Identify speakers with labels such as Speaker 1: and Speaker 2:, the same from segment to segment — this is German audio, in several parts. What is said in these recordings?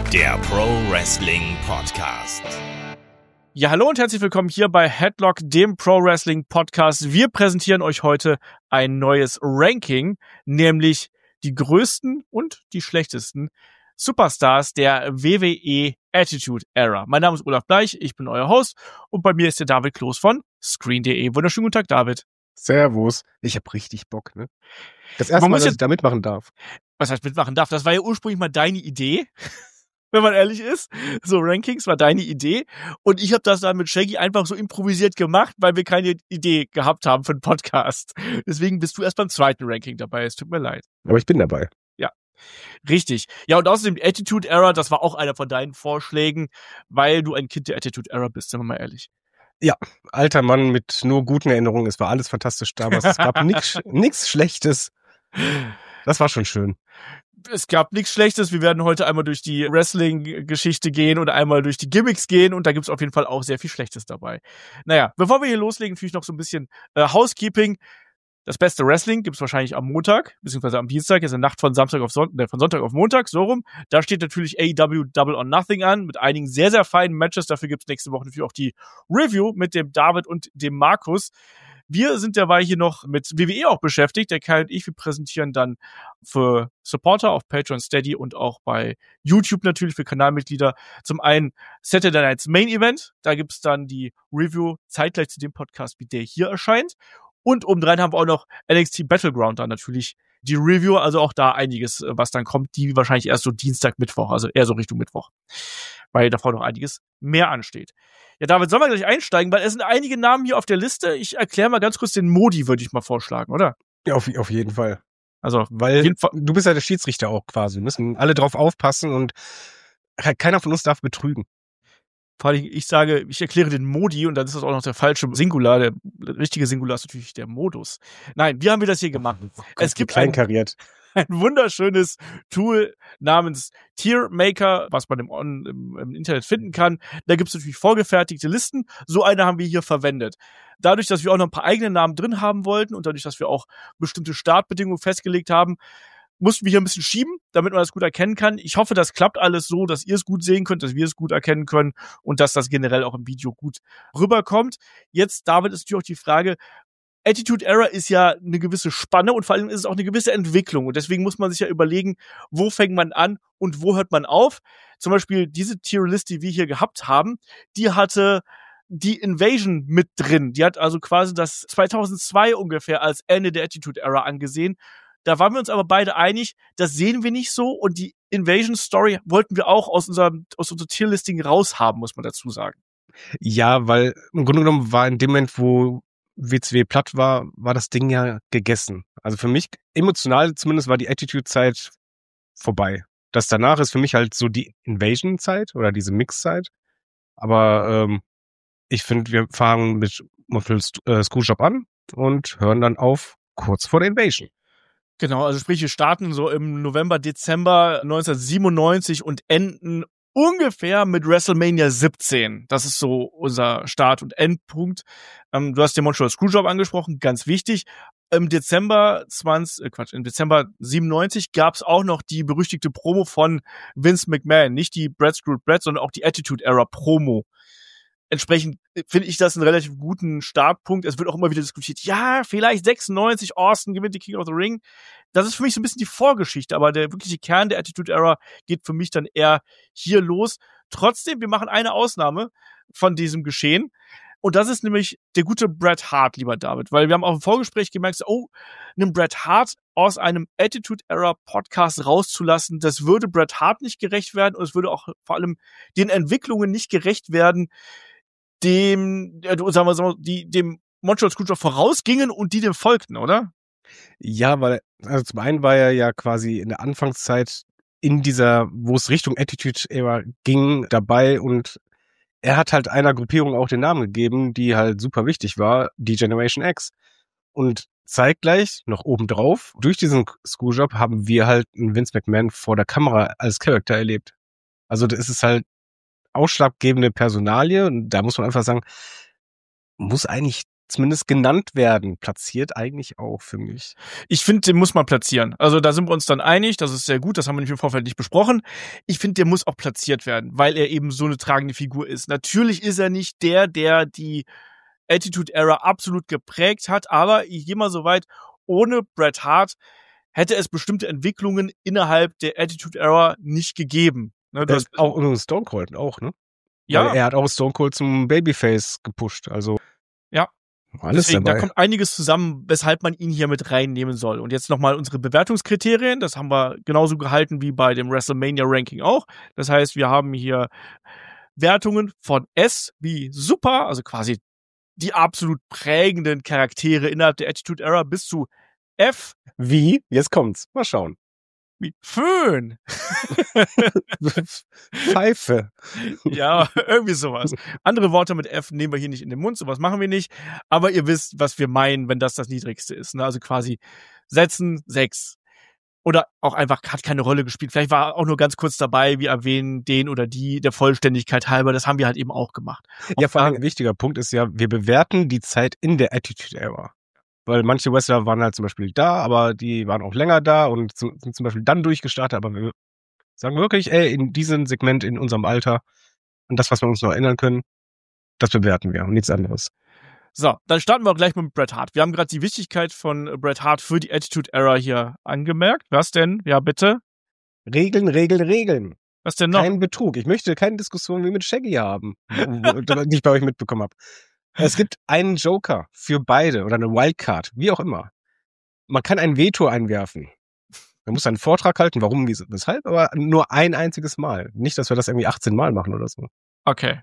Speaker 1: der Pro Wrestling Podcast.
Speaker 2: Ja, hallo und herzlich willkommen hier bei Headlock, dem Pro Wrestling Podcast. Wir präsentieren euch heute ein neues Ranking, nämlich die größten und die schlechtesten Superstars der WWE Attitude Era. Mein Name ist Olaf Bleich, ich bin euer Host und bei mir ist der David Kloß von Screen.de. Wunderschönen guten Tag, David.
Speaker 3: Servus. Ich hab richtig Bock, ne? Das erste Mal, dass ich da mitmachen darf.
Speaker 2: Was heißt mitmachen darf? Das war ja ursprünglich mal deine Idee, wenn man ehrlich ist. So, Rankings war deine Idee. Und ich habe das dann mit Shaggy einfach so improvisiert gemacht, weil wir keine Idee gehabt haben für einen Podcast. Deswegen bist du erst beim zweiten Ranking dabei. Es tut mir leid.
Speaker 3: Aber ich bin dabei.
Speaker 2: Ja, richtig. Ja, und außerdem die Attitude Era, das war auch einer von deinen Vorschlägen, weil du ein Kind der Attitude Era bist, sind wir mal ehrlich.
Speaker 3: Ja, alter Mann mit nur guten Erinnerungen. Es war alles fantastisch damals. Es gab nix Schlechtes. Das war schon schön.
Speaker 2: Es gab nichts Schlechtes. Wir werden heute einmal durch die Wrestling-Geschichte gehen und einmal durch die Gimmicks gehen und da gibt's auf jeden Fall auch sehr viel Schlechtes dabei. Naja, bevor wir hier loslegen, natürlich noch so ein bisschen Housekeeping. Das beste Wrestling gibt's wahrscheinlich am Montag, beziehungsweise am Dienstag, ist eine Nacht von Sonntag auf Montag, so rum. Da steht natürlich AEW Double or Nothing an, mit einigen sehr, sehr feinen Matches. Dafür gibt's nächste Woche natürlich auch die Review mit dem David und dem Markus. Wir sind derweil hier noch mit WWE auch beschäftigt. Der Kai und ich, wir präsentieren dann für Supporter auf Patreon, Steady und auch bei YouTube natürlich für Kanalmitglieder zum einen Saturday Night's Main Event. Da gibt's dann die Review zeitgleich zu dem Podcast, wie der hier erscheint. Und obendrein haben wir auch noch NXT Battleground dann natürlich die Review, also auch da einiges, was dann kommt, die wahrscheinlich erst so Dienstag, Mittwoch, also eher so Richtung Mittwoch, weil davor noch einiges mehr ansteht. Ja, David, sollen wir gleich einsteigen, weil es sind einige Namen hier auf der Liste. Ich erkläre mal ganz kurz den Modi, würde ich mal vorschlagen, oder?
Speaker 3: Ja, auf jeden Fall.
Speaker 2: Also,
Speaker 3: weil du bist ja der Schiedsrichter auch quasi. Wir müssen alle drauf aufpassen und keiner von uns darf betrügen.
Speaker 2: Vor allem, ich erkläre den Modi und dann ist das auch noch der falsche Singular. Der richtige Singular ist natürlich der Modus. Nein, wie haben wir das hier gemacht? Es gibt ein wunderschönes Tool namens Tier Maker, was man im Internet finden kann. Da gibt es natürlich vorgefertigte Listen. So eine haben wir hier verwendet. Dadurch, dass wir auch noch ein paar eigene Namen drin haben wollten und dadurch, dass wir auch bestimmte Startbedingungen festgelegt haben, mussten wir hier ein bisschen schieben, damit man das gut erkennen kann. Ich hoffe, das klappt alles so, dass ihr es gut sehen könnt, dass wir es gut erkennen können und dass das generell auch im Video gut rüberkommt. Jetzt, David, ist natürlich auch die Frage, Attitude Era ist ja eine gewisse Spanne und vor allem ist es auch eine gewisse Entwicklung und deswegen muss man sich ja überlegen, wo fängt man an und wo hört man auf. Zum Beispiel diese Tier-List, die wir hier gehabt haben, die hatte die Invasion mit drin. Die hat also quasi das 2002 ungefähr als Ende der Attitude Era angesehen. Da waren wir uns aber beide einig, das sehen wir nicht so und die Invasion-Story wollten wir auch aus unserem Tier-Listing raushaben, muss man dazu sagen.
Speaker 3: Ja, weil im Grunde genommen war in dem Moment, wo WCW platt war das Ding ja gegessen. Also für mich, emotional zumindest, war die Attitude-Zeit vorbei. Das danach ist für mich halt so die Invasion-Zeit oder diese Mix-Zeit. Aber ich finde, wir fangen mit Montreal Screwjob an und hören dann auf kurz vor der Invasion.
Speaker 2: Genau, also sprich, wir starten so im November, Dezember 1997 und enden ungefähr mit WrestleMania 17. Das ist so unser Start- und Endpunkt. Du hast den Montreal Screwjob angesprochen, ganz wichtig. Im Dezember 97 gab's auch noch die berüchtigte Promo von Vince McMahon. Nicht die Brad Screwed Brad, sondern auch die Attitude Era Promo. Entsprechend finde ich das einen relativ guten Startpunkt. Es wird auch immer wieder diskutiert, ja, vielleicht 96, Austin gewinnt die King of the Ring. Das ist für mich so ein bisschen die Vorgeschichte, aber der wirkliche Kern der Attitude Era geht für mich dann eher hier los. Trotzdem, wir machen eine Ausnahme von diesem Geschehen. Und das ist nämlich der gute Bret Hart, lieber David. Weil wir haben auch im Vorgespräch gemerkt, einen Bret Hart aus einem Attitude Era Podcast rauszulassen, das würde Bret Hart nicht gerecht werden und es würde auch vor allem den Entwicklungen nicht gerecht werden, dem Montreal Screwjob vorausgingen und die dem folgten, oder?
Speaker 3: Ja, weil, also zum einen war er ja quasi in der Anfangszeit in dieser, wo es Richtung Attitude Era ging, dabei und er hat halt einer Gruppierung auch den Namen gegeben, die halt super wichtig war, die Generation X. Und zeitgleich, noch obendrauf, durch diesen Screwjob haben wir halt einen Vince McMahon vor der Kamera als Charakter erlebt. Also das ist halt ausschlaggebende Personalie und da muss man einfach sagen, muss eigentlich zumindest genannt werden, platziert eigentlich auch für mich.
Speaker 2: Ich finde, den muss man platzieren. Also da sind wir uns dann einig, das ist sehr gut, das haben wir nicht im Vorfeld nicht besprochen. Ich finde, der muss auch platziert werden, weil er eben so eine tragende Figur ist. Natürlich ist er nicht der die Attitude Era absolut geprägt hat, aber ich gehe mal so weit, ohne Bret Hart hätte es bestimmte Entwicklungen innerhalb der Attitude Era nicht gegeben. Ne,
Speaker 3: das ist auch Stone Cold auch, ne?
Speaker 2: Ja.
Speaker 3: Weil er hat auch Stone Cold zum Babyface gepusht, also.
Speaker 2: Ja.
Speaker 3: Alles
Speaker 2: deswegen,
Speaker 3: dabei.
Speaker 2: Da kommt einiges zusammen, weshalb man ihn hier mit reinnehmen soll. Und jetzt nochmal unsere Bewertungskriterien. Das haben wir genauso gehalten wie bei dem WrestleMania-Ranking auch. Das heißt, wir haben hier Wertungen von S wie super, also quasi die absolut prägenden Charaktere innerhalb der Attitude Era, bis zu F.
Speaker 3: Wie? Jetzt kommt's. Mal schauen.
Speaker 2: Wie Föhn.
Speaker 3: Pfeife.
Speaker 2: Ja, irgendwie sowas. Andere Worte mit F nehmen wir hier nicht in den Mund, sowas machen wir nicht. Aber ihr wisst, was wir meinen, wenn das Niedrigste ist. Ne? Also quasi setzen 6. Oder auch einfach hat keine Rolle gespielt. Vielleicht war auch nur ganz kurz dabei, wir erwähnen den oder die der Vollständigkeit halber. Das haben wir halt eben auch gemacht.
Speaker 3: Ja, vor allem ein wichtiger Punkt ist ja, wir bewerten die Zeit in der Attitude Era. Weil manche Wrestler waren halt zum Beispiel da, aber die waren auch länger da und sind zum Beispiel dann durchgestartet. Aber wir sagen wirklich, in diesem Segment in unserem Alter und das, was wir uns noch erinnern können, das bewerten wir und nichts anderes.
Speaker 2: So, dann starten wir auch gleich mit Bret Hart. Wir haben gerade die Wichtigkeit von Bret Hart für die Attitude Era hier angemerkt. Was denn? Ja, bitte?
Speaker 3: Regeln.
Speaker 2: Was denn noch?
Speaker 3: Kein Betrug. Ich möchte keine Diskussion wie mit Shaggy haben, die ich bei euch mitbekommen habe. Es gibt einen Joker für beide oder eine Wildcard, wie auch immer. Man kann ein Veto einwerfen. Man muss einen Vortrag halten, warum, weshalb, aber nur ein einziges Mal. Nicht, dass wir das irgendwie 18 Mal machen oder so.
Speaker 2: Okay.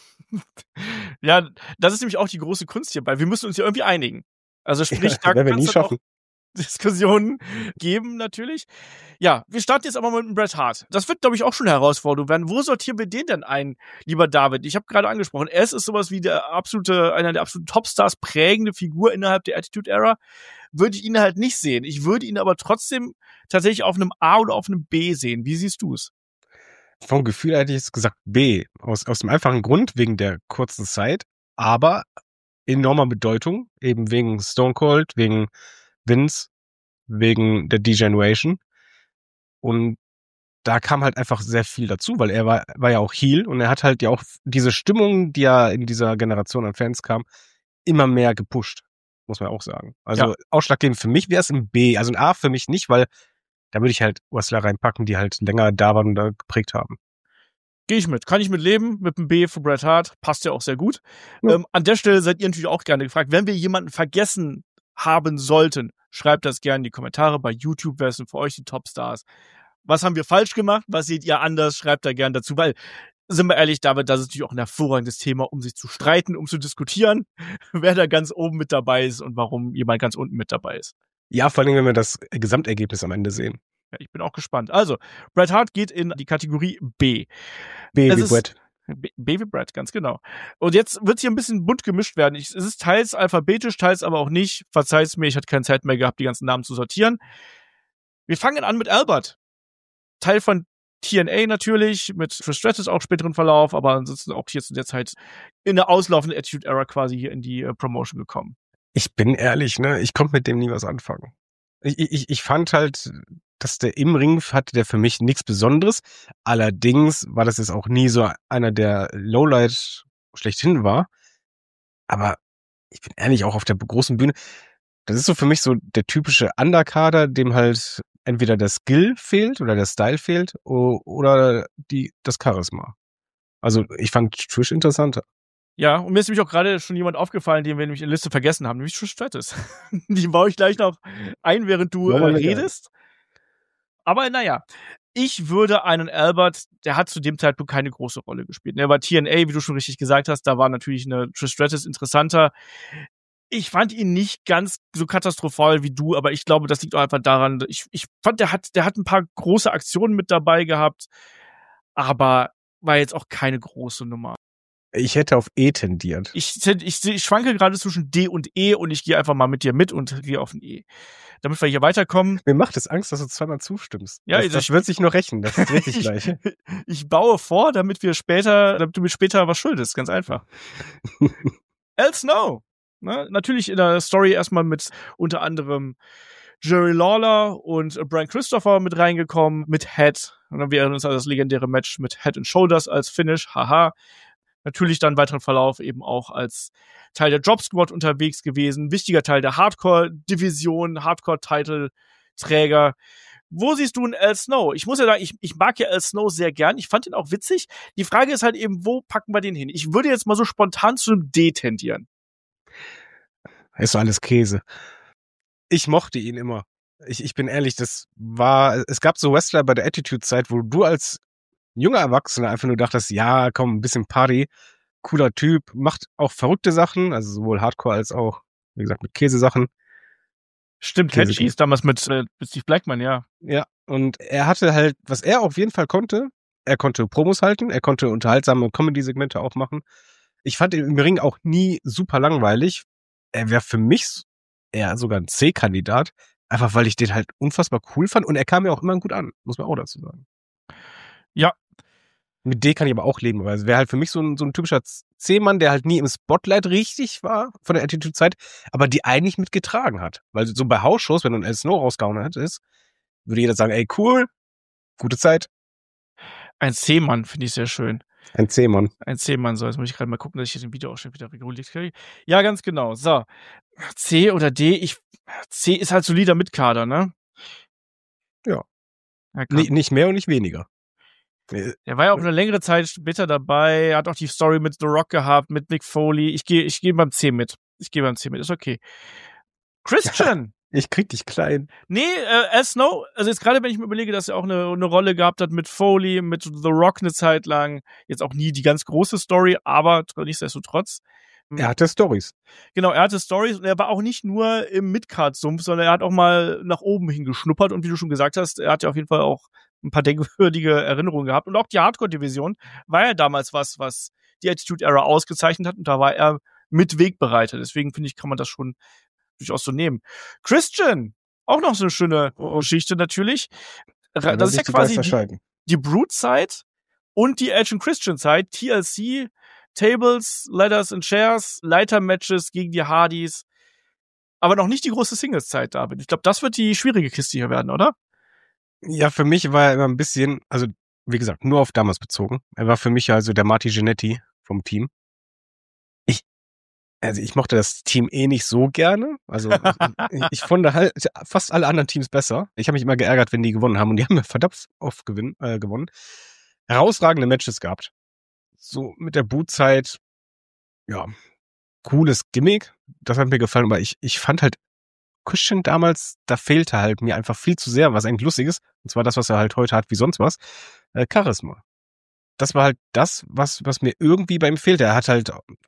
Speaker 2: Ja, das ist nämlich auch die große Kunst hierbei. Wir müssen uns ja irgendwie einigen. Also sprich, da
Speaker 3: werden wir nie schaffen.
Speaker 2: Diskussionen geben natürlich. Ja, wir starten jetzt aber mal mit Bret Hart. Das wird, glaube ich, auch schon eine Herausforderung werden. Wo sortieren wir den denn ein, lieber David? Ich habe gerade angesprochen, S ist sowas wie einer der absoluten Topstars, prägende Figur innerhalb der Attitude Era. Würde ich ihn halt nicht sehen. Ich würde ihn aber trotzdem tatsächlich auf einem A oder auf einem B sehen. Wie siehst du es?
Speaker 3: Vom Gefühl hätte ich jetzt gesagt B. Aus dem einfachen Grund, wegen der kurzen Zeit, aber enormer Bedeutung, eben wegen Stone Cold, wegen Vince, wegen der Degeneration. Und da kam halt einfach sehr viel dazu, weil er war ja auch Heel und er hat halt ja auch diese Stimmung, die ja in dieser Generation an Fans kam, immer mehr gepusht, muss man auch sagen. Also ja. Ausschlaggebend für mich wäre es ein B, also ein A für mich nicht, weil da würde ich halt Wrestler reinpacken, die halt länger da waren und da geprägt haben.
Speaker 2: Gehe ich mit. Kann ich mit leben. Mit einem B für Bret Hart. Passt ja auch sehr gut. Ja. An der Stelle seid ihr natürlich auch gerne gefragt. Wenn wir jemanden vergessen haben sollten, schreibt das gerne in die Kommentare. Bei YouTube, wer sind für euch die Topstars? Was haben wir falsch gemacht? Was seht ihr anders? Schreibt da gerne dazu, weil, sind wir ehrlich, David, das ist natürlich auch ein hervorragendes Thema, um sich zu streiten, um zu diskutieren, wer da ganz oben mit dabei ist und warum jemand ganz unten mit dabei ist.
Speaker 3: Ja, vor allem, wenn wir das Gesamtergebnis am Ende sehen.
Speaker 2: Ja, ich bin auch gespannt. Also, Bret Hart geht in die Kategorie B.
Speaker 3: B wie Bret.
Speaker 2: B wie Bret, ganz genau. Und jetzt wird hier ein bisschen bunt gemischt werden. Es ist teils alphabetisch, teils aber auch nicht. Verzeiht's mir, ich hatte keine Zeit mehr gehabt, die ganzen Namen zu sortieren. Wir fangen an mit Albert. Teil von TNA natürlich, mit Trish Stratus auch späteren Verlauf, aber ansonsten auch hier zu der Zeit in der auslaufenden Attitude Era quasi hier in die Promotion gekommen.
Speaker 3: Ich bin ehrlich, ich konnte mit dem nie was anfangen. Ich fand halt, dass der im Ring hatte der für mich nichts Besonderes. Allerdings war das jetzt auch nie so einer, der Lowlight schlechthin war. Aber ich bin ehrlich, auch auf der großen Bühne, das ist so für mich so der typische Undercarder, dem halt entweder der Skill fehlt oder der Style fehlt oder das Charisma. Also ich fand Trish interessanter.
Speaker 2: Ja, und mir ist nämlich auch gerade schon jemand aufgefallen, den wir nämlich in der Liste vergessen haben, nämlich Trish Stratus. Die baue ich gleich noch ein, während du redest. Aber naja, ich würde einen Albert, der hat zu dem Zeitpunkt keine große Rolle gespielt. Er war TNA, wie du schon richtig gesagt hast, da war natürlich eine Trish Stratus interessanter. Ich fand ihn nicht ganz so katastrophal wie du, aber ich glaube, das liegt auch einfach daran, ich fand, der hat ein paar große Aktionen mit dabei gehabt, aber war jetzt auch keine große Nummer.
Speaker 3: Ich hätte auf E tendiert.
Speaker 2: Ich schwanke gerade zwischen D und E und ich gehe einfach mal mit dir mit und gehe auf ein E. Damit wir hier weiterkommen.
Speaker 3: Mir macht es Angst, dass du zweimal zustimmst.
Speaker 2: Ja,
Speaker 3: das wird sich noch rächen, das dreht sich gleich.
Speaker 2: Ich baue vor, damit du mir später was schuldest, ganz einfach. El Snow. Ne? Natürlich in der Story erstmal mit unter anderem Jerry Lawler und Brian Christopher mit reingekommen, mit Head. Und dann wäre uns also das legendäre Match mit Head and Shoulders als Finish. Haha. Natürlich dann im weiteren Verlauf eben auch als Teil der Job Squad unterwegs gewesen. Wichtiger Teil der Hardcore-Division, Hardcore-Title-Träger. Wo siehst du einen Al Snow? Ich muss ja sagen, ich mag ja Al Snow sehr gern. Ich fand ihn auch witzig. Die Frage ist halt eben, wo packen wir den hin? Ich würde jetzt mal so spontan zu einem D tendieren.
Speaker 3: Ist so alles Käse. Ich mochte ihn immer. Ich bin ehrlich, es gab so Wrestler bei der Attitude-Zeit, wo du als junger Erwachsener einfach nur dachtest, ja, komm, ein bisschen Party, cooler Typ, macht auch verrückte Sachen, also sowohl Hardcore als auch, wie gesagt, mit Käsesachen.
Speaker 2: Stimmt, Head Cheese damals mit Steve Blackman, ja.
Speaker 3: Ja, und er hatte halt, was er auf jeden Fall konnte, er konnte Promos halten, er konnte unterhaltsame Comedy-Segmente auch machen. Ich fand ihn im Ring auch nie super langweilig. Er wäre für mich eher sogar ein C-Kandidat, einfach weil ich den halt unfassbar cool fand und er kam mir auch immer gut an, muss man auch dazu sagen.
Speaker 2: Ja.
Speaker 3: Mit D kann ich aber auch leben, aber es wäre halt für mich so ein typischer C-Mann, der halt nie im Spotlight richtig war von der Attitude-Zeit, aber die eigentlich mitgetragen hat. Weil so bei House-Shows, wenn du einen Al Snow rausgehauen hättest, würde jeder sagen, ey, cool, gute Zeit.
Speaker 2: Ein C-Mann finde ich sehr schön.
Speaker 3: Ein C-Mann.
Speaker 2: Ein C-Mann, so, jetzt muss ich gerade mal gucken, dass ich den Videoausschnitt wieder reguliert kriege. Ja, ganz genau. So. C oder D, C ist halt solider Mitkader, ne?
Speaker 3: Ja nicht mehr und nicht weniger.
Speaker 2: Er war ja auch eine längere Zeit später dabei, er hat auch die Story mit The Rock gehabt, mit Mick Foley. Ich gehe beim C mit. Ist okay. Christian!
Speaker 3: Ich krieg dich klein.
Speaker 2: Nee, Al Snow, also jetzt gerade wenn ich mir überlege, dass er auch eine Rolle gehabt hat mit Foley, mit The Rock eine Zeit lang, jetzt auch nie die ganz große Story, aber nichtsdestotrotz.
Speaker 3: Er hatte Storys.
Speaker 2: Genau, er hatte Storys und er war auch nicht nur im Midcard-Sumpf, sondern er hat auch mal nach oben hingeschnuppert und wie du schon gesagt hast, er hat ja auf jeden Fall auch ein paar denkwürdige Erinnerungen gehabt und auch die Hardcore-Division war ja damals was die Attitude-Era ausgezeichnet hat und da war er mit Wegbereiter. Deswegen finde ich, kann man das schon durchaus so nehmen. Christian, auch noch so eine schöne Geschichte natürlich. Das ist ja quasi die Brute-Zeit und die Edge und Christian-Zeit, TLC, Tables, Ladders and Chairs, Leiter-Matches gegen die Hardys, aber noch nicht die große Singles-Zeit, David. Ich glaube, das wird die schwierige Kiste hier werden, oder? Ja,
Speaker 3: für mich war er immer ein bisschen, also wie gesagt, nur auf damals bezogen. Er war für mich also der Marty Jannetty vom Team. Ich mochte das Team nicht so gerne. Also ich fand halt fast alle anderen Teams besser. Ich habe mich immer geärgert, wenn die gewonnen haben und die haben verdammt oft gewonnen. Herausragende Matches gehabt. So mit der Bootzeit, ja, cooles Gimmick. Das hat mir gefallen, aber ich fand halt Christian damals, da fehlte halt mir einfach viel zu sehr, was eigentlich lustig ist. Und zwar das, was er halt heute hat, wie sonst was. Charisma. Das war halt das, was mir irgendwie bei ihm fehlte. Er hat halt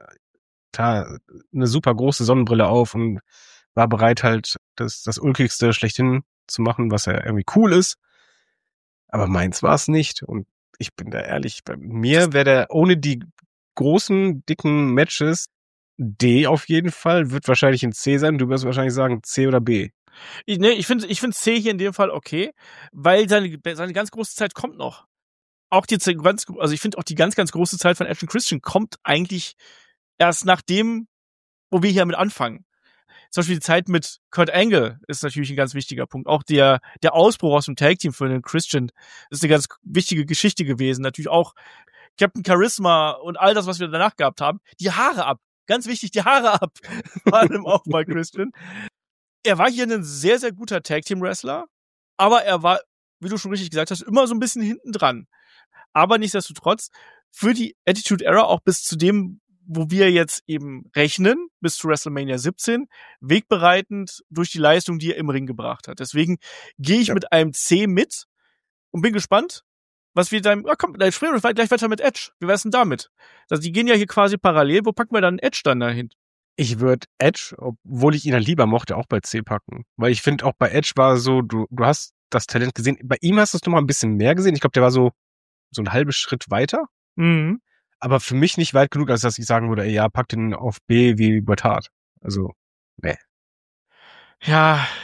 Speaker 3: klar eine super große Sonnenbrille auf und war bereit halt das Ulkigste schlechthin zu machen, was ja irgendwie cool ist. Aber meins war es nicht. Und ich bin da ehrlich, bei mir wäre der ohne die großen, dicken Matches D auf jeden Fall, wird wahrscheinlich ein C sein. Du wirst wahrscheinlich sagen C oder B.
Speaker 2: Ich finde C hier in dem Fall okay, weil seine ganz große Zeit kommt noch. Auch ich finde auch die ganz, ganz große Zeit von Edge und Christian kommt eigentlich erst nachdem, wo wir hier mit anfangen. Zum Beispiel die Zeit mit Kurt Angle ist natürlich ein ganz wichtiger Punkt. Auch der Ausbruch aus dem Tag-Team für den Christian ist eine ganz wichtige Geschichte gewesen. Natürlich auch Captain Charisma und all das, was wir danach gehabt haben. Die Haare ab. Ganz wichtig, die Haare ab. Vor allem auch bei Christian. Er war hier ein sehr, sehr guter Tag-Team-Wrestler. Aber er war, wie du schon richtig gesagt hast, immer so ein bisschen hinten dran. Aber nichtsdestotrotz für die Attitude-Era auch bis zu dem, wo wir jetzt eben rechnen, bis zu WrestleMania 17, wegbereitend durch die Leistung, die er im Ring gebracht hat. Deswegen gehe ich mit einem C mit und bin gespannt, was wir dann, dann springen wir gleich weiter mit Edge. Wie wär's denn damit? Also die gehen ja hier quasi parallel. Wo packen wir dann Edge dann dahin?
Speaker 3: Ich würde Edge, obwohl ich ihn ja lieber mochte, auch bei C packen. Weil ich finde, auch bei Edge war so, du hast das Talent gesehen. Bei ihm hast du es noch mal ein bisschen mehr gesehen. Ich glaube, der war so ein halbes Schritt weiter.
Speaker 2: Mhm.
Speaker 3: Aber für mich nicht weit genug, als dass ich sagen würde, ey, ja, pack den auf B wie Bret Hart. Also, nee.
Speaker 2: Ja,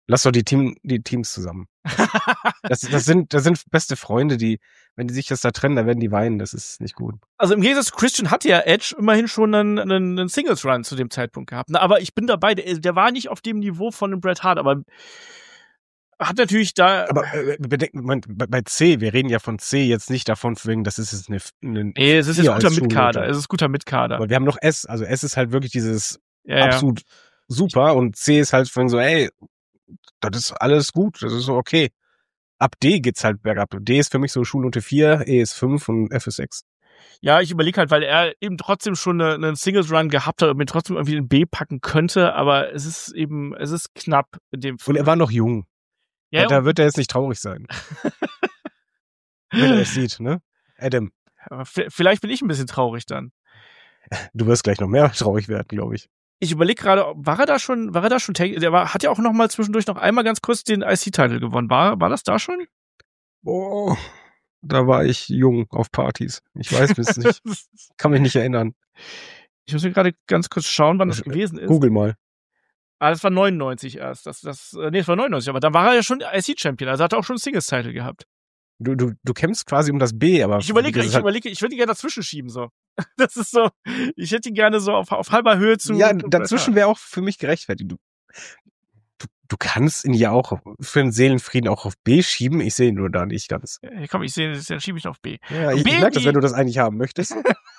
Speaker 3: Lass doch die Teams zusammen. Das sind beste Freunde, wenn die sich das da trennen, dann werden die weinen. Das ist nicht gut.
Speaker 2: Also im Gegensatz zu Christian hatte ja Edge immerhin schon einen Singles-Run zu dem Zeitpunkt gehabt. Aber ich bin dabei, der war nicht auf dem Niveau von dem Bret Hart, aber hat natürlich da...
Speaker 3: Aber bei C, wir reden ja von C jetzt nicht davon, wegen, das ist jetzt
Speaker 2: nee, es ist jetzt guter Mitkader. Es ist guter Mitkader.
Speaker 3: Aber wir haben noch S. Also S ist halt wirklich dieses absolut super und C ist halt von so, ey, das ist alles gut, das ist so okay. Ab D geht's halt bergab. D ist für mich so Schulnote 4, E ist 5 und F ist 6.
Speaker 2: Ja, ich überlege halt, weil er eben trotzdem schon einen Singles-Run gehabt hat und mir trotzdem irgendwie ein B packen könnte, aber es ist knapp in dem Fall.
Speaker 3: Und er war noch jung. Ja, da wird er jetzt nicht traurig sein. Wenn er es sieht, ne? Adam.
Speaker 2: Aber vielleicht bin ich ein bisschen traurig dann.
Speaker 3: Du wirst gleich noch mehr traurig werden, glaube ich.
Speaker 2: Ich überlege gerade, war er da schon, hat ja auch noch mal zwischendurch noch einmal ganz kurz den IC-Title gewonnen. War das da schon?
Speaker 3: Oh, da war ich jung auf Partys. Ich weiß es nicht. Kann mich nicht erinnern.
Speaker 2: Ich muss mir gerade ganz kurz schauen, wann das gewesen ist.
Speaker 3: Google mal.
Speaker 2: Das war 99 erst. Das war 99, aber dann war er ja schon IC-Champion, also hat er auch schon einen Singles-Title gehabt.
Speaker 3: Du kämpfst quasi um das B, aber...
Speaker 2: Ich würde ihn gerne dazwischen schieben, so. Das ist so, ich hätte ihn gerne so auf halber Höhe zu...
Speaker 3: Ja, dazwischen wäre auch für mich gerechtfertigt. Du kannst ihn ja auch für den Seelenfrieden auch auf B schieben, ich sehe ihn nur da nicht ganz.
Speaker 2: Ja, komm, dann schiebe ich ihn auf B.
Speaker 3: Ja, ich merke das, wenn du das eigentlich haben möchtest.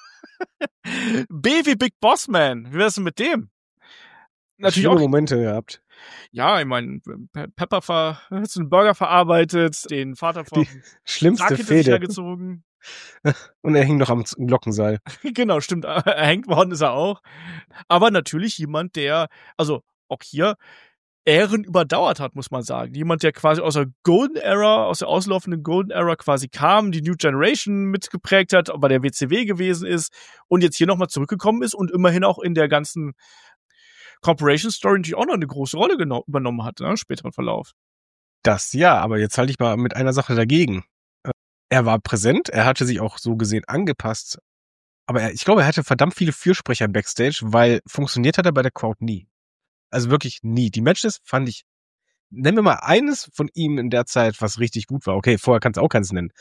Speaker 2: B wie Big Boss Man, wie wär's denn mit dem?
Speaker 3: Natürlich auch Momente gehabt.
Speaker 2: Ja, ich meine, Pepper hat einen Burger verarbeitet, den Vater vom
Speaker 3: schlimmste Fehde
Speaker 2: gezogen.
Speaker 3: Und er hing noch am Glockenseil.
Speaker 2: Genau, stimmt. Erhängt worden ist er auch. Aber natürlich jemand, der, also auch hier, Ähren überdauert hat, muss man sagen. Jemand, der quasi aus der auslaufenden Golden Era quasi kam, die New Generation mitgeprägt hat, bei der WCW gewesen ist und jetzt hier nochmal zurückgekommen ist und immerhin auch in der ganzen Corporation Story natürlich auch noch eine große Rolle übernommen hat, ne, im späteren Verlauf.
Speaker 3: Das ja, aber jetzt halte ich mal mit einer Sache dagegen. Er war präsent, er hatte sich auch so gesehen angepasst, aber ich glaube, er hatte verdammt viele Fürsprecher Backstage, weil funktioniert hat er bei der Crowd nie. Also wirklich nie. Die Matches fand ich, nennen wir mal eines von ihm in der Zeit, was richtig gut war. Okay, vorher kannst du auch keins nennen,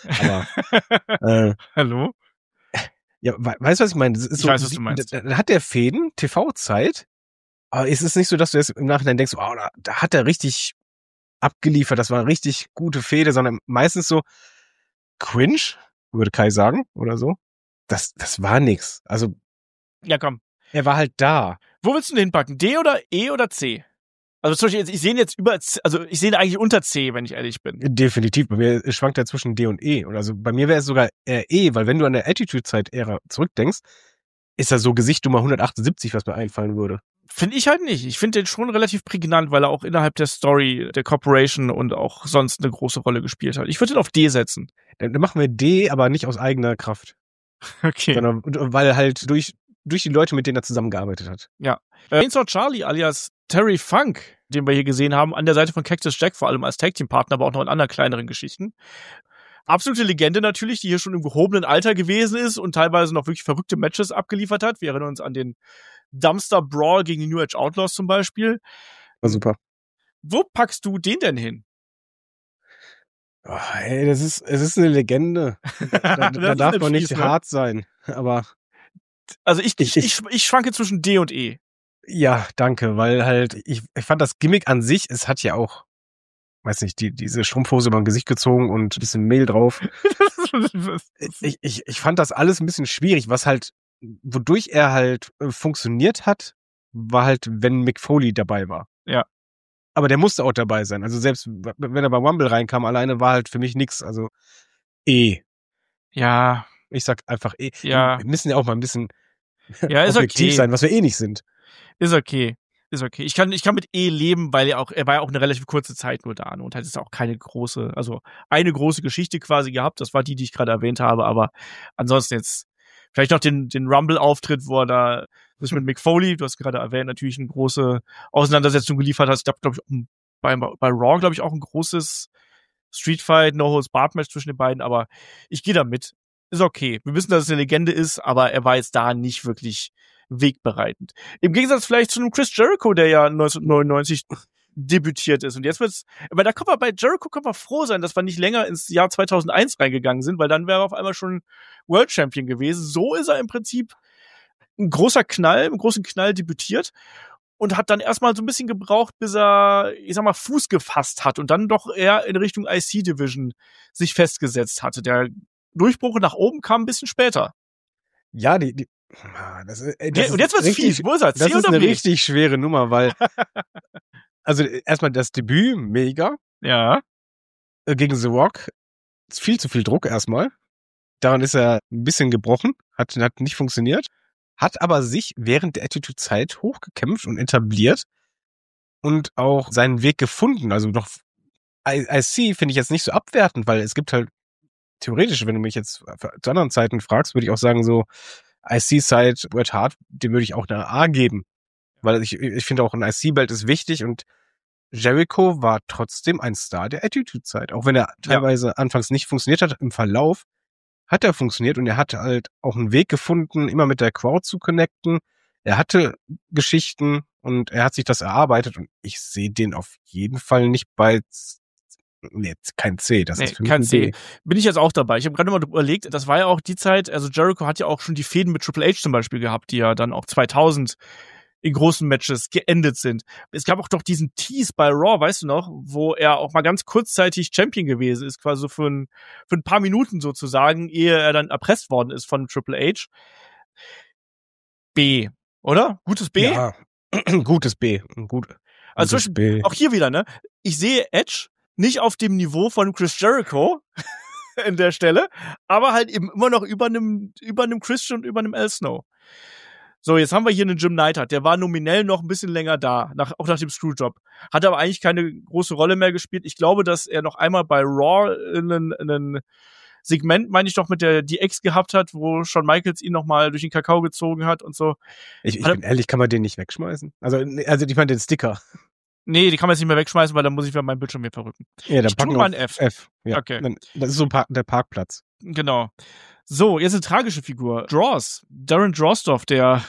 Speaker 3: aber
Speaker 2: Hallo?
Speaker 3: Ja, weißt du, was ich meine? Das ist so,
Speaker 2: weiß, was du meinst.
Speaker 3: Da hat der Fäden, TV-Zeit, aber es ist nicht so, dass du jetzt im Nachhinein denkst, oh, da hat er richtig abgeliefert, das war eine richtig gute Fehde, sondern meistens so cringe, würde Kai sagen, oder so. Das war nix. Also,
Speaker 2: ja, komm.
Speaker 3: Er war halt da.
Speaker 2: Wo willst du den hinpacken? D oder E oder C? Also zum Beispiel, ich sehe ihn jetzt ich sehe ihn eigentlich unter C, wenn ich ehrlich bin.
Speaker 3: Definitiv. Bei mir schwankt er zwischen D und E. Also bei mir wäre es sogar eher E, weil wenn du an der Attitude-Zeit-Ära zurückdenkst, ist er so Gesicht Nummer 178, was mir einfallen würde.
Speaker 2: Finde ich halt nicht. Ich finde den schon relativ prägnant, weil er auch innerhalb der Story, der Corporation und auch sonst eine große Rolle gespielt hat. Ich würde ihn auf D setzen.
Speaker 3: Dann machen wir D, aber nicht aus eigener Kraft.
Speaker 2: Okay.
Speaker 3: Sondern weil er halt durch die Leute, mit denen er zusammengearbeitet hat.
Speaker 2: Ja. Chainsaw Charlie alias Terry Funk, den wir hier gesehen haben, an der Seite von Cactus Jack, vor allem als Tag-Team-Partner, aber auch noch in anderen kleineren Geschichten. Absolute Legende natürlich, die hier schon im gehobenen Alter gewesen ist und teilweise noch wirklich verrückte Matches abgeliefert hat. Wir erinnern uns an den Dumpster Brawl gegen die New Age Outlaws zum Beispiel.
Speaker 3: War super.
Speaker 2: Wo packst du den denn hin?
Speaker 3: Oh, ey, es ist eine Legende. Da darf man nicht hart sein. Aber
Speaker 2: also ich schwanke zwischen D und E.
Speaker 3: Ja, danke, weil halt ich fand das Gimmick an sich, es hat ja auch, weiß nicht, diese Strumpfhose über dem Gesicht gezogen und ein bisschen Mehl drauf. Ich fand das alles ein bisschen schwierig, was halt, wodurch er halt funktioniert hat, war halt, wenn Mick Foley dabei war.
Speaker 2: Ja.
Speaker 3: Aber der musste auch dabei sein. Also selbst wenn er bei Rumble reinkam, alleine war halt für mich nix. Also E.
Speaker 2: Ja.
Speaker 3: Ich sag einfach E.
Speaker 2: Ja.
Speaker 3: Wir müssen ja auch mal ein bisschen
Speaker 2: objektiv
Speaker 3: sein, was wir eh nicht sind.
Speaker 2: Ist okay. Ich kann mit E leben, weil er war ja auch eine relativ kurze Zeit nur da und hat jetzt auch keine große, also eine große Geschichte quasi gehabt. Das war die ich gerade erwähnt habe, aber ansonsten jetzt vielleicht noch den Rumble-Auftritt, wo er da sich mit Mick Foley, du hast gerade erwähnt, natürlich eine große Auseinandersetzung geliefert hat. Ich glaube ich, bei Raw, glaube ich, auch ein großes Streetfight, No-Holds-Barred-Match zwischen den beiden, aber ich gehe da mit. Ist okay. Wir wissen, dass es eine Legende ist, aber er war jetzt da nicht wirklich wegbereitend. Im Gegensatz vielleicht zu einem Chris Jericho, der ja 1999 debütiert ist. Und jetzt wird's, aber bei Jericho können wir froh sein, dass wir nicht länger ins Jahr 2001 reingegangen sind, weil dann wäre er auf einmal schon World Champion gewesen. So ist er im Prinzip im großen Knall debütiert und hat dann erstmal so ein bisschen gebraucht, bis er, ich sag mal, Fuß gefasst hat und dann doch eher in Richtung IC Division sich festgesetzt hatte. Der Durchbruch nach oben kam ein bisschen später.
Speaker 3: Ja, und jetzt wird's fies. Wo ist er? C oder B? Das ist eine richtig schwere Nummer, weil also erstmal das Debüt, mega.
Speaker 2: Ja.
Speaker 3: Gegen The Rock. Viel zu viel Druck erstmal. Daran ist er ein bisschen gebrochen. Hat nicht funktioniert. Hat aber sich während der Attitude-Zeit hochgekämpft und etabliert und auch seinen Weg gefunden. Also noch IC finde ich jetzt nicht so abwertend, weil es gibt halt theoretisch, wenn du mich jetzt zu anderen Zeiten fragst, würde ich auch sagen so IC-Side Bret Hart, dem würde ich auch eine A geben. Weil ich finde auch ein IC-Belt ist wichtig und Jericho war trotzdem ein Star der Attitude-Zeit. Auch wenn er teilweise anfangs nicht funktioniert hat, im Verlauf hat er funktioniert und er hat halt auch einen Weg gefunden, immer mit der Crowd zu connecten. Er hatte Geschichten und er hat sich das erarbeitet und ich sehe den auf jeden Fall nicht bei kein C, das ist für mich
Speaker 2: kein
Speaker 3: C.
Speaker 2: C. Bin ich jetzt auch dabei. Ich habe gerade mal überlegt, das war ja auch die Zeit, also Jericho hat ja auch schon die Fäden mit Triple H zum Beispiel gehabt, die ja dann auch 2000 in großen Matches geendet sind. Es gab auch doch diesen Tease bei Raw, weißt du noch, wo er auch mal ganz kurzzeitig Champion gewesen ist, quasi so für ein paar Minuten sozusagen, ehe er dann erpresst worden ist von Triple H. B, oder? Gutes B?
Speaker 3: Ja, gutes B.
Speaker 2: Also zwischen, B. Auch hier wieder, ne? Ich sehe Edge nicht auf dem Niveau von Chris Jericho in der Stelle, aber halt eben immer noch über einem Christian und über einem Al Snow. So, jetzt haben wir hier einen Jim Neidhart, der war nominell noch ein bisschen länger da, auch nach dem Screwjob. Hat aber eigentlich keine große Rolle mehr gespielt. Ich glaube, dass er noch einmal bei Raw einen Segment, meine ich doch, mit der DX gehabt hat, wo Shawn Michaels ihn nochmal durch den Kakao gezogen hat und so.
Speaker 3: Ich bin ehrlich, kann man den nicht wegschmeißen? Also ich meine den Sticker.
Speaker 2: Nee, die kann man jetzt nicht mehr wegschmeißen, weil dann muss ich wieder meinen Bildschirm hier verrücken.
Speaker 3: Ja, dann packen wir ein
Speaker 2: F.
Speaker 3: Ja,
Speaker 2: okay.
Speaker 3: Das ist so der Parkplatz.
Speaker 2: Genau. So, jetzt eine tragische Figur. Dross. Darren Drozdorf, der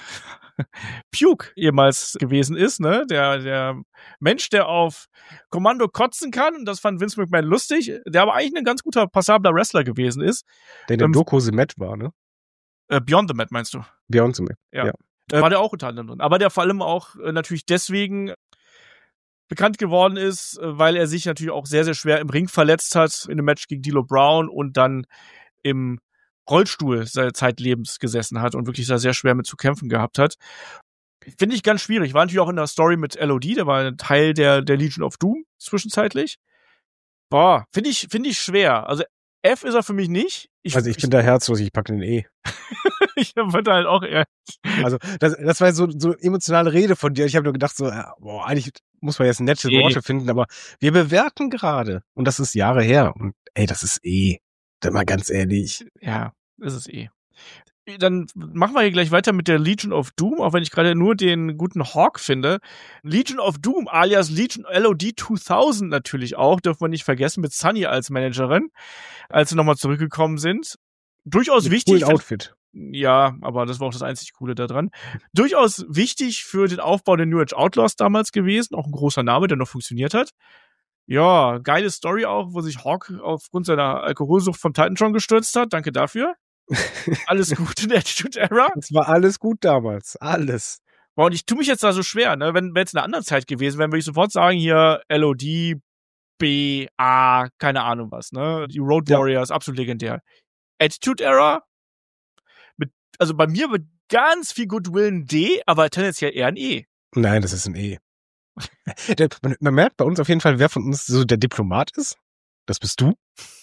Speaker 2: Puke ehemals gewesen ist, ne? Der Mensch, der auf Kommando kotzen kann, und das fand Vince McMahon lustig, der aber eigentlich ein ganz guter, passabler Wrestler gewesen ist.
Speaker 3: Der Doku The Mat war, ne?
Speaker 2: Beyond the Mat, meinst du?
Speaker 3: Beyond the Mat, ja.
Speaker 2: War der auch unter anderem drin. Aber der vor allem auch natürlich deswegen bekannt geworden ist, weil er sich natürlich auch sehr, sehr schwer im Ring verletzt hat, in einem Match gegen D'Lo Brown und dann im Rollstuhl zeitlebens gesessen hat und wirklich da sehr schwer mit zu kämpfen gehabt hat. Finde ich ganz schwierig. War natürlich auch in der Story mit LOD, der war ein Teil der Legion of Doom zwischenzeitlich. Boah, finde ich schwer. Also F ist er für mich nicht. Ich
Speaker 3: bin da herzlos, ich packe den E.
Speaker 2: Ich würde halt auch eher.
Speaker 3: Also das war so emotionale Rede von dir. Ich habe nur gedacht so, boah, eigentlich muss man jetzt nette Worte finden, aber wir bewerten gerade. Und das ist Jahre her. Und das ist E. Dann mal ganz ehrlich.
Speaker 2: Ja, ist es E. Dann machen wir hier gleich weiter mit der Legion of Doom, auch wenn ich gerade nur den guten Hawk finde. Legion of Doom alias Legion LOD 2000 natürlich auch, dürfen wir nicht vergessen, mit Sunny als Managerin, als sie nochmal zurückgekommen sind. Durchaus mit wichtig.
Speaker 3: Coolen Outfit.
Speaker 2: Ja, aber das war auch das einzig Coole daran. Durchaus wichtig für den Aufbau der New Age Outlaws damals gewesen, auch ein großer Name, der noch funktioniert hat. Ja, geile Story auch, wo sich Hawk aufgrund seiner Alkoholsucht vom Titantron gestürzt hat. Danke dafür. Alles gut in der Attitude Era.
Speaker 3: Es war alles gut damals. Alles.
Speaker 2: Boah, und ich tue mich jetzt da so schwer, ne? Wenn es eine andere Zeit gewesen wäre, würde ich sofort sagen, hier LOD, B, A, keine Ahnung was, ne? Die Road Warriors, absolut legendär. Attitude Era, also bei mir wird ganz viel Goodwill ein D, aber tendenziell eher ein E.
Speaker 3: Nein, das ist ein E. Man merkt bei uns auf jeden Fall, wer von uns so der Diplomat ist. Das bist du.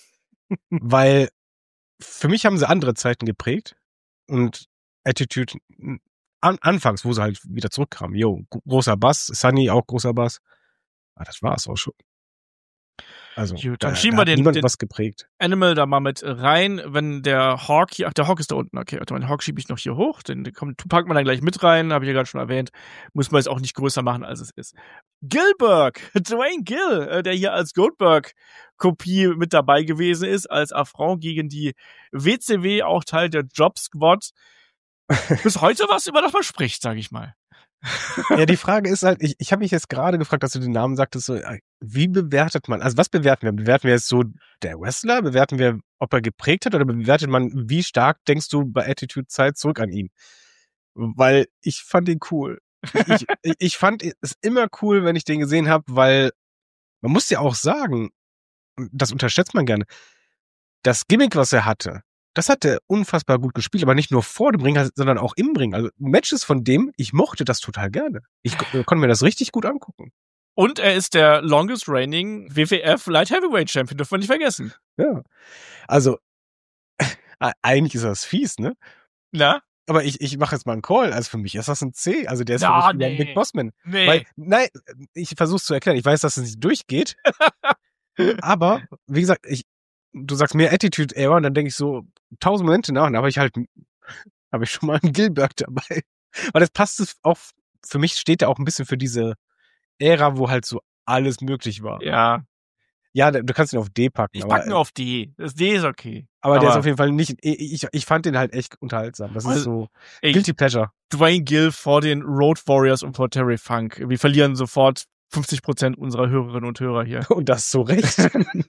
Speaker 3: Weil für mich haben sie andere Zeiten geprägt und Attitude anfangs, wo sie halt wieder zurückkamen. Großer Bass, Sunny auch großer Bass. Das war's auch schon. Also,
Speaker 2: gut, dann schieben wir den
Speaker 3: was geprägt.
Speaker 2: Animal da mal mit rein, wenn der Hawk hier, der Hawk ist da unten, okay, den Hawk schiebe ich noch hier hoch, den packt man dann gleich mit rein, habe ich ja gerade schon erwähnt, muss man jetzt auch nicht größer machen, als es ist. Gillberg, Dwayne Gill, der hier als Goldberg-Kopie mit dabei gewesen ist, als Affront gegen die WCW, auch Teil der Job Squad. Bis heute was, über das man spricht, sage ich mal.
Speaker 3: Ja, die Frage ist halt, ich habe mich jetzt gerade gefragt, dass du den Namen sagtest, so, wie bewertet man, also was bewerten wir? Bewerten wir jetzt so der Wrestler? Bewerten wir, ob er geprägt hat? Oder bewertet man, wie stark denkst du bei Attitude Zeit zurück an ihn? Weil ich fand ihn cool. Ich fand es immer cool, wenn ich den gesehen habe, weil man muss ja auch sagen, das unterschätzt man gerne, das Gimmick, was er hatte, das hat er unfassbar gut gespielt, aber nicht nur vor dem Ring, sondern auch im Ring. Also Matches von dem, ich mochte das total gerne. Ich konnte mir das richtig gut angucken.
Speaker 2: Und er ist der longest reigning WWF Light Heavyweight Champion, darf man nicht vergessen.
Speaker 3: Ja. Also, eigentlich ist das fies, ne?
Speaker 2: Na?
Speaker 3: Aber ich mache jetzt mal einen Call. Also für mich ist das ein C. Also der ist
Speaker 2: Ja,
Speaker 3: für mich wie ein Big Bossman.
Speaker 2: Nee.
Speaker 3: Weil, nein, ich versuche es zu erklären. Ich weiß, dass es nicht durchgeht. Aber, wie gesagt, du sagst mehr Attitude Era und dann denke ich so 1000 Momente nach und da habe ich schon mal einen Gilbert dabei. Weil das passt auch, für mich steht er auch ein bisschen für diese Ära, wo halt so alles möglich war.
Speaker 2: Ja.
Speaker 3: Ja, du kannst ihn auf D packen.
Speaker 2: Ich packe ihn auf D. Das D ist okay.
Speaker 3: Aber der ist auf jeden Fall nicht, ich fand den halt echt unterhaltsam. Das ist so Guilty Pleasure.
Speaker 2: Dwayne Gill vor den Road Warriors und vor Terry Funk. Wir verlieren sofort 50% unserer Hörerinnen und Hörer hier.
Speaker 3: Und das so recht.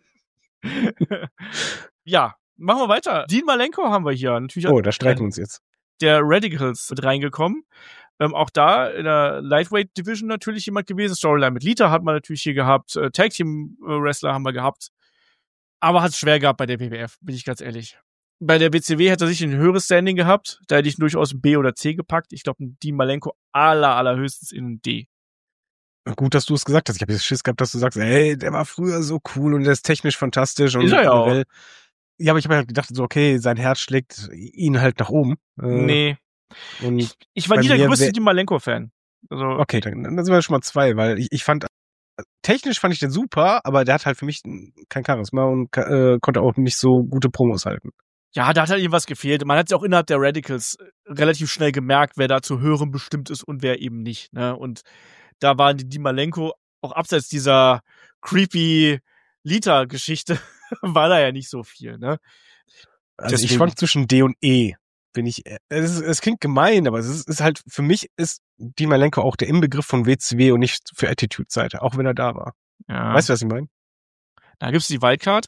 Speaker 2: Ja, machen wir weiter. Dean Malenko haben wir hier. Natürlich
Speaker 3: da streiten wir uns jetzt.
Speaker 2: Der Radicals mit reingekommen. Auch da in der Lightweight Division natürlich jemand gewesen. Storyline mit Lita hat man natürlich hier gehabt. Tag Team Wrestler haben wir gehabt. Aber hat es schwer gehabt bei der WWF, bin ich ganz ehrlich. Bei der WCW hätte er sich ein höheres Standing gehabt. Da hätte ich durchaus ein B oder C gepackt. Ich glaube, ein Dean Malenko allerhöchstens in ein D.
Speaker 3: Gut, dass du es gesagt hast. Ich habe jetzt Schiss gehabt, dass du sagst, ey, der war früher so cool und der ist technisch fantastisch. Und
Speaker 2: ist er ja auch.
Speaker 3: Ja, aber ich habe halt gedacht, so okay, sein Herz schlägt ihn halt nach oben.
Speaker 2: Nee.
Speaker 3: Und
Speaker 2: ich war nie der größte Dean Malenko-Fan. Also,
Speaker 3: okay, dann sind wir schon mal 2, weil ich fand, technisch fand ich den super, aber der hat halt für mich kein Charisma und konnte auch nicht so gute Promos halten.
Speaker 2: Ja, da hat halt irgendwas gefehlt. Man hat ja auch innerhalb der Radicals relativ schnell gemerkt, wer da zu hören bestimmt ist und wer eben nicht. Ne? Und da waren die Malenko auch abseits dieser creepy Lita-Geschichte war da ja nicht so viel. Ne?
Speaker 3: Also deswegen. Ich schwank zwischen D und E. Es klingt gemein, aber es ist halt, für mich ist Dean Malenko auch der Inbegriff von WCW und nicht für Attitude-Seite, auch wenn er da war.
Speaker 2: Ja.
Speaker 3: Weißt du, was ich meine?
Speaker 2: Da gibt's die Wildcard.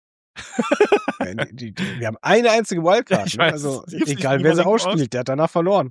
Speaker 3: Wir haben eine einzige Wildcard.
Speaker 2: Ich weiß,
Speaker 3: also egal, wer sie ausspielt, der hat danach verloren.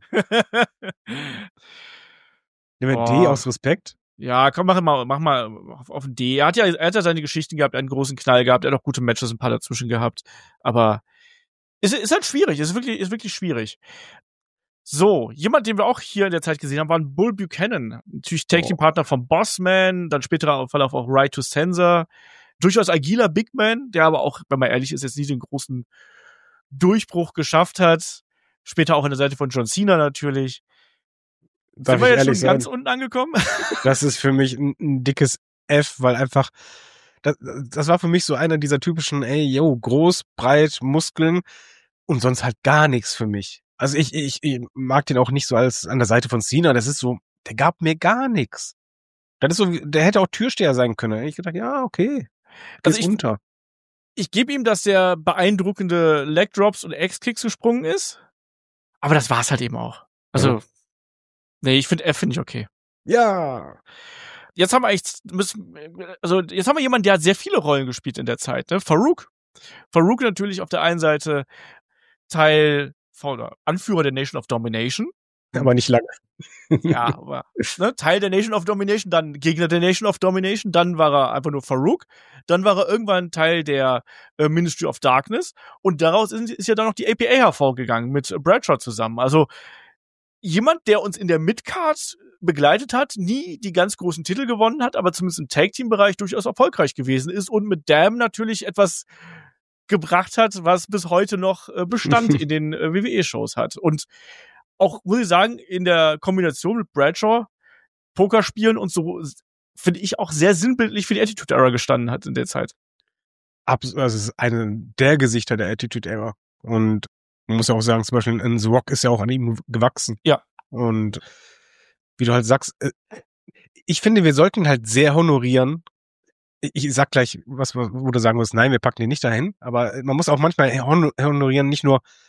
Speaker 3: Nehmen wir D aus Respekt.
Speaker 2: Ja, komm, mach mal auf ein D. Er hat ja seine Geschichten gehabt, einen großen Knall gehabt, er hat auch gute Matches, ein paar dazwischen gehabt. Aber ist halt schwierig, ist wirklich schwierig. So, jemand, den wir auch hier in der Zeit gesehen haben, war ein Bull Buchanan. Natürlich Tag-Team-Partner vom Bossman, dann späterer Verlauf auch Right to Censor. Durchaus agiler Big Man, der aber auch, wenn man ehrlich ist, jetzt nicht den großen Durchbruch geschafft hat. Später auch an der Seite von John Cena natürlich. Sind wir jetzt schon ganz unten angekommen?
Speaker 3: Das ist für mich ein dickes F, weil einfach, das war für mich so einer dieser typischen, groß, breit, Muskeln und sonst halt gar nichts für mich. Also ich mag den auch nicht so als an der Seite von Cena, das ist so, der gab mir gar nichts. Das ist so, der hätte auch Türsteher sein können. Ich gedacht, ja, okay. Also
Speaker 2: ich gebe ihm, dass der beeindruckende Leg Drops und X-Kicks gesprungen ist. Aber das war's halt eben auch. Also, nee, ich finde F finde ich okay.
Speaker 3: Ja.
Speaker 2: Jetzt haben wir jetzt haben wir jemanden, der hat sehr viele Rollen gespielt in der Zeit, ne? Farouk natürlich auf der einen Seite Anführer der Nation of Domination.
Speaker 3: Aber nicht lange.
Speaker 2: Ja, aber Teil der Nation of Domination, dann Gegner der Nation of Domination, dann war er einfach nur Farouk, dann war er irgendwann Teil der Ministry of Darkness und daraus ist ja dann noch die APA hervorgegangen mit Bradshaw zusammen. Also jemand, der uns in der Midcard begleitet hat, nie die ganz großen Titel gewonnen hat, aber zumindest im Tag-Team-Bereich durchaus erfolgreich gewesen ist und mit Damn natürlich etwas gebracht hat, was bis heute noch Bestand in den WWE-Shows hat. Und auch, muss ich sagen, in der Kombination mit Bradshaw, Pokerspielen und so, finde ich auch sehr sinnbildlich für die Attitude Era gestanden hat in der Zeit.
Speaker 3: Also es ist eine der Gesichter der Attitude Era. Und man muss ja auch sagen, zum Beispiel in The Rock ist ja auch an ihm gewachsen.
Speaker 2: Ja.
Speaker 3: Und wie du halt sagst, ich finde, wir sollten halt sehr honorieren. Ich sag gleich, wo du sagen musst, nein, wir packen den nicht dahin. Aber man muss auch manchmal honorieren, nicht nur,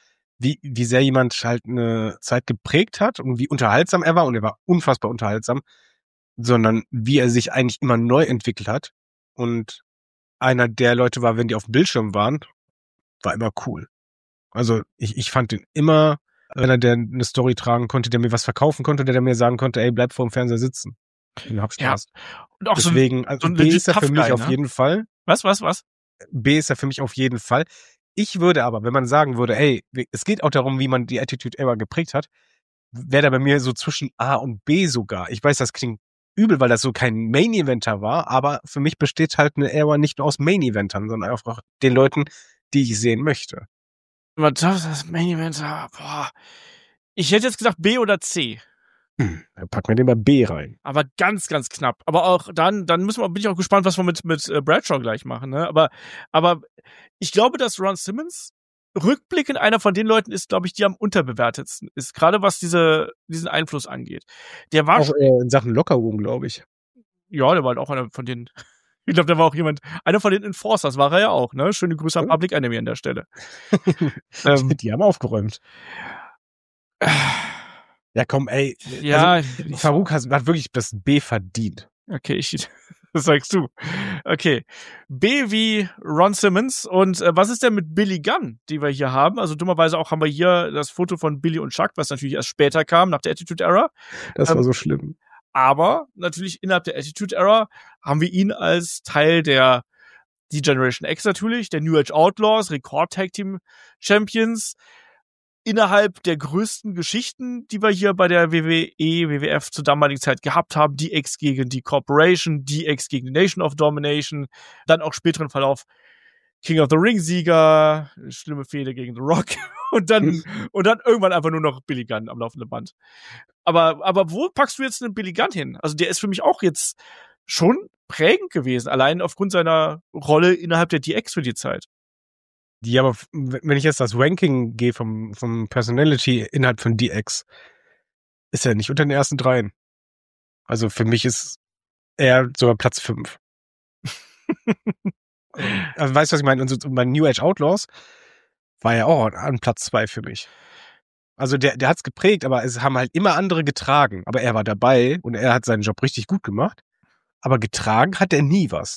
Speaker 3: wie sehr jemand halt eine Zeit geprägt hat und wie unterhaltsam er war, und er war unfassbar unterhaltsam, sondern wie er sich eigentlich immer neu entwickelt hat und einer der Leute war, wenn die auf dem Bildschirm waren, war immer cool. Also ich fand den immer, wenn er der eine Story tragen konnte, der mir was verkaufen konnte, der mir sagen konnte, ey, bleib vor dem Fernseher sitzen. Und hab Spaß.
Speaker 2: Ja. Und auch
Speaker 3: deswegen,
Speaker 2: so ein
Speaker 3: B ist er für mich
Speaker 2: Guy,
Speaker 3: auf jeden Fall.
Speaker 2: Was?
Speaker 3: B ist er für mich auf jeden Fall. Ich würde aber, wenn man sagen würde, ey, es geht auch darum, wie man die Attitude Era geprägt hat, wäre da bei mir so zwischen A und B sogar. Ich weiß, das klingt übel, weil das so kein Main-Eventer war, aber für mich besteht halt eine Era nicht nur aus Main-Eventern, sondern auch den Leuten, die ich sehen möchte.
Speaker 2: Das Main-Eventer, boah. Ich hätte jetzt gesagt B oder C.
Speaker 3: Dann packen wir den bei B rein.
Speaker 2: Aber ganz, ganz knapp. Aber auch dann bin ich auch gespannt, was wir mit Bradshaw gleich machen, ne? Aber ich glaube, dass Ron Simmons rückblickend einer von den Leuten ist, glaube ich, die am unterbewertetsten ist. Gerade was diesen Einfluss angeht. Der war
Speaker 3: auch in Sachen Lockerroom, glaube ich.
Speaker 2: Ja, der war halt auch einer von den, ich glaube, der war auch einer von den Enforcers war er ja auch, ne? Schöne Grüße an Public Enemy an der Stelle.
Speaker 3: Die haben aufgeräumt. Ja, komm, ey.
Speaker 2: Ja.
Speaker 3: Also, Farouk hat wirklich das B verdient.
Speaker 2: Okay, das sagst du. Okay. B wie Ron Simmons. Und was ist denn mit Billy Gunn, die wir hier haben? Also dummerweise auch haben wir hier das Foto von Billy und Chuck, was natürlich erst später kam, nach der Attitude Era.
Speaker 3: Das war so schlimm.
Speaker 2: Aber natürlich innerhalb der Attitude Era haben wir ihn als Teil die Generation X natürlich, der New Age Outlaws, Rekord Tag Team Champions, innerhalb der größten Geschichten, die wir hier bei der WWE, WWF zur damaligen Zeit gehabt haben, DX gegen die Corporation, DX gegen die Nation of Domination, dann auch späteren Verlauf King of the Ring Sieger, schlimme Fehde gegen The Rock und dann irgendwann einfach nur noch Billy Gunn am laufenden Band. Aber wo packst du jetzt einen Billy Gunn hin? Also der ist für mich auch jetzt schon prägend gewesen, allein aufgrund seiner Rolle innerhalb der DX für die Zeit.
Speaker 3: Ja, aber wenn ich jetzt das Ranking gehe vom Personality innerhalb von DX, ist er nicht unter den ersten 3. Also für mich ist er sogar Platz 5. Also weißt du, was ich meine? Und so, bei New Age Outlaws war er auch an Platz 2 für mich. Also der hat's geprägt, aber es haben halt immer andere getragen. Aber er war dabei und er hat seinen Job richtig gut gemacht. Aber getragen hat er nie was.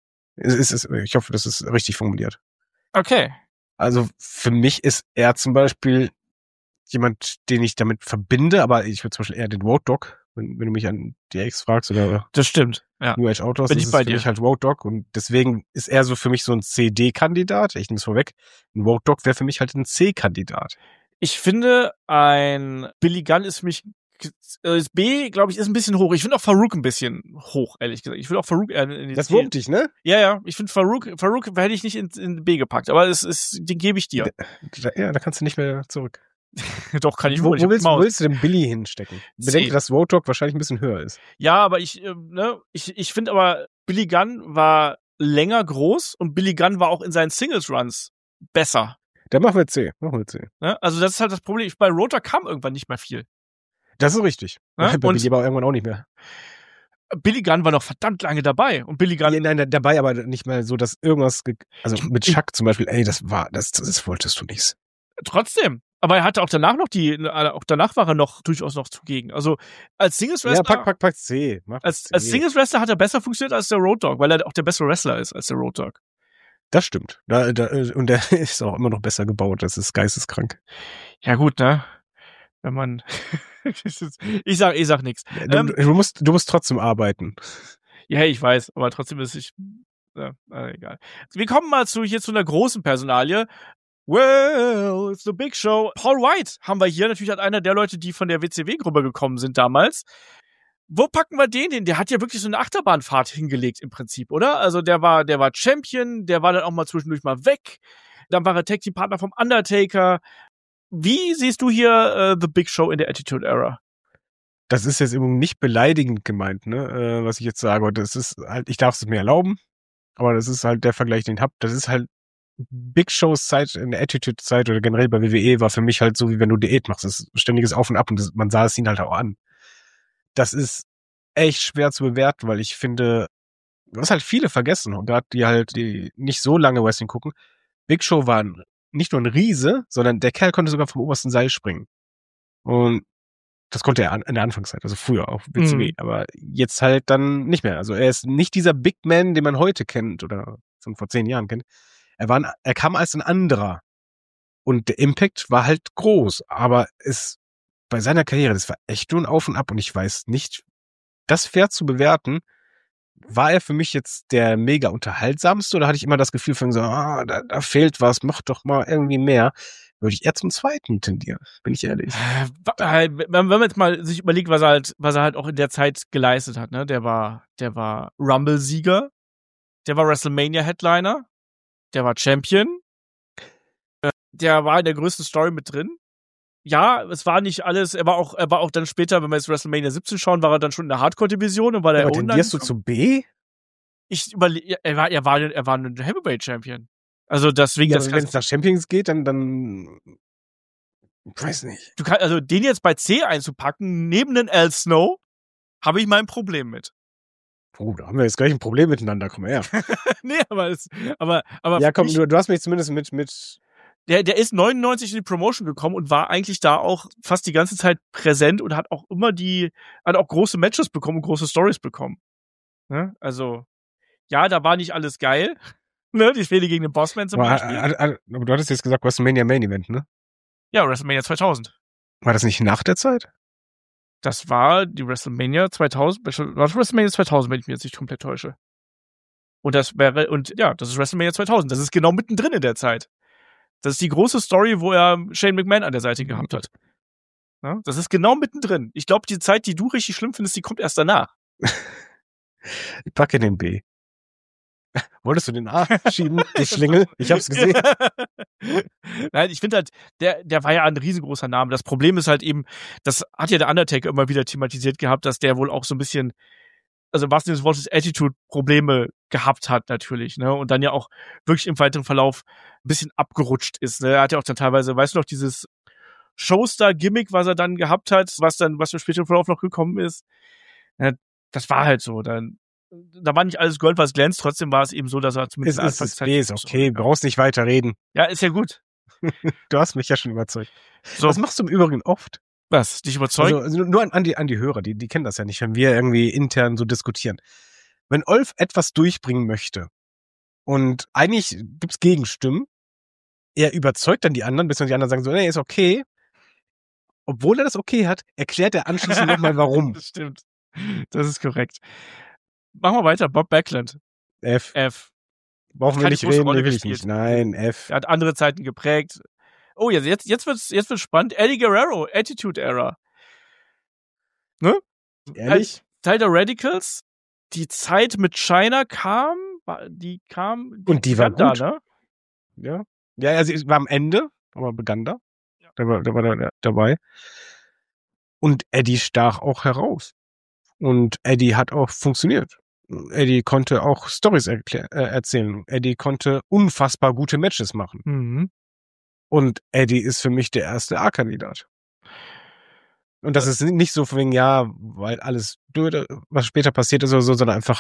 Speaker 3: Ich hoffe, das ist richtig formuliert.
Speaker 2: Okay.
Speaker 3: Also für mich ist er zum Beispiel jemand, den ich damit verbinde, aber ich würde zum Beispiel eher den Road Dogg, wenn du mich an DX fragst oder
Speaker 2: das stimmt, ja.
Speaker 3: New Age Outlaws,
Speaker 2: bin ich bei dir.
Speaker 3: Für mich halt Road Dogg und deswegen ist er so für mich so ein CD-Kandidat. Ich nehme es vorweg. Ein Road Dogg wäre für mich halt ein C-Kandidat.
Speaker 2: Ich finde, ein Billy Gunn ist für mich das B, glaube ich, ist ein bisschen hoch. Ich finde auch Farouk ein bisschen hoch, ehrlich gesagt. Ich will auch Farouk eher in die
Speaker 3: Das wurmt dich, ne?
Speaker 2: Ja. Ich finde Farouk hätte ich nicht in B gepackt, aber den gebe ich dir.
Speaker 3: Da kannst du nicht mehr zurück.
Speaker 2: Doch, kann ich
Speaker 3: Wo
Speaker 2: wohl.
Speaker 3: Wo willst du den Billy hinstecken? Bedenke, dass Road Dogg wahrscheinlich ein bisschen höher ist.
Speaker 2: Ja, aber ich finde aber, Billy Gunn war länger groß und Billy Gunn war auch in seinen Singles-Runs besser.
Speaker 3: Dann machen wir C.
Speaker 2: Ne? Also das ist halt das Problem. Bei Road Dogg kam irgendwann nicht mehr viel.
Speaker 3: Das ist richtig.
Speaker 2: Ne?
Speaker 3: Bei Billy aber irgendwann auch nicht mehr.
Speaker 2: Billy Gunn war noch verdammt lange dabei. Und Billy Gunn.
Speaker 3: Nein, dabei, aber nicht mehr so, dass irgendwas, also mit Chuck zum Beispiel, ey, das wolltest du nicht.
Speaker 2: Trotzdem. Aber er hatte auch danach danach war er noch durchaus noch zugegen. Also als Singles Wrestler.
Speaker 3: Ja, pack C.
Speaker 2: Als Singles Wrestler hat er besser funktioniert als der Road Dogg, weil er auch der bessere Wrestler ist als der Road Dogg.
Speaker 3: Das stimmt. Und der ist auch immer noch besser gebaut. Das ist geisteskrank.
Speaker 2: Ja gut, ne? Wenn man ich sag nichts.
Speaker 3: Du musst trotzdem arbeiten.
Speaker 2: Ja, ich weiß, aber trotzdem ist egal. Wir kommen mal zu einer großen Personalie. Well, it's the big show. Paul White haben wir hier. Natürlich hat einer der Leute, die von der WCW-Gruppe gekommen sind damals. Wo packen wir den hin? Der hat ja wirklich so eine Achterbahnfahrt hingelegt im Prinzip, oder? Also der war Champion, der war dann auch mal zwischendurch mal weg. Dann war er Tag-Team-Partner vom Undertaker. Wie siehst du hier The Big Show in der Attitude Era?
Speaker 3: Das ist jetzt eben nicht beleidigend gemeint, ne? Was ich jetzt sage. Das ist halt, ich darf es mir erlauben, aber das ist halt der Vergleich, den ich hab. Das ist halt Big Shows Zeit, in der Attitude-Zeit oder generell bei WWE war für mich halt so, wie wenn du Diät machst. Das ist ständiges Auf und Ab und man sah es ihn halt auch an. Das ist echt schwer zu bewerten, weil ich finde, was halt viele vergessen, und gerade die nicht so lange Wrestling gucken, Big Show war ein nicht nur ein Riese, sondern der Kerl konnte sogar vom obersten Seil springen. Und das konnte er in der Anfangszeit, also früher auf WCW, aber jetzt halt dann nicht mehr. Also er ist nicht dieser Big Man, den man heute kennt oder schon vor 10 Jahren kennt. Er kam als ein anderer. Und der Impact war halt groß, aber bei seiner Karriere, das war echt nur ein Auf und Ab und ich weiß nicht, das fair zu bewerten, war er für mich jetzt der mega unterhaltsamste oder hatte ich immer das Gefühl von so, da fehlt was, mach doch mal irgendwie mehr. Würde ich eher zum zweiten tendieren, bin ich ehrlich.
Speaker 2: Wenn man jetzt mal sich überlegt, was er halt auch in der Zeit geleistet hat, ne? Der war Rumble-Sieger, der war WrestleMania-Headliner, der war Champion, der war in der größten Story mit drin. Ja, es war nicht alles, er war auch dann später, wenn wir jetzt WrestleMania 17 schauen, war er dann schon in der Hardcore-Division und war der
Speaker 3: aber tendierst du zu B?
Speaker 2: Ich überlege, er war ein Heavyweight-Champion. Also deswegen,
Speaker 3: ja, wenn es nach Champions geht, dann weiß nicht.
Speaker 2: Also den jetzt bei C einzupacken, neben den Al Snow, habe ich mein Problem mit.
Speaker 3: Oh, da haben wir jetzt gleich ein Problem miteinander, komm her.
Speaker 2: Nee, aber
Speaker 3: ja, komm, du hast mich zumindest mit
Speaker 2: Der ist 99 in die Promotion gekommen und war eigentlich da auch fast die ganze Zeit präsent und hat auch immer hat auch große Matches bekommen und große Stories bekommen. Ne? Also, ja, da war nicht alles geil. Ne? Die Fehde gegen den Bossman zum Beispiel.
Speaker 3: Aber du hattest jetzt gesagt, WrestleMania Main Event, ne?
Speaker 2: Ja, WrestleMania 2000.
Speaker 3: War das nicht nach der Zeit?
Speaker 2: Das war die WrestleMania 2000, war WrestleMania 2000, wenn ich mich jetzt nicht komplett täusche. Und das ist WrestleMania 2000. Das ist genau mittendrin in der Zeit. Das ist die große Story, wo er Shane McMahon an der Seite gehabt hat. Ja, das ist genau mittendrin. Ich glaube, die Zeit, die du richtig schlimm findest, die kommt erst danach.
Speaker 3: Ich packe den B. Wolltest du den A schieben, die Schlingel? Ich hab's gesehen.
Speaker 2: Nein, ich finde halt, der war ja ein riesengroßer Name. Das Problem ist halt eben, das hat ja der Undertaker immer wieder thematisiert gehabt, dass der wohl auch so ein bisschen, also was des Wortes Attitude-Probleme gehabt hat natürlich, ne? Und dann ja auch wirklich im weiteren Verlauf ein bisschen abgerutscht ist. Ne? Er hat ja auch dann teilweise, weißt du noch, dieses Showstar-Gimmick, was er dann gehabt hat, was für später im Verlauf noch gekommen ist. Ja, das war halt so. Da war nicht alles Gold, was glänzt. Trotzdem war es eben so, dass er zumindest
Speaker 3: ist okay, brauchst nicht weiter reden.
Speaker 2: Ja, ist ja gut.
Speaker 3: Du hast mich ja schon überzeugt.
Speaker 2: So.
Speaker 3: Das machst du im Übrigen oft.
Speaker 2: Was? Dich überzeugen?
Speaker 3: Also nur an die Hörer, die kennen das ja nicht, wenn wir irgendwie intern so diskutieren. Wenn Olf etwas durchbringen möchte und eigentlich gibt's Gegenstimmen, er überzeugt dann die anderen, bis dann die anderen sagen so, nee, ist okay. Obwohl er das okay hat, erklärt er anschließend nochmal warum.
Speaker 2: Das stimmt. Das ist korrekt. Machen wir weiter. Bob Backlund.
Speaker 3: F. Brauchen wir nicht reden,
Speaker 2: Rolle
Speaker 3: will ich nicht. Nein, F.
Speaker 2: Er hat andere Zeiten geprägt. Oh, jetzt wird's spannend. Eddie Guerrero, Attitude Era. Ne?
Speaker 3: Ehrlich?
Speaker 2: Teil der Radicals. Die Zeit mit Chyna kam.
Speaker 3: Und die war gut.
Speaker 2: Da,
Speaker 3: ne? Ja, also sie war am Ende, aber begann da. Ja. Der war da dabei. Und Eddie stach auch heraus. Und Eddie hat auch funktioniert. Eddie konnte auch Storys erzählen. Eddie konnte unfassbar gute Matches machen.
Speaker 2: Mhm.
Speaker 3: Und Eddie ist für mich der erste A-Kandidat. Und das ist nicht so von wegen, ja, weil alles blöde, was später passiert ist oder so, sondern einfach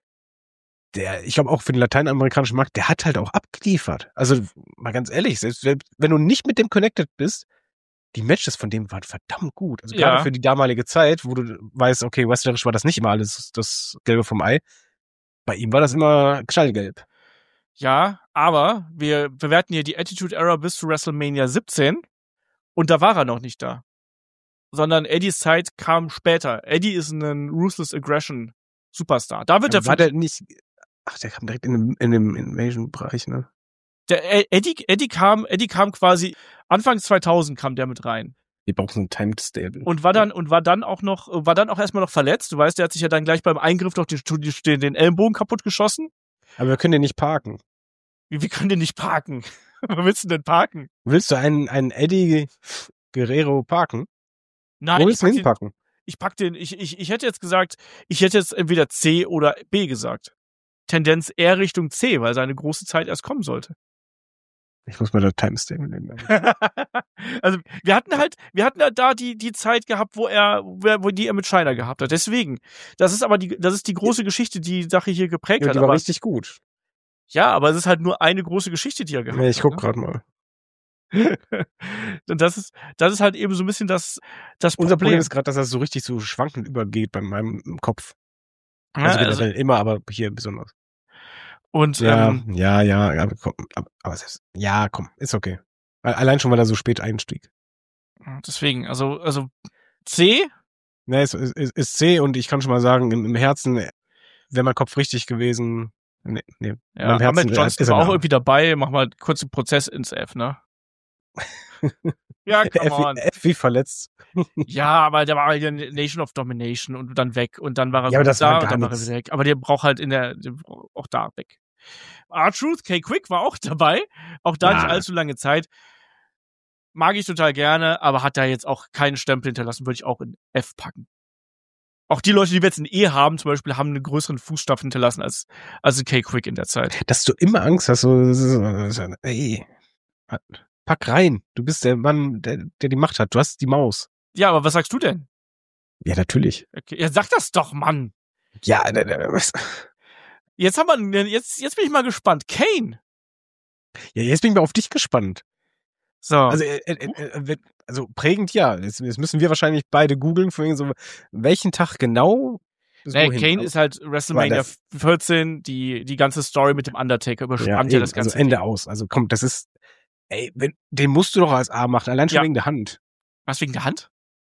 Speaker 3: ich glaube auch für den lateinamerikanischen Markt, der hat halt auch abgeliefert. Also mal ganz ehrlich, selbst wenn du nicht mit dem connected bist, die Matches von dem waren verdammt gut. Also gerade für die damalige Zeit, wo du weißt, okay, wrestlerisch war das nicht immer alles das Gelbe vom Ei. Bei ihm war das immer knallgelb.
Speaker 2: Ja, aber wir bewerten hier die Attitude Era bis zu WrestleMania 17 und da war er noch nicht da. Sondern Eddies Zeit kam später. Eddie ist ein Ruthless Aggression Superstar. Da wird
Speaker 3: war der nicht. Ach, der kam direkt in dem Invasion-Bereich, ne?
Speaker 2: Der Eddie kam quasi Anfang 2000 kam der mit rein.
Speaker 3: Wir brauchen so ein Time-Stable.
Speaker 2: Und war dann auch erstmal noch verletzt. Du weißt, der hat sich ja dann gleich beim Eingriff doch den Ellenbogen kaputt geschossen.
Speaker 3: Aber wir können den nicht parken.
Speaker 2: Wir können den nicht parken. Wo willst du denn parken?
Speaker 3: Willst du einen Eddie Guerrero parken?
Speaker 2: Nein,
Speaker 3: wo willst du hinpacken?
Speaker 2: Ich hätte jetzt gesagt, entweder C oder B gesagt. Tendenz eher Richtung C, weil seine große Zeit erst kommen sollte.
Speaker 3: Ich muss mal das Time-Stable nehmen.
Speaker 2: Also, wir hatten halt da die Zeit gehabt, wo er mit Chyna gehabt hat. Deswegen. Das ist die große Geschichte, die Sache hier geprägt hat.
Speaker 3: Die war richtig gut.
Speaker 2: Ja, aber es ist halt nur eine große Geschichte, die er gehabt hat.
Speaker 3: Ich guck gerade mal.
Speaker 2: Und das ist halt eben so ein bisschen das Problem.
Speaker 3: Unser Problem ist gerade, dass das so richtig so schwankend übergeht bei meinem Kopf. Also generell immer, aber hier besonders.
Speaker 2: Und
Speaker 3: ja, komm, ist okay. Allein schon, weil er so spät einstieg.
Speaker 2: Deswegen, also C?
Speaker 3: Ne, es ist C und ich kann schon mal sagen, im Herzen wäre mein Kopf richtig gewesen. Nee.
Speaker 2: Ja, Ahmed Johnson war auch irgendwie dabei. Mach mal kurz den Prozess ins F, ne? Ja, come on.
Speaker 3: F wie verletzt.
Speaker 2: Ja, aber der war ja Nation of Domination und dann weg und dann war er
Speaker 3: aber das
Speaker 2: da
Speaker 3: war
Speaker 2: und dann war er wieder weg. Aber der braucht halt auch da weg. R-Truth, K-Quick war auch dabei. Auch da nicht allzu lange Zeit. Mag ich total gerne, aber hat da jetzt auch keinen Stempel hinterlassen, würde ich auch in F packen. Auch die Leute, die wir jetzt in E haben, zum Beispiel, haben einen größeren Fußstapfen hinterlassen als K-Quick in der Zeit.
Speaker 3: Dass du immer Angst hast, so, ey, pack rein. Du bist der Mann, der die Macht hat. Du hast die Maus.
Speaker 2: Ja, aber was sagst du denn?
Speaker 3: Ja, natürlich.
Speaker 2: Okay. Ja, sag das doch, Mann.
Speaker 3: Ja, was?
Speaker 2: Jetzt bin ich mal gespannt. Kane.
Speaker 3: Ja, jetzt bin ich mal auf dich gespannt.
Speaker 2: So.
Speaker 3: Also prägend ja. Jetzt müssen wir wahrscheinlich beide googeln, für so, welchen Tag genau.
Speaker 2: Kane ist halt WrestleMania 14, die ganze Story mit dem Undertaker überspannt ja das Ganze.
Speaker 3: Also Ende aus. Also komm, das ist, den musst du doch als A machen, allein schon wegen der Hand.
Speaker 2: Was, wegen der Hand?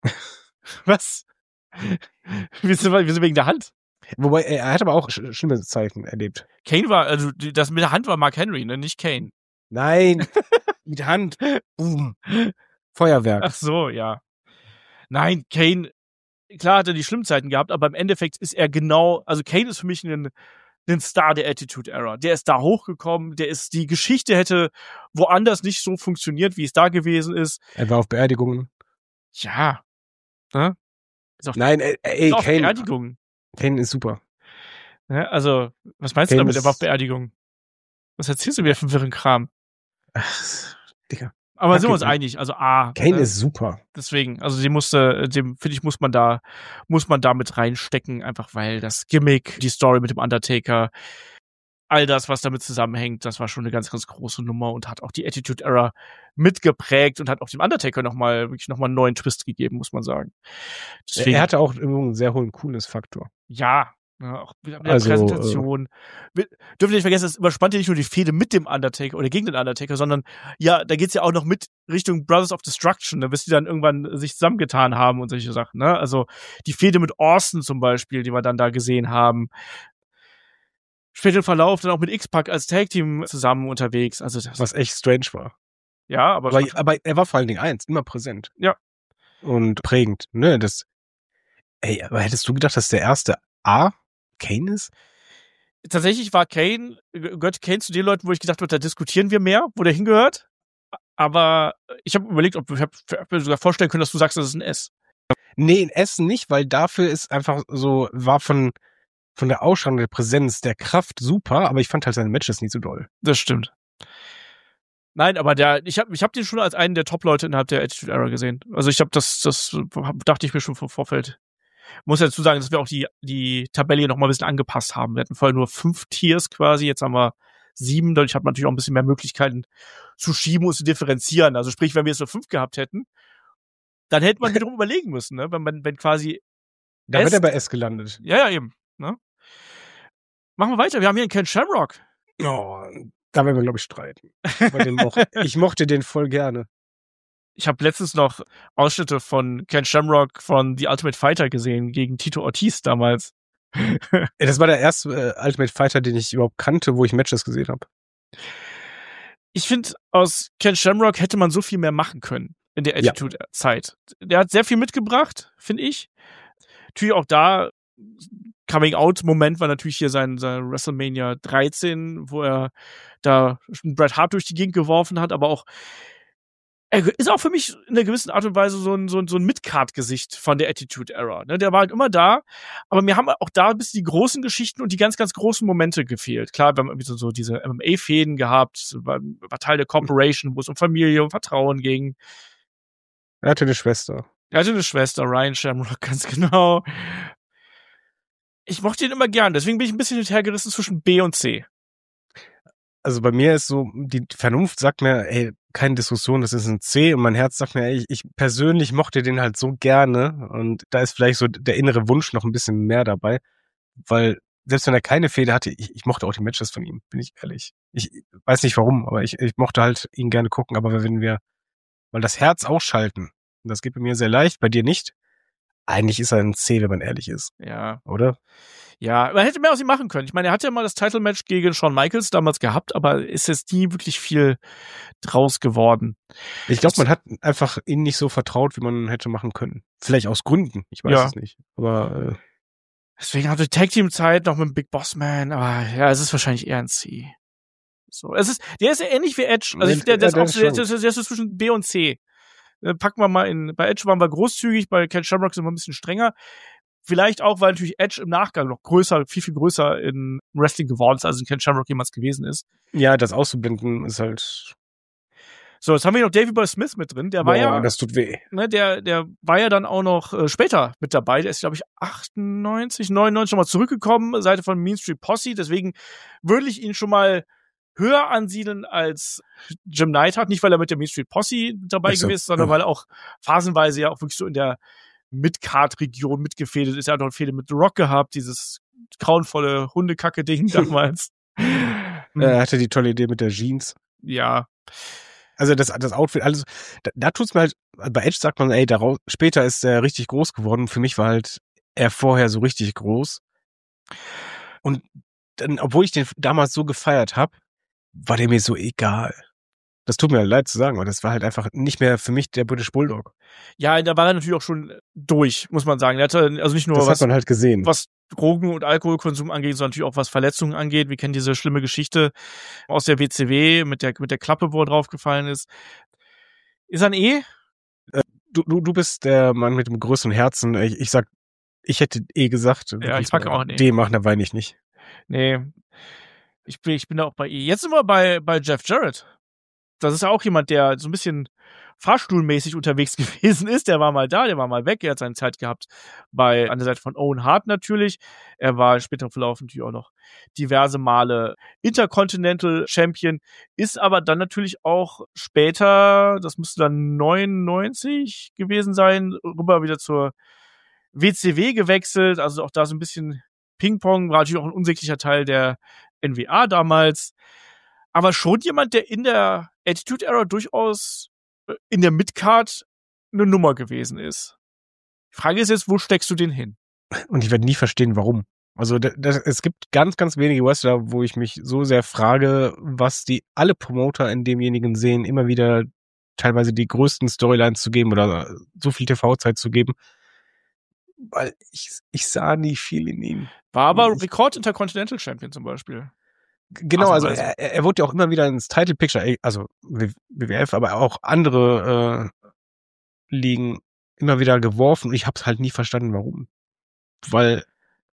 Speaker 2: Was? Wieso wegen der Hand?
Speaker 3: Wobei, er hat aber auch schlimme Zeiten erlebt.
Speaker 2: Kane war, also das mit der Hand war Mark Henry, ne? Nicht Kane.
Speaker 3: Nein, mit Hand. Boom. Feuerwerk.
Speaker 2: Ach so, ja. Nein, Kane, klar hat er die schlimmen Zeiten gehabt, aber im Endeffekt ist er also Kane ist für mich ein Star der Attitude Era. Der ist da hochgekommen, die Geschichte hätte woanders nicht so funktioniert, wie es da gewesen ist.
Speaker 3: Er war auf Beerdigungen.
Speaker 2: Ja. Ne?
Speaker 3: Nein, Kane.
Speaker 2: Beerdigungen.
Speaker 3: Kane ist super.
Speaker 2: Ja, also, was meinst du damit, er war auf Beerdigung? Was erzählst du mir für einen wirren Kram?
Speaker 3: Ach, Digga.
Speaker 2: Aber sind wir uns einig, also A.
Speaker 3: Kane ist super.
Speaker 2: Deswegen, also finde ich, muss man da mit reinstecken, einfach weil das Gimmick, die Story mit dem Undertaker, all das, was damit zusammenhängt, das war schon eine ganz, ganz große Nummer und hat auch die Attitude Era mitgeprägt und hat auch dem Undertaker wirklich nochmal einen neuen Twist gegeben, muss man sagen.
Speaker 3: Deswegen, er hatte auch einen sehr hohen Coolness-Faktor.
Speaker 2: Ja, auch mit der Präsentation. Wir dürfen nicht vergessen, es überspannt ja nicht nur die Fehde mit dem Undertaker oder gegen den Undertaker, sondern ja, da geht's ja auch noch mit Richtung Brothers of Destruction, ne, bis die dann irgendwann sich zusammengetan haben und solche Sachen, ne? Also die Fehde mit Austin zum Beispiel, die wir dann da gesehen haben. Später im Verlauf dann auch mit X-Pac als Tag-Team zusammen unterwegs. Also
Speaker 3: was echt strange war.
Speaker 2: Ja, aber
Speaker 3: er war vor allen Dingen immer präsent.
Speaker 2: Ja.
Speaker 3: Und prägend, ne? Aber hättest du gedacht, dass der erste A Kane ist?
Speaker 2: Tatsächlich gehört Kane zu den Leuten, wo ich gedacht habe, da diskutieren wir mehr, wo der hingehört. Aber ich habe überlegt, ich hab mir sogar vorstellen können, dass du sagst, das ist ein S.
Speaker 3: Nee, ein S nicht, weil dafür ist einfach so, war von der Ausstrahlung, der Präsenz, der Kraft super, aber ich fand halt seine Matches nicht so doll.
Speaker 2: Das stimmt. Nein, aber ich hab den schon als einen der Top-Leute innerhalb der Attitude Era gesehen. Also ich habe das dachte ich mir schon vom Vorfeld. Muss ja dazu sagen, dass wir auch die Tabelle noch mal ein bisschen angepasst haben. Wir hatten vorher nur 5 Tiers quasi, jetzt haben wir 7. Dadurch hat man natürlich auch ein bisschen mehr Möglichkeiten zu schieben und zu differenzieren. Also sprich, wenn wir jetzt nur 5 gehabt hätten, dann hätte man wiederum überlegen müssen, ne? Wenn quasi
Speaker 3: da wird er bei S gelandet.
Speaker 2: Ja, eben. Ne? Machen wir weiter. Wir haben hier einen Ken Shamrock.
Speaker 3: Oh, da werden wir, glaube ich, streiten. Ich mochte den voll gerne.
Speaker 2: Ich habe letztens noch Ausschnitte von Ken Shamrock von The Ultimate Fighter gesehen, gegen Tito Ortiz damals.
Speaker 3: Das war der erste Ultimate Fighter, den ich überhaupt kannte, wo ich Matches gesehen habe.
Speaker 2: Ich finde, aus Ken Shamrock hätte man so viel mehr machen können in der Attitude-Zeit. Der hat sehr viel mitgebracht, finde ich. Natürlich auch da, Coming-out-Moment war natürlich hier sein WrestleMania 13, wo er da Bret Hart durch die Gegend geworfen hat, aber auch er ist auch für mich in einer gewissen Art und Weise so ein Mid-Card-Gesicht von der Attitude-Era. Ne? Der war halt immer da, aber mir haben auch da bis die großen Geschichten und die ganz, ganz großen Momente gefehlt. Klar, wir haben irgendwie so diese MMA-Fäden gehabt, war Teil der Corporation, wo es um Familie und Vertrauen ging.
Speaker 3: Er hatte eine Schwester.
Speaker 2: Ryan Shamrock, ganz genau. Ich mochte ihn immer gern, deswegen bin ich ein bisschen hinterhergerissen zwischen B und C.
Speaker 3: Also bei mir ist so, die Vernunft sagt mir, ey, keine Diskussion, das ist ein C und mein Herz sagt mir, ich persönlich mochte den halt so gerne und da ist vielleicht so der innere Wunsch noch ein bisschen mehr dabei, weil selbst wenn er keine Fehde hatte, ich mochte auch die Matches von ihm, bin ich ehrlich. Ich weiß nicht warum, aber ich mochte halt ihn gerne gucken, aber wenn wir mal das Herz ausschalten, und das geht bei mir sehr leicht, bei dir nicht, eigentlich ist er ein C, wenn man ehrlich ist.
Speaker 2: Ja.
Speaker 3: Oder?
Speaker 2: Ja, man hätte mehr aus ihm machen können. Ich meine, er hat ja mal das Title-Match gegen Shawn Michaels damals gehabt, aber ist jetzt nie wirklich viel draus geworden.
Speaker 3: Ich glaube, man hat einfach ihn nicht so vertraut, wie man hätte machen können. Vielleicht aus Gründen, ich weiß es nicht. Aber
Speaker 2: deswegen hatte Tag-Team-Zeit noch mit dem Big Boss Man, aber ja, es ist wahrscheinlich eher ein C. So, der ist ja ähnlich wie Edge. Also der ist zwischen B und C. Packen wir mal bei Edge waren wir großzügig, bei Ken Shamrock sind wir ein bisschen strenger. Vielleicht auch, weil natürlich Edge im Nachgang noch größer, viel, viel größer in Wrestling geworden ist, als Ken Shamrock jemals gewesen ist.
Speaker 3: Ja, das auszublenden ist halt.
Speaker 2: So, jetzt haben wir noch Davey Boy Smith mit drin. Der war ja.
Speaker 3: Das tut weh.
Speaker 2: Ne, der war ja dann auch noch später mit dabei. Der ist, glaube ich, 98, 99 nochmal zurückgekommen, Seite von Mean Street Posse. Deswegen würde ich ihn schon mal höher ansiedeln als Jim Neidhart. Nicht, weil er mit der Mean Street Posse dabei gewesen ist, sondern weil er auch phasenweise ja auch wirklich so in der Mid-Card-Region mitgefädelt ist. Er hat noch eine Fehde mit The Rock gehabt, dieses grauenvolle Hundekacke-Ding damals.
Speaker 3: Er hatte die tolle Idee mit der Jeans.
Speaker 2: Ja.
Speaker 3: Also das Outfit, alles, da tut's mir halt, bei Edge sagt man, ey, später ist er richtig groß geworden. Für mich war halt er vorher so richtig groß. Und dann, obwohl ich den damals so gefeiert habe, war der mir so egal. Das tut mir leid zu sagen, aber das war halt einfach nicht mehr für mich der British Bulldog.
Speaker 2: Ja, da war er natürlich auch schon durch, muss man sagen. Er hatte also nicht nur
Speaker 3: das hat man halt gesehen,
Speaker 2: was Drogen- und Alkoholkonsum angeht, sondern natürlich auch was Verletzungen angeht. Wir kennen diese schlimme Geschichte aus der WCW mit der Klappe, wo er draufgefallen ist. Ist er ein E?
Speaker 3: Du bist der Mann mit dem größeren Herzen. Ich sag, ich hätte E gesagt.
Speaker 2: Ja, ich packe auch ein E.
Speaker 3: D machen, da weine ich nicht.
Speaker 2: Nee. Ich bin da auch bei E. Jetzt sind wir bei Jeff Jarrett. Das ist ja auch jemand, der so ein bisschen fahrstuhlmäßig unterwegs gewesen ist. Der war mal da, der war mal weg. Er hat seine Zeit gehabt an der Seite von Owen Hart natürlich. Er war später im Verlauf natürlich auch noch diverse Male Intercontinental Champion, ist aber dann natürlich auch später, das müsste dann 99 gewesen sein, rüber wieder zur WCW gewechselt. Also auch da so ein bisschen Ping-Pong, war natürlich auch ein unsäglicher Teil der NWA damals. Aber schon jemand, der in der Attitude Era durchaus in der Midcard eine Nummer gewesen ist. Die Frage ist jetzt, wo steckst du den hin?
Speaker 3: Und ich werde nie verstehen, warum. Also es gibt ganz, ganz wenige Wrestler, wo ich mich so sehr frage, was die alle Promoter in demjenigen sehen, immer wieder teilweise die größten Storylines zu geben oder so viel TV-Zeit zu geben. Weil ich sah nie viel in ihm.
Speaker 2: War aber Rekord Intercontinental Champion zum Beispiel.
Speaker 3: Genau, also er wurde ja auch immer wieder ins Title Picture, also WWF, aber auch andere Ligen immer wieder geworfen und ich hab's halt nie verstanden, warum. Weil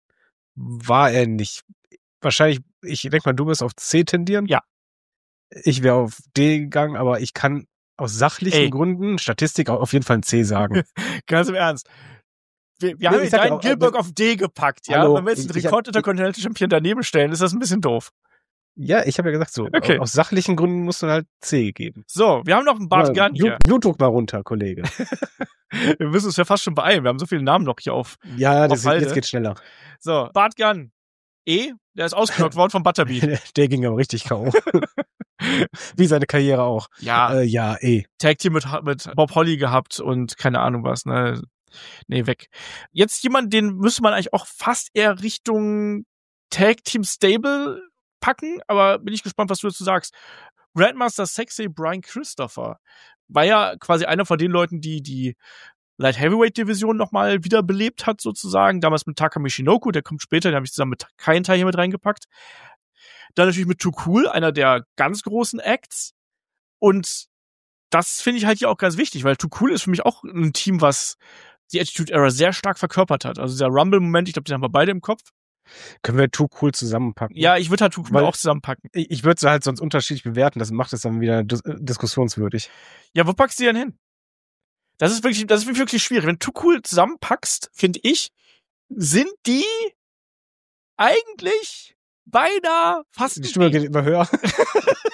Speaker 3: war er nicht. Wahrscheinlich, ich denke mal, du wirst auf C tendieren.
Speaker 2: Ja.
Speaker 3: Ich wäre auf D gegangen, aber ich kann aus sachlichen Gründen, Statistik auf jeden Fall ein C sagen.
Speaker 2: Ganz im Ernst. Wir haben deinen Gilbert auf D gepackt, ja?
Speaker 3: Hallo,
Speaker 2: wenn wir jetzt einen Rekord Intercontinental Champion daneben stellen, ist das ein bisschen doof.
Speaker 3: Ja, ich habe ja gesagt, so, okay. Aus sachlichen Gründen musst du halt C geben.
Speaker 2: So, wir haben noch einen Bart Gunn hier.
Speaker 3: Blutdruck mal runter, Kollege.
Speaker 2: Wir müssen uns ja fast schon beeilen. Wir haben so viele Namen noch hier auf.
Speaker 3: Ja, jetzt geht's schneller.
Speaker 2: So, Bart Gunn. E, der ist ausgenockt worden von Butterby.
Speaker 3: Der ging aber richtig K.O. Wie seine Karriere auch.
Speaker 2: Ja.
Speaker 3: Ja, E.
Speaker 2: Tag Team mit Bob Holly gehabt und keine Ahnung was, ne. Nee, weg. Jetzt jemand, den müsste man eigentlich auch fast eher Richtung Tag Team Stable packen, aber bin ich gespannt, was du dazu sagst. Grandmaster Sexay Brian Christopher war ja quasi einer von den Leuten, die Light Heavyweight Division nochmal wiederbelebt hat, sozusagen. Damals mit Taka Michinoku, der kommt später, den habe ich zusammen mit Kaientai hier mit reingepackt. Dann natürlich mit Too Cool, einer der ganz großen Acts. Und das finde ich halt hier auch ganz wichtig, weil Too Cool ist für mich auch ein Team, was die Attitude Era sehr stark verkörpert hat. Also dieser Rumble-Moment, ich glaube, den haben wir beide im Kopf.
Speaker 3: Können wir Too Cool zusammenpacken?
Speaker 2: Ja, ich würde halt Too Cool auch zusammenpacken.
Speaker 3: Ich würde sie halt sonst unterschiedlich bewerten, das macht es dann wieder diskussionswürdig.
Speaker 2: Ja, wo packst du die denn hin? Das ist wirklich schwierig. Wenn du Too Cool zusammenpackst, finde ich, sind die eigentlich beinahe fast.
Speaker 3: Die Stimme geht immer höher.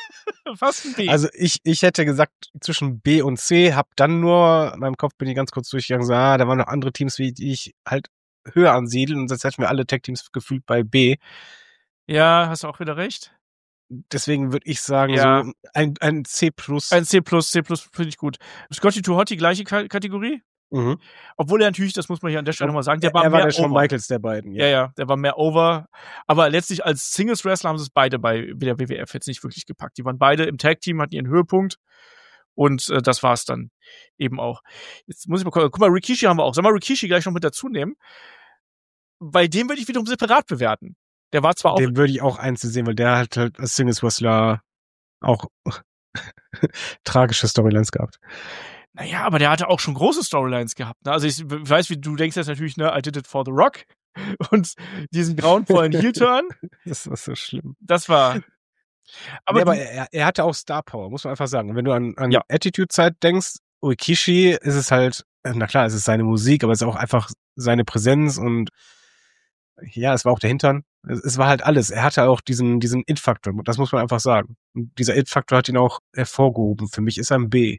Speaker 2: Fast ein B.
Speaker 3: Also ich hätte gesagt, zwischen B und C, hab dann nur, in meinem Kopf bin ich ganz kurz durchgegangen, so, da waren noch andere Teams, die ich halt höher ansiedeln und jetzt hätten wir alle Tag-Teams gefühlt bei B.
Speaker 2: Ja, hast du auch wieder recht.
Speaker 3: Deswegen würde ich sagen, so ein C+.
Speaker 2: Ein C+, finde ich gut. Scotty 2 Hot, die gleiche Kategorie?
Speaker 3: Mhm.
Speaker 2: Obwohl er natürlich, das muss man hier an der Stelle nochmal sagen, der war
Speaker 3: er
Speaker 2: mehr
Speaker 3: war der Shawn
Speaker 2: over.
Speaker 3: Michaels der beiden.
Speaker 2: Ja, der war mehr over. Aber letztlich als Singles-Wrestler haben sie es beide bei der WWF jetzt nicht wirklich gepackt. Die waren beide im Tag-Team, hatten ihren Höhepunkt. Und das war's dann eben auch. Jetzt muss ich mal gucken. Guck mal, Rikishi haben wir auch. Sollen wir Rikishi gleich noch mit dazu nehmen? Bei dem würde ich wiederum separat bewerten. Der war zwar auch...
Speaker 3: Den würde ich auch einzeln sehen, weil der hat halt als Singles-Wrestler auch tragische Storylines gehabt.
Speaker 2: Naja, aber der hatte auch schon große Storylines gehabt. Ne? Also ich weiß, wie du denkst jetzt natürlich, ne, I did it for The Rock. Und diesen grauenvollen Heel-Turn.
Speaker 3: Das war so schlimm.
Speaker 2: Das war...
Speaker 3: Aber er hatte auch Star Power, muss man einfach sagen. Und wenn du an Attitude-Zeit denkst, Rikishi ist es halt, na klar, es ist seine Musik, aber es ist auch einfach seine Präsenz und ja, es war auch der Hintern. Es war halt alles. Er hatte auch diesen It-Faktor, das muss man einfach sagen. Und dieser It-Faktor hat ihn auch hervorgehoben. Für mich ist er ein B.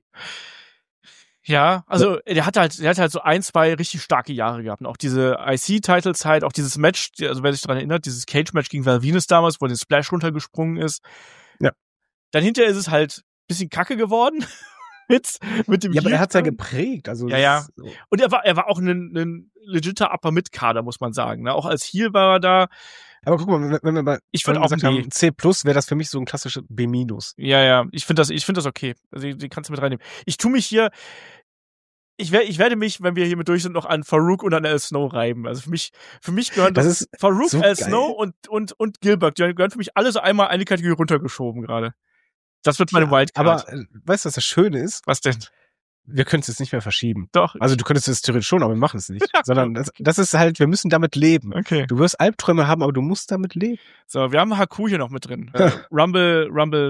Speaker 2: Ja, also der hat halt so 1, 2 richtig starke Jahre gehabt. Und auch diese IC-Title-Zeit, auch dieses Match, also wer sich daran erinnert, dieses Cage-Match gegen Val Venis damals, wo er den Splash runtergesprungen ist.
Speaker 3: Ja.
Speaker 2: Dann hinterher ist es halt ein bisschen kacke geworden. mit dem
Speaker 3: ja, aber er hat's ja geprägt. Also
Speaker 2: ja. Und er war auch ein legitter Upper-Mid-Kader, muss man sagen. Ne? Auch als Heel war er da.
Speaker 3: Aber guck mal, wenn wir mal
Speaker 2: ich würde auch
Speaker 3: gesagt haben, C+, wäre das für mich so ein klassisches B-.
Speaker 2: Ja, ich finde das okay. Also die kannst du mit reinnehmen. Ich tue mich hier, ich werde mich, wenn wir hier mit durch sind, noch an Farouk und an Al Snow reiben. Also für mich gehören das Farouk, so Al Snow und Gilbert, die gehören für mich alle so einmal eine Kategorie runtergeschoben gerade. Das wird meine Wildcard.
Speaker 3: Aber weißt du, was das Schöne ist?
Speaker 2: Was denn?
Speaker 3: Wir können es jetzt nicht mehr verschieben.
Speaker 2: Doch.
Speaker 3: Also du könntest es theoretisch schon, aber wir machen es nicht. Sondern das ist halt, wir müssen damit leben.
Speaker 2: Okay.
Speaker 3: Du wirst Albträume haben, aber du musst damit leben.
Speaker 2: So, wir haben Haku hier noch mit drin. Rumble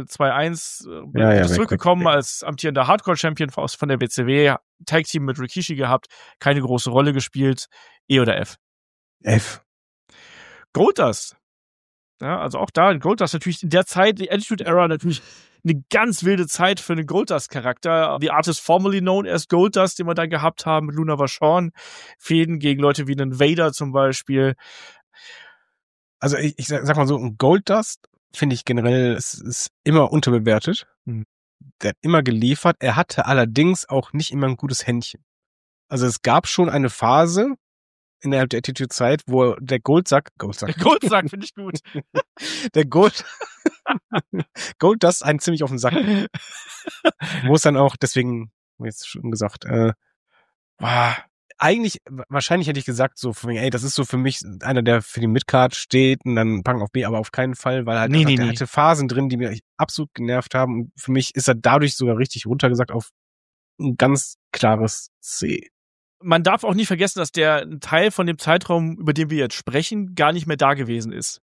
Speaker 2: 2-1 ist zurückgekommen als amtierender Hardcore-Champion von der WCW. Tag-Team mit Rikishi gehabt. Keine große Rolle gespielt. E oder F?
Speaker 3: F.
Speaker 2: Goldust. Ja, also auch da, Goldust natürlich in der Zeit, die Attitude Era natürlich eine ganz wilde Zeit für einen Goldust-Charakter. The Artist formerly known as Goldust, den wir da gehabt haben, mit Luna Vachon. Fäden gegen Leute wie einen Vader zum Beispiel.
Speaker 3: Also ich sag mal so, ein Goldust finde ich generell, ist immer unterbewertet. Der hat immer geliefert. Er hatte allerdings auch nicht immer ein gutes Händchen. Also es gab schon eine Phase innerhalb der Attitude-Zeit, wo der Goldsack
Speaker 2: finde ich gut.
Speaker 3: Der Goldust einen ziemlich auf den Sack. Wo es dann auch, deswegen, jetzt schon gesagt, eigentlich, wahrscheinlich hätte ich gesagt, so, ey, das ist so für mich einer, der für die Midcard steht und dann packen auf B, aber auf keinen Fall, weil halt der hatte Phasen drin, die mir absolut genervt haben und für mich ist er dadurch sogar richtig runtergesagt auf ein ganz klares C.
Speaker 2: Man darf auch nicht vergessen, dass der ein Teil von dem Zeitraum, über den wir jetzt sprechen, gar nicht mehr da gewesen ist.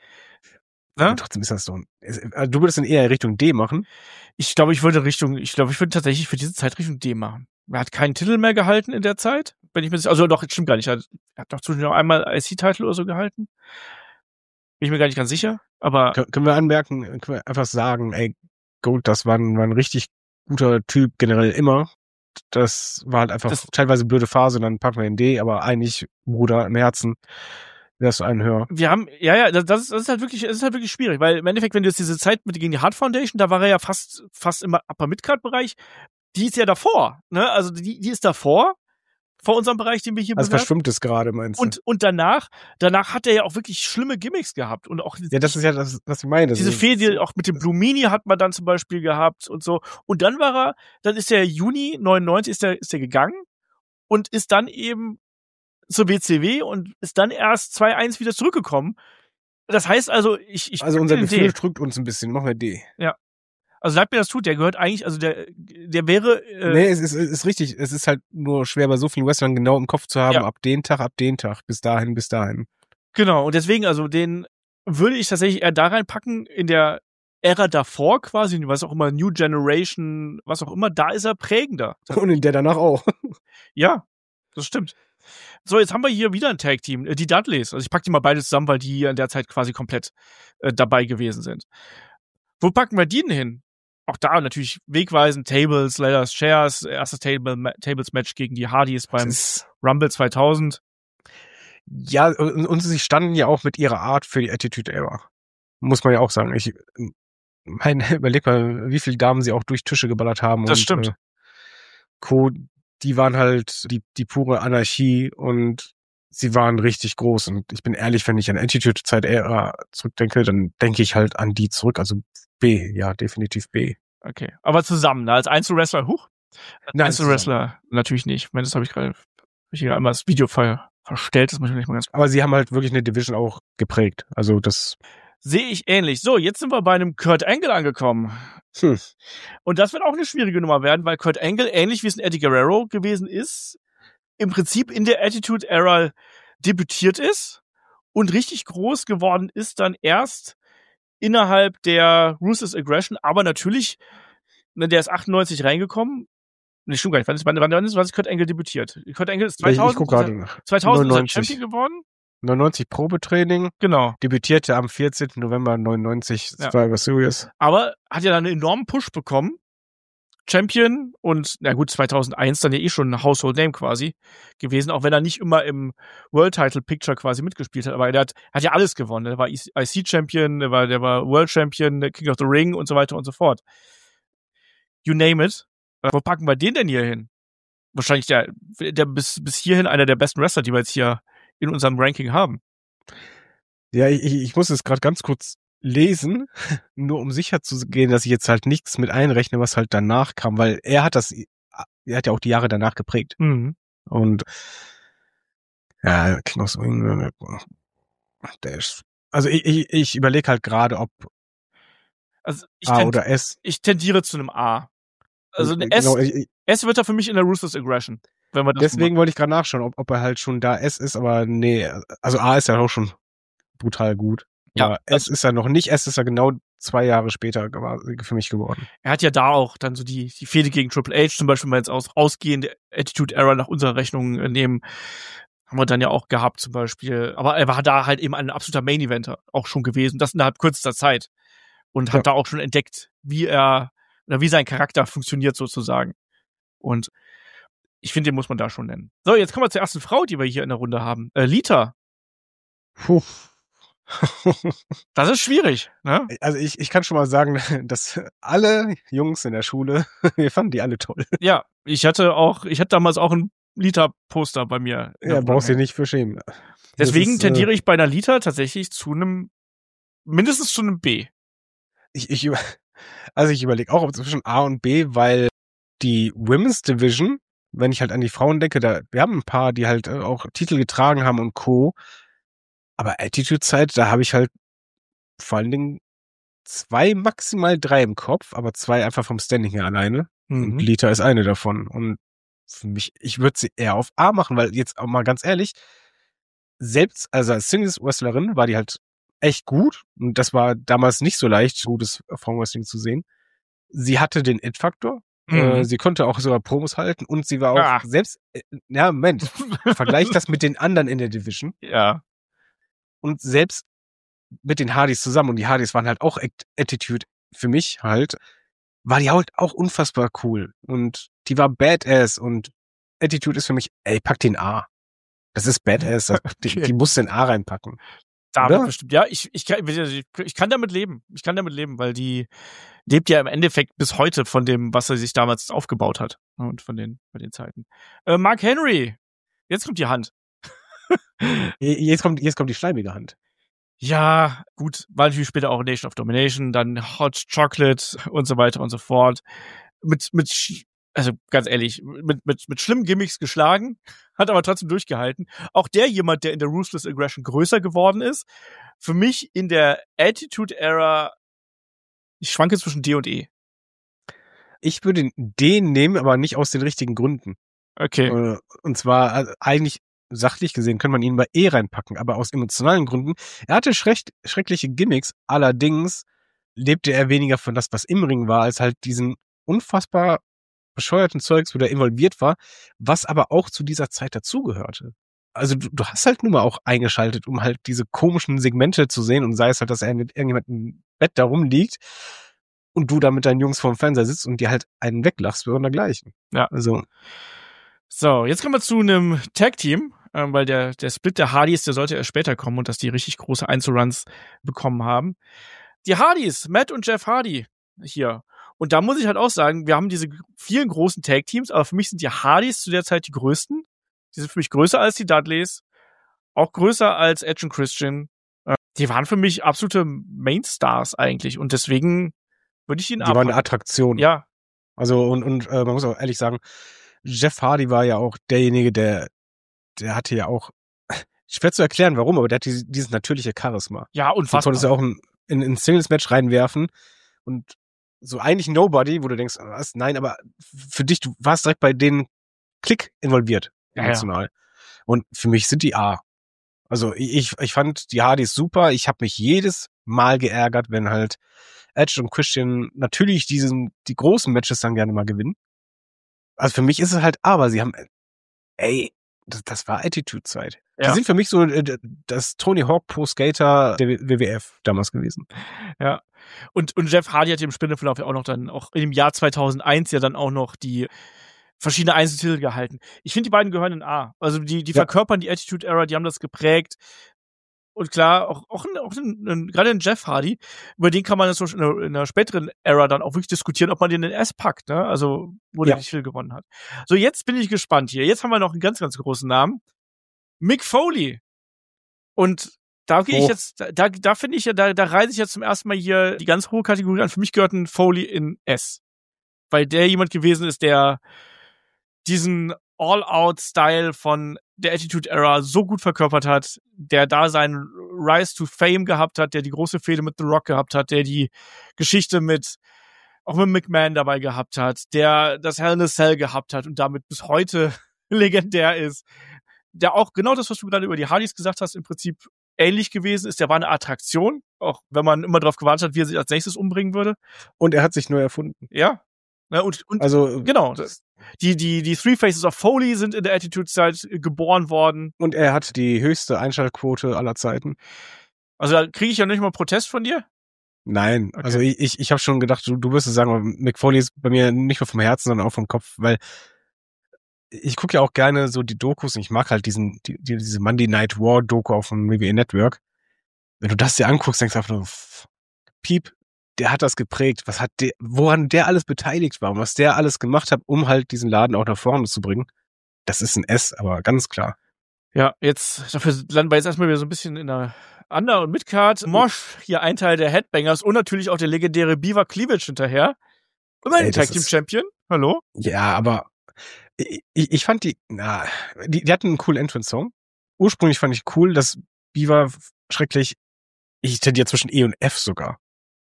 Speaker 3: Ne? Trotzdem ist das so. Du würdest dann eher Richtung D machen?
Speaker 2: Ich glaube, ich würde tatsächlich für diese Zeit Richtung D machen. Er hat keinen Titel mehr gehalten in der Zeit. Also doch, stimmt gar nicht. Er hat doch zwischendurch noch einmal IC-Titel oder so gehalten. Bin ich mir gar nicht ganz sicher. Aber
Speaker 3: können wir anmerken, können wir einfach sagen, ey, Goldust war ein richtig guter Typ, generell immer. Das war halt einfach teilweise blöde Phase, dann packen wir in D, aber eigentlich, Bruder, im Herzen, wärst du einen höher.
Speaker 2: Wir haben, das ist halt wirklich schwierig, weil im Endeffekt, wenn du jetzt diese Zeit gegen die Hart Foundation, da war er ja fast im Upper-Mid-Card-Bereich, die ist ja davor, ne, also die ist davor, vor unserem Bereich, den wir hier
Speaker 3: bewerten. Also verschwimmt es gerade, meinst du?
Speaker 2: Und danach hat er ja auch wirklich schlimme Gimmicks gehabt und auch
Speaker 3: ja, das ist ja das, was ich meine.
Speaker 2: Diese Fehde auch mit dem Blue Mini hat man dann zum Beispiel gehabt und so. Und dann ist der Juni 99 ist er gegangen und ist dann eben zur WCW und ist dann erst 2-1 wieder zurückgekommen. Das heißt also,
Speaker 3: also unser Gefühl drückt uns ein bisschen, machen wir D.
Speaker 2: Ja. Also sag mir das tut, der gehört eigentlich, also der wäre...
Speaker 3: nee, es ist richtig. Es ist halt nur schwer, bei so vielen Wrestlern genau im Kopf zu haben, ab den Tag, bis dahin.
Speaker 2: Genau, und deswegen, also den würde ich tatsächlich eher da reinpacken, in der Ära davor quasi, was auch immer, New Generation, was auch immer, da ist er prägender.
Speaker 3: Und in der danach auch.
Speaker 2: Ja, das stimmt. So, jetzt haben wir hier wieder ein Tag-Team, die Dudleys. Also ich packe die mal beide zusammen, weil die in der Zeit quasi komplett dabei gewesen sind. Wo packen wir die denn hin? auch da natürlich wegweisend, Tables, Ladders, Chairs, erstes Tables-Match gegen die Hardys beim Rumble 2000.
Speaker 3: Ja, und sie standen ja auch mit ihrer Art für die Attitude Era. Muss man ja auch sagen. Überleg mal, wie viele Damen sie auch durch Tische geballert haben.
Speaker 2: Das stimmt.
Speaker 3: Die waren halt die pure Anarchie und sie waren richtig groß. Und ich bin ehrlich, wenn ich an Attitude-Zeit-Ära zurückdenke, dann denke ich halt an die zurück. Also B, ja, definitiv B.
Speaker 2: Okay, aber zusammen, ne? Als Einzelwrestler,
Speaker 3: Nein,
Speaker 2: Einzelwrestler natürlich nicht. Ich meine, das habe ich gerade einmal das Video verstellt, das muss ich nicht mal ganz.
Speaker 3: Aber sie haben halt wirklich eine Division auch geprägt. Also das
Speaker 2: sehe ich ähnlich. So, jetzt sind wir bei einem Kurt Angle angekommen. Und das wird auch eine schwierige Nummer werden, weil Kurt Angle, ähnlich wie es ein Eddie Guerrero gewesen ist, im Prinzip in der Attitude Era debütiert ist und richtig groß geworden ist dann erst innerhalb der Ruthless Aggression, aber natürlich, der ist 98 reingekommen. Nee, stimmt gar nicht. Wann ist Kurt Angle debütiert? Kurt Angle ist 2000.
Speaker 3: Ich guck gerade nach.
Speaker 2: 2000 ist er Champion geworden.
Speaker 3: 99 Probetraining.
Speaker 2: Genau.
Speaker 3: Debütierte am 14. November 99 Survivor Series.
Speaker 2: Aber hat ja dann einen enormen Push bekommen. Champion und, na gut, 2001 dann ja schon ein Household Name quasi gewesen, auch wenn er nicht immer im World Title Picture quasi mitgespielt hat, aber er hat ja alles gewonnen. Er war IC Champion, der war World Champion, King of the Ring und so weiter und so fort. You name it. Wo packen wir den denn hier hin? Wahrscheinlich der bis hierhin einer der besten Wrestler, die wir jetzt hier in unserem Ranking haben.
Speaker 3: Ja, ich muss es gerade ganz kurz lesen, nur um sicher zu gehen, dass ich jetzt halt nichts mit einrechne, was halt danach kam, weil er hat ja auch die Jahre danach geprägt.
Speaker 2: Mhm.
Speaker 3: Und ja, King of the Ring, der ist, also ich überlege halt gerade, ob
Speaker 2: also
Speaker 3: A oder S.
Speaker 2: Ich tendiere zu einem A. Also ein S, genau, S wird er für mich in der Ruthless Aggression. Wenn wir das
Speaker 3: deswegen wollte ich gerade nachschauen, ob er halt schon da S ist, aber nee, also A ist ja auch schon brutal gut. Ja, S ist er noch nicht, S ist er genau 2 Jahre später für mich geworden.
Speaker 2: Er hat ja da auch dann so die Fehde gegen Triple H, zum Beispiel, wenn wir jetzt ausgehende Attitude Era nach unserer Rechnung nehmen, haben wir dann ja auch gehabt zum Beispiel. Aber er war da halt eben ein absoluter Main-Eventer auch schon gewesen, das innerhalb kürzester Zeit. Und hat da auch schon entdeckt, wie sein Charakter funktioniert sozusagen. Und ich finde, den muss man da schon nennen. So, jetzt kommen wir zur ersten Frau, die wir hier in der Runde haben. Lita.
Speaker 3: Puh.
Speaker 2: Das ist schwierig, ne?
Speaker 3: Also ich kann schon mal sagen, dass alle Jungs in der Schule, wir fanden die alle toll.
Speaker 2: Ja, ich hatte damals auch ein Lita-Poster bei mir.
Speaker 3: Ja, brauchst du nicht für schämen.
Speaker 2: Deswegen tendiere ich bei einer Lita tatsächlich mindestens zu einem B.
Speaker 3: Ich überlege auch zwischen A und B, weil die Women's Division, wenn ich halt an die Frauen denke, wir haben ein paar, die halt auch Titel getragen haben und Co. Aber Attitude-Zeit, da habe ich halt vor allen Dingen 2, maximal 3 im Kopf, aber 2 einfach vom Standing her alleine. Und Lita ist eine davon. Und für mich, ich würde sie eher auf A machen, weil jetzt auch mal ganz ehrlich, selbst, also als Singles-Wrestlerin war die halt echt gut. Und das war damals nicht so leicht, gutes Frauenwrestling zu sehen. Sie hatte den It-Faktor. Sie konnte auch sogar Promos halten und sie war auch selbst, Moment, vergleich das mit den anderen in der Division.
Speaker 2: Ja.
Speaker 3: Und selbst mit den Hardys zusammen, und die Hardys waren halt auch Attitude für mich halt, war die halt auch unfassbar cool. Und die war Badass und Attitude ist für mich, pack den A. Das ist Badass. Die muss den A reinpacken.
Speaker 2: Bestimmt. Ja, ich kann damit leben. Ich kann damit leben, weil die lebt ja im Endeffekt bis heute von dem, was er sich damals aufgebaut hat. Und von den Zeiten. Mark Henry. Jetzt kommt die Hand.
Speaker 3: Jetzt kommt die schleimige Hand.
Speaker 2: Ja, gut, war natürlich später auch Nation of Domination, dann Hot Chocolate und so weiter und so fort. Also ganz ehrlich, mit schlimmen Gimmicks geschlagen, hat aber trotzdem durchgehalten. Auch jemand, der in der Ruthless Aggression größer geworden ist. Für mich in der Attitude Era, ich schwanke zwischen D und E.
Speaker 3: Ich würde D nehmen, aber nicht aus den richtigen Gründen.
Speaker 2: Okay.
Speaker 3: Und zwar, also eigentlich sachlich gesehen, kann man ihn bei E reinpacken, aber aus emotionalen Gründen. Er hatte schreckliche Gimmicks, allerdings lebte er weniger von das, was im Ring war, als halt diesen unfassbar bescheuerten Zeugs, wo der involviert war, was aber auch zu dieser Zeit dazugehörte. Also du hast halt nur mal auch eingeschaltet, um halt diese komischen Segmente zu sehen, und sei es halt, dass er mit irgendjemandem im Bett da rumliegt. und du da mit deinen Jungs vorm Fernseher sitzt und dir halt einen weglachst oder dergleichen.
Speaker 2: Ja.
Speaker 3: Also.
Speaker 2: So, jetzt kommen wir zu einem Tag-Team, weil der Split der Hardys, der sollte erst später kommen und dass die richtig große Einzelruns bekommen haben. Die Hardys, Matt und Jeff Hardy hier. Und da muss ich halt auch sagen, wir haben diese vielen großen Tag-Teams, aber für mich sind die Hardys zu der Zeit die größten. Die sind für mich größer als die Dudleys, auch größer als Edge und Christian. Die waren für mich absolute Mainstars eigentlich und deswegen würde ich ihn
Speaker 3: abhaken. Die waren eine Attraktion.
Speaker 2: Ja.
Speaker 3: Also und man muss auch ehrlich sagen, Jeff Hardy war ja auch derjenige, der hatte ja auch, schwer zu erklären, warum, aber der hat dieses natürliche Charisma.
Speaker 2: Ja, unfassbar.
Speaker 3: Du konntest ja auch in ein Singles-Match reinwerfen und so eigentlich Nobody, wo du denkst, was? Nein, aber für dich, du warst direkt bei denen Klick involviert, emotional. Ja. Und für mich sind die A. Also ich fand die Hardys super. Ich habe mich jedes Mal geärgert, wenn halt Edge und Christian natürlich die großen Matches dann gerne mal gewinnen. Also für mich ist es halt, aber sie haben, das war Attitude-Zeit. Ja. Die sind für mich so das Tony Hawk Pro Skater der WWF damals gewesen.
Speaker 2: Ja. Und Jeff Hardy hat im Spielverlauf ja auch noch dann, auch im Jahr 2001 ja dann auch noch die verschiedene Einzeltitel gehalten. Ich finde, die beiden gehören in A. Also die verkörpern die Attitude-Era, die haben das geprägt. Und klar, auch gerade in Jeff Hardy, über den kann man jetzt in einer späteren Ära dann auch wirklich diskutieren, ob man den in S packt, ne? Also, wo der nicht viel gewonnen hat. So, jetzt bin ich gespannt hier. Jetzt haben wir noch einen ganz, ganz großen Namen. Mick Foley. Und da gehe ich jetzt, da finde ich ja, da reise ich jetzt zum ersten Mal hier die ganz hohe Kategorie an. Für mich gehört ein Foley in S. Weil der jemand gewesen ist, der diesen All-Out-Style von der Attitude-Era so gut verkörpert hat, der da seinen Rise to Fame gehabt hat, der die große Fehde mit The Rock gehabt hat, der die Geschichte auch mit McMahon dabei gehabt hat, der das Hell in a Cell gehabt hat und damit bis heute legendär ist, der auch genau das, was du gerade über die Hardys gesagt hast, im Prinzip ähnlich gewesen ist. Der war eine Attraktion, auch wenn man immer darauf gewartet hat, wie er sich als nächstes umbringen würde.
Speaker 3: Und er hat sich neu erfunden.
Speaker 2: Ja. Und
Speaker 3: also
Speaker 2: genau, die Three Faces of Foley sind in der Attitude-Zeit geboren worden.
Speaker 3: Und er hat die höchste Einschaltquote aller Zeiten.
Speaker 2: Also da kriege ich ja nicht mal Protest von dir?
Speaker 3: Nein, okay. Also ich habe schon gedacht, du wirst es sagen, Mick Foley ist bei mir nicht nur vom Herzen, sondern auch vom Kopf, weil ich gucke ja auch gerne so die Dokus und ich mag halt diese Monday Night War Doku auf dem WWE Network. Wenn du das dir anguckst, denkst du einfach nur, Piep, der hat das geprägt, woran der alles beteiligt war und was der alles gemacht hat, um halt diesen Laden auch nach vorne zu bringen. Das ist ein S, aber ganz klar.
Speaker 2: Ja, dafür landen wir jetzt erstmal wieder so ein bisschen in der Under- und Midcard. Mosh, hier ein Teil der Headbangers und natürlich auch der legendäre Beaver Cleavage hinterher. Immerhin Tag Team Champion. Hallo?
Speaker 3: Ja, aber ich fand die hatten einen coolen Entrance-Song. Ursprünglich fand ich cool, dass Beaver schrecklich, ich tendiere zwischen E und F sogar.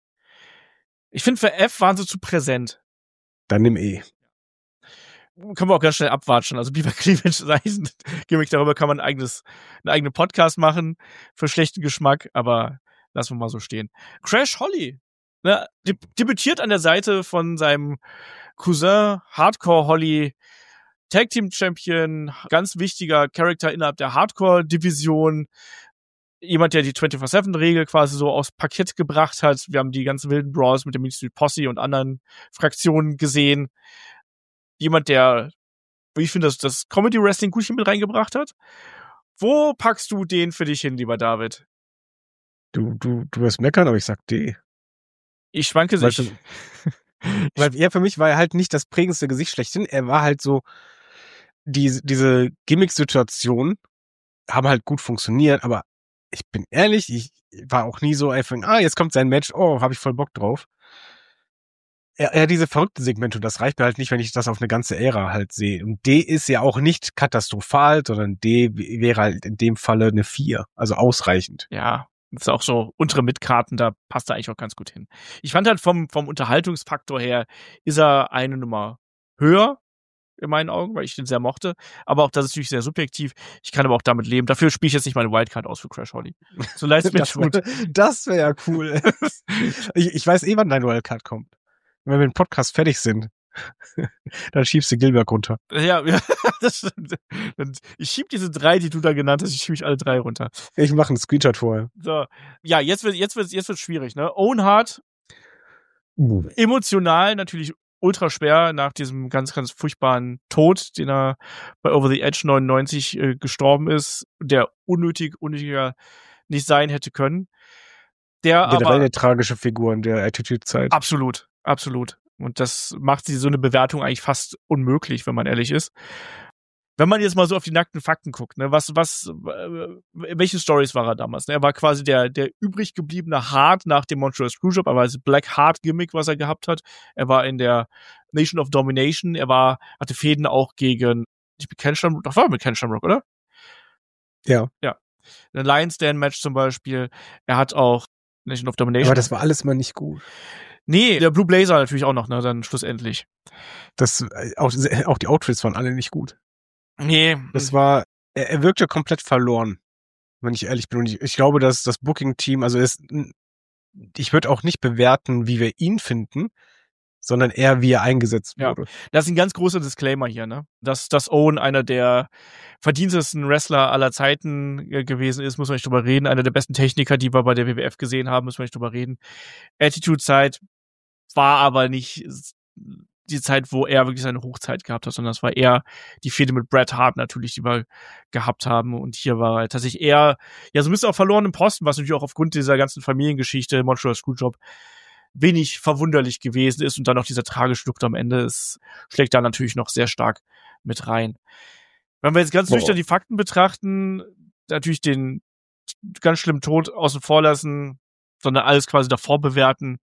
Speaker 2: Ich finde, für F waren sie zu präsent.
Speaker 3: Dann nimm E.
Speaker 2: Können wir auch ganz schnell abwatschen. Also Beaver Cleavage ist eigentlich ein Gimmick, darüber kann man einen eigenen Podcast machen für schlechten Geschmack, aber lassen wir mal so stehen. Crash Holly, ne, debütiert an der Seite von seinem Cousin Hardcore Holly, Tag Team Champion, ganz wichtiger Charakter innerhalb der Hardcore-Division. Jemand, der die 24/7-Regel quasi so aufs Parkett gebracht hat. Wir haben die ganzen wilden Brawls mit dem Mean Street Posse und anderen Fraktionen gesehen. Jemand, der, wie ich finde, das Comedy-Wrestling gut mit reingebracht hat. Wo packst du den für dich hin, lieber David?
Speaker 3: Du wirst meckern, aber ich sag D.
Speaker 2: Ich schwanke sich.
Speaker 3: Weil für mich war er halt nicht das prägendste Gesicht schlechthin. Er war halt so, diese Gimmick-Situationen haben halt gut funktioniert, aber ich bin ehrlich, ich war auch nie so einfach, jetzt kommt sein Match, habe ich voll Bock drauf. Er diese verrückten Segmente, und das reicht mir halt nicht, wenn ich das auf eine ganze Ära halt sehe. Und D ist ja auch nicht katastrophal, sondern D wäre halt in dem Falle eine 4, also ausreichend.
Speaker 2: Ja, das ist auch so untere Mitkarten, da passt er eigentlich auch ganz gut hin. Ich fand halt vom Unterhaltungsfaktor her ist er eine Nummer höher, in meinen Augen, weil ich den sehr mochte. Aber auch das ist natürlich sehr subjektiv. Ich kann aber auch damit leben. Dafür spiele ich jetzt nicht meine Wildcard aus für Crash Holly. So leid mir tut.
Speaker 3: Das wäre ja cool. Ich weiß wann dein Wildcard kommt. Wenn wir mit dem Podcast fertig sind, dann schiebst du Gilbert runter.
Speaker 2: Ja, das stimmt. Ich schieb diese 3, die du da genannt hast, ich schiebe alle 3 runter.
Speaker 3: Ich mache einen Screenshot vorher.
Speaker 2: So. Ja, jetzt wird's schwierig, ne? Owen Hart Emotional natürlich ultra schwer nach diesem ganz, ganz furchtbaren Tod, den er bei Over the Edge 99 gestorben ist, der unnötiger nicht sein hätte können.
Speaker 3: Generell eine tragische Figur in der Attitude-Zeit.
Speaker 2: Absolut. Und das macht so eine Bewertung eigentlich fast unmöglich, wenn man ehrlich ist. Wenn man jetzt mal so auf die nackten Fakten guckt, ne, welche Stories war er damals? Ne? Er war quasi der übrig gebliebene Hart nach dem Montreal Screwjob, aber das Black Heart Gimmick, was er gehabt hat. Er war in der Nation of Domination, hatte Fäden auch gegen, Ken Shamrock, doch war mit Ken Shamrock, oder?
Speaker 3: Ja.
Speaker 2: Ein Lions Den Match zum Beispiel. Er hat auch Nation of Domination.
Speaker 3: Aber das war alles mal nicht gut.
Speaker 2: Nee, der Blue Blazer natürlich auch noch, ne, dann schlussendlich.
Speaker 3: Auch die Outfits waren alle nicht gut.
Speaker 2: Nee.
Speaker 3: Er wirkte komplett verloren, wenn ich ehrlich bin. Und ich glaube, dass das Booking-Team, also ich würde auch nicht bewerten, wie wir ihn finden, sondern eher, wie er eingesetzt wurde.
Speaker 2: Das ist ein ganz großer Disclaimer hier, ne? Dass Owen einer der verdientesten Wrestler aller Zeiten gewesen ist, muss man nicht drüber reden. Einer der besten Techniker, die wir bei der WWF gesehen haben, muss man nicht drüber reden. Attitude-Zeit war aber nicht die Zeit, wo er wirklich seine Hochzeit gehabt hat, sondern es war eher die Fehde mit Bret Hart natürlich, die wir gehabt haben. Und hier war er tatsächlich eher, so ein bisschen auf verlorenen Posten, was natürlich auch aufgrund dieser ganzen Familiengeschichte, Montreal Screwjob, wenig verwunderlich gewesen ist. Und dann noch dieser tragische Schluck am Ende, schlägt da natürlich noch sehr stark mit rein. Wenn wir jetzt ganz nüchtern die Fakten betrachten, natürlich den ganz schlimmen Tod außen vor lassen, sondern alles quasi davor bewerten.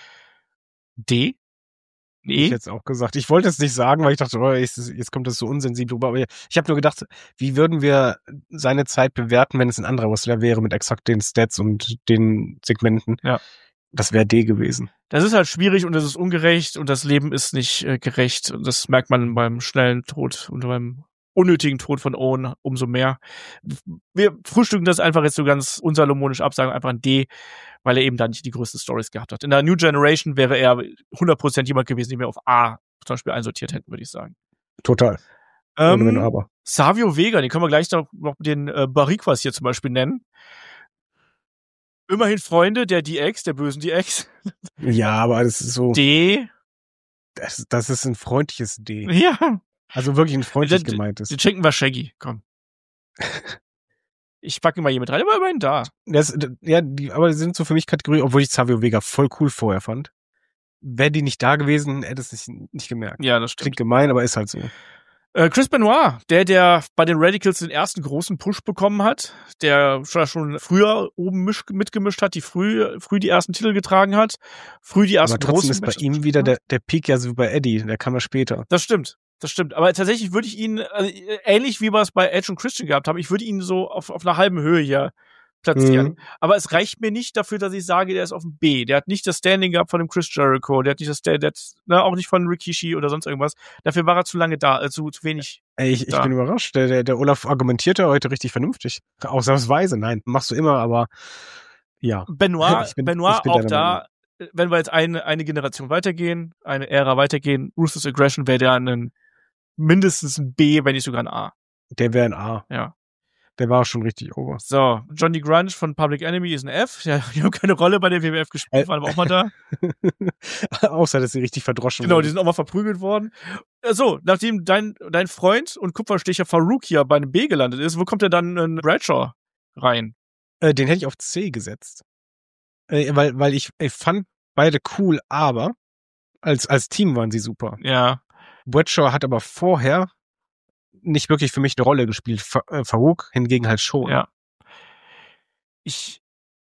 Speaker 2: D?
Speaker 3: Ich jetzt auch gesagt. Ich wollte es nicht sagen, weil ich dachte, jetzt kommt das so unsensibel rüber. Aber ich habe nur gedacht, wie würden wir seine Zeit bewerten, wenn es ein anderer Wrestler wäre mit exakt den Stats und den Segmenten?
Speaker 2: Ja.
Speaker 3: Das wäre D gewesen.
Speaker 2: Das ist halt schwierig und das ist ungerecht und das Leben ist nicht gerecht. Und das merkt man beim schnellen Tod und beim unnötigen Tod von Owen umso mehr. Wir frühstücken das einfach jetzt so ganz unsalomonisch ab, sagen einfach ein D, weil er eben da nicht die größten Stories gehabt hat. In der New Generation wäre er 100% jemand gewesen, den wir auf A zum Beispiel einsortiert hätten, würde ich sagen.
Speaker 3: Total. Ohne Wenn, aber.
Speaker 2: Savio Vega, den können wir gleich noch den Bariquas hier zum Beispiel nennen. Immerhin Freunde der DX, der bösen DX.
Speaker 3: Ja, aber das ist so.
Speaker 2: D.
Speaker 3: Das ist ein freundliches D.
Speaker 2: Ja.
Speaker 3: Also wirklich ein freundlich gemeintes.
Speaker 2: Den schenken wir Shaggy, komm. Ich packe ihn mal hier mit rein, aber immerhin da.
Speaker 3: Aber die sind so für mich Kategorie, obwohl ich Savio Vega voll cool vorher fand. Wäre die nicht da gewesen, hätte es nicht gemerkt.
Speaker 2: Ja, das stimmt.
Speaker 3: Klingt gemein, aber ist halt so.
Speaker 2: Chris Benoit, der bei den Radicals den ersten großen Push bekommen hat, der schon früher oben mitgemischt hat, die früh die ersten Titel getragen hat, früh die ersten großen.
Speaker 3: Aber trotzdem ist bei ihm wieder der Peak ja so wie bei Eddie, der kam ja später.
Speaker 2: Das stimmt. Aber tatsächlich würde ich ihn, ähnlich wie wir es bei Edge und Christian gehabt haben, ich würde ihn so auf einer halben Höhe hier platzieren. Mhm. Aber es reicht mir nicht dafür, dass ich sage, der ist auf dem B. Der hat nicht das Standing gehabt von dem Chris Jericho, der hat nicht auch nicht von Rikishi oder sonst irgendwas. Dafür war er zu lange da, zu wenig.
Speaker 3: Ich bin überrascht. Der Olaf argumentierte heute richtig vernünftig. Ausnahmsweise, nein, machst du immer, aber ja.
Speaker 2: Benoit auch da, wenn wir jetzt eine Generation weitergehen, eine Ära weitergehen, Ruthless Aggression wäre der mindestens ein B, wenn nicht sogar ein A.
Speaker 3: Der wäre ein A.
Speaker 2: Ja.
Speaker 3: Der war schon richtig over.
Speaker 2: So, Johnny Grunge von Public Enemy ist ein F. Ja, die haben keine Rolle bei der WWF gespielt, waren aber auch mal da.
Speaker 3: Außer, dass sie richtig verdroschen
Speaker 2: wurden. Genau, die sind auch mal verprügelt worden. So, nachdem dein Freund und Kupferstecher Farouk hier bei einem B gelandet ist, wo kommt denn dann ein Bradshaw rein?
Speaker 3: Den hätte ich auf C gesetzt. Weil ich fand beide cool, aber als Team waren sie super.
Speaker 2: Ja.
Speaker 3: Bradshaw hat aber vorher nicht wirklich für mich eine Rolle gespielt. Farouk hingegen halt schon.
Speaker 2: Ja. Ich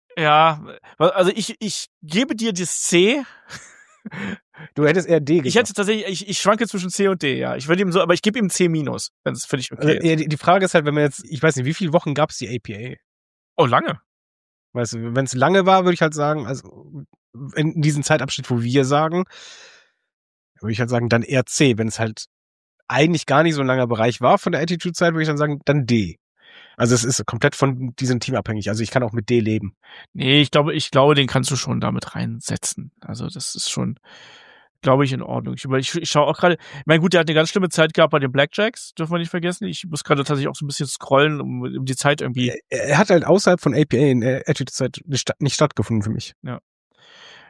Speaker 2: gebe dir das C.
Speaker 3: Du hättest eher D gesagt.
Speaker 2: Ich hätte tatsächlich, ich schwanke zwischen C und D, ja. Ich würde ihm so, aber ich gebe ihm C-, wenn es für dich okay ist.
Speaker 3: Die Frage ist halt, wenn man jetzt, ich weiß nicht, wie viele Wochen gab es die APA?
Speaker 2: Oh, lange.
Speaker 3: Weißt du, wenn es lange war, würde ich halt sagen, also in diesem Zeitabschnitt, wo wir sagen, würde ich halt sagen, dann eher C. Wenn es halt eigentlich gar nicht so ein langer Bereich war von der Attitude-Zeit, würde ich dann sagen, dann D. Also es ist komplett von diesem Team abhängig. Also ich kann auch mit D leben.
Speaker 2: Nee, ich glaube, den kannst du schon damit reinsetzen. Also das ist schon, glaube ich, in Ordnung. Ich schaue auch gerade, ich meine, gut, der hat eine ganz schlimme Zeit gehabt bei den Blackjacks, dürfen wir nicht vergessen. Ich muss gerade tatsächlich auch so ein bisschen scrollen, um die Zeit irgendwie.
Speaker 3: Er hat halt außerhalb von APA in der Attitude-Zeit nicht stattgefunden für mich.
Speaker 2: Ja.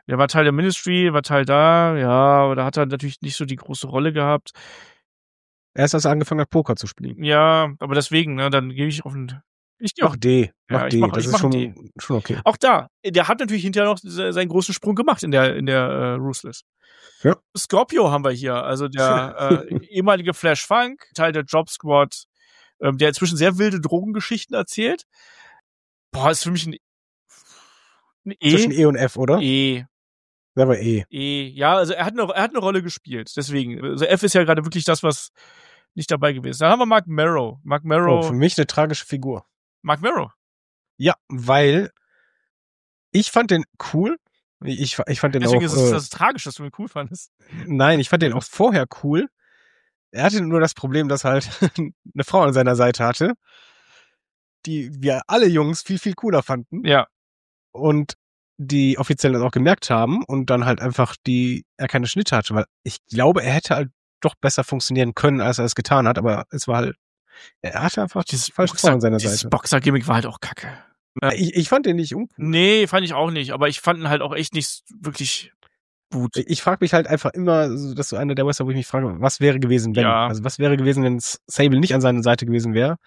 Speaker 2: Der war Teil der Ministry, war Teil da, ja, aber da hat er natürlich nicht so die große Rolle gehabt.
Speaker 3: Erst als er angefangen hat, Poker zu spielen.
Speaker 2: Ja, aber deswegen, ne, dann gebe ich auf ein...
Speaker 3: Mach D.
Speaker 2: Ja,
Speaker 3: D. Das ist schon okay.
Speaker 2: Auch da, der hat natürlich hinterher noch seinen großen Sprung gemacht in der Ruthless.
Speaker 3: Ja.
Speaker 2: Scorpio haben wir hier, also der ehemalige Flash Funk, Teil der Job Squad, der inzwischen sehr wilde Drogengeschichten erzählt. Boah, ist für mich ein E.
Speaker 3: Zwischen E und F, oder?
Speaker 2: E.
Speaker 3: Ja, aber E.
Speaker 2: E. Ja, also er hat eine Rolle gespielt, deswegen. Also F ist ja gerade wirklich das, was nicht dabei gewesen ist. Dann haben wir Mark Marrow.
Speaker 3: Für mich eine tragische Figur.
Speaker 2: Mark Marrow.
Speaker 3: Ja, weil ich fand den cool. Ich fand den
Speaker 2: deswegen
Speaker 3: auch.
Speaker 2: Deswegen ist das tragisch, dass du ihn cool fandest.
Speaker 3: Nein, ich fand den auch vorher cool. Er hatte nur das Problem, dass halt eine Frau an seiner Seite hatte, die wir alle Jungs viel, viel cooler fanden.
Speaker 2: Ja.
Speaker 3: Und die offiziell das auch gemerkt haben und dann halt einfach er keine Schnitte hatte, weil ich glaube, er hätte halt doch besser funktionieren können, als er es getan hat, aber es war halt, er hatte einfach
Speaker 2: dieses
Speaker 3: falsche Frau an seiner Seite.
Speaker 2: Dieses Boxer-Gimmick war halt auch kacke.
Speaker 3: Ich fand den nicht uncool.
Speaker 2: Nee, fand ich auch nicht, aber ich fand ihn halt auch echt nicht wirklich gut.
Speaker 3: Ich frage mich halt einfach immer, das ist so einer der Wrestler, wo ich mich frage, was wäre gewesen, wenn?
Speaker 2: Ja.
Speaker 3: Also was wäre gewesen, wenn Sable nicht an seiner Seite gewesen wäre?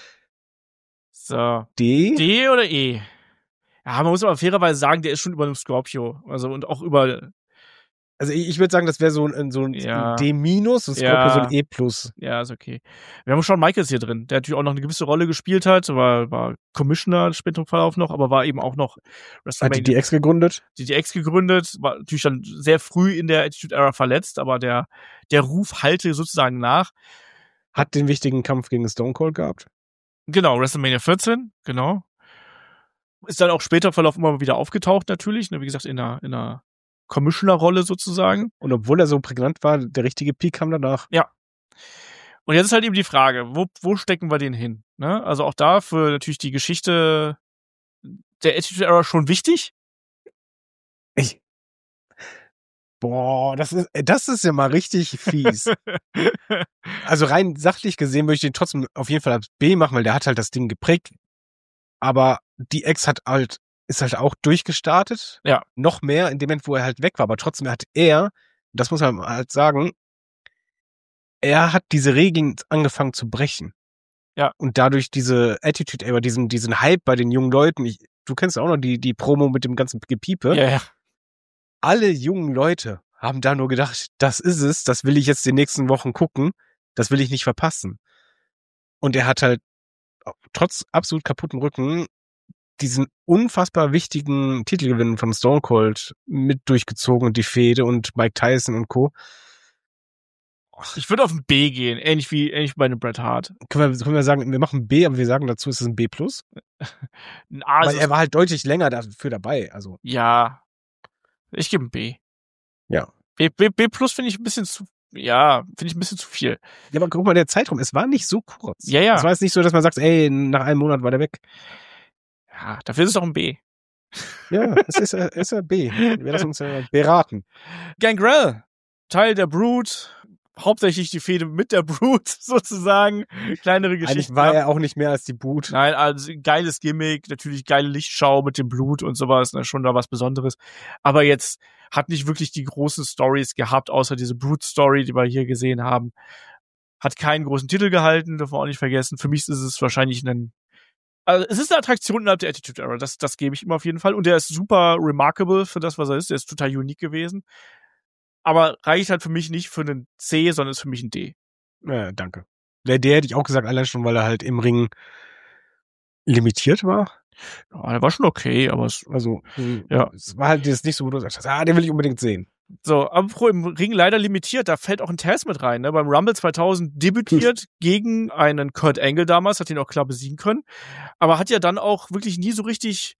Speaker 2: So.
Speaker 3: D?
Speaker 2: D oder E? Ja, man muss aber fairerweise sagen, der ist schon über einem Scorpio. Also und auch über.
Speaker 3: Also ich würde sagen, das wäre so ein
Speaker 2: ja.
Speaker 3: D-, und Scorpio so ein E+.
Speaker 2: Ja, ist okay. Wir haben Shawn Michaels hier drin, der natürlich auch noch eine gewisse Rolle gespielt hat, war Commissioner später im Verlauf noch, aber war eben auch noch
Speaker 3: WrestleMania. Hat die DX gegründet?
Speaker 2: Die DX gegründet, war natürlich dann sehr früh in der Attitude Era verletzt, aber der Ruf halte sozusagen nach.
Speaker 3: Hat den wichtigen Kampf gegen Stone Cold gehabt?
Speaker 2: Genau, WrestleMania 14, genau. Ist dann auch später im Verlauf immer wieder aufgetaucht natürlich, ne, wie gesagt, in einer Commissioner-Rolle sozusagen.
Speaker 3: Und obwohl er so prägnant war, der richtige Peak kam danach.
Speaker 2: Ja. Und jetzt ist halt eben die Frage, wo stecken wir den hin? Ne? Also auch da für natürlich die Geschichte der Attitude Era schon wichtig.
Speaker 3: Boah, das ist ja mal richtig fies. Also rein sachlich gesehen würde ich den trotzdem auf jeden Fall als B machen, weil der hat halt das Ding geprägt. Aber die Ex ist halt auch durchgestartet.
Speaker 2: Ja.
Speaker 3: Noch mehr in dem Moment, wo er halt weg war. Aber trotzdem hat er, das muss man halt sagen, er hat diese Regeln angefangen zu brechen.
Speaker 2: Ja.
Speaker 3: Und dadurch diese Attitude, aber diesen Hype bei den jungen Leuten, du kennst auch noch die Promo mit dem ganzen Gepiepe.
Speaker 2: Ja.
Speaker 3: Alle jungen Leute haben da nur gedacht, das ist es, das will ich jetzt die nächsten Wochen gucken, das will ich nicht verpassen. Und er hat halt trotz absolut kaputten Rücken diesen unfassbar wichtigen Titelgewinn von Stone Cold mit durchgezogen und die Fehde und Mike Tyson und Co.
Speaker 2: Ich würde auf ein B gehen, ähnlich wie bei einem Bret Hart.
Speaker 3: Können wir sagen, wir machen B, aber wir sagen dazu, ist es ein B+.
Speaker 2: Ein A.
Speaker 3: Weil er war halt deutlich länger dafür dabei, also.
Speaker 2: Ja. Ich gebe ein B.
Speaker 3: Ja.
Speaker 2: B finde ich ein bisschen zu, finde ich ein bisschen zu viel.
Speaker 3: Ja, aber guck mal, der Zeitraum, es war nicht so kurz.
Speaker 2: Ja.
Speaker 3: Es war jetzt nicht so, dass man sagt, ey, nach einem Monat war der weg.
Speaker 2: Ja, dafür ist es auch ein B.
Speaker 3: Ja, es ist ein B. Wir lassen uns beraten.
Speaker 2: Gangrel, Teil der Brood, hauptsächlich die Fehde mit der Brood sozusagen. Kleinere Geschichten.
Speaker 3: Eigentlich war er auch nicht mehr als die Brood.
Speaker 2: Nein, also geiles Gimmick, natürlich geile Lichtschau mit dem Blut und sowas, ne, schon da was Besonderes. Aber jetzt hat nicht wirklich die großen Stories gehabt, außer diese Brood-Story, die wir hier gesehen haben. Hat keinen großen Titel gehalten, dürfen wir auch nicht vergessen. Für mich ist es wahrscheinlich also es ist eine Attraktion innerhalb der Attitude Era, das gebe ich ihm auf jeden Fall. Und der ist super remarkable für das, was er ist. Der ist total unique gewesen. Aber reicht halt für mich nicht für einen C, sondern ist für mich ein D.
Speaker 3: Ja, danke. Der hätte ich auch gesagt, allein schon, weil er halt im Ring limitiert war.
Speaker 2: Ja, der war schon okay, aber es
Speaker 3: war halt jetzt nicht so, wo du sagst, den will ich unbedingt sehen.
Speaker 2: So, aber im Ring leider limitiert, da fällt auch ein Taz mit rein, ne? Beim Rumble 2000 debütiert gegen einen Kurt Angle damals, hat ihn auch klar besiegen können, aber hat ja dann auch wirklich nie so richtig,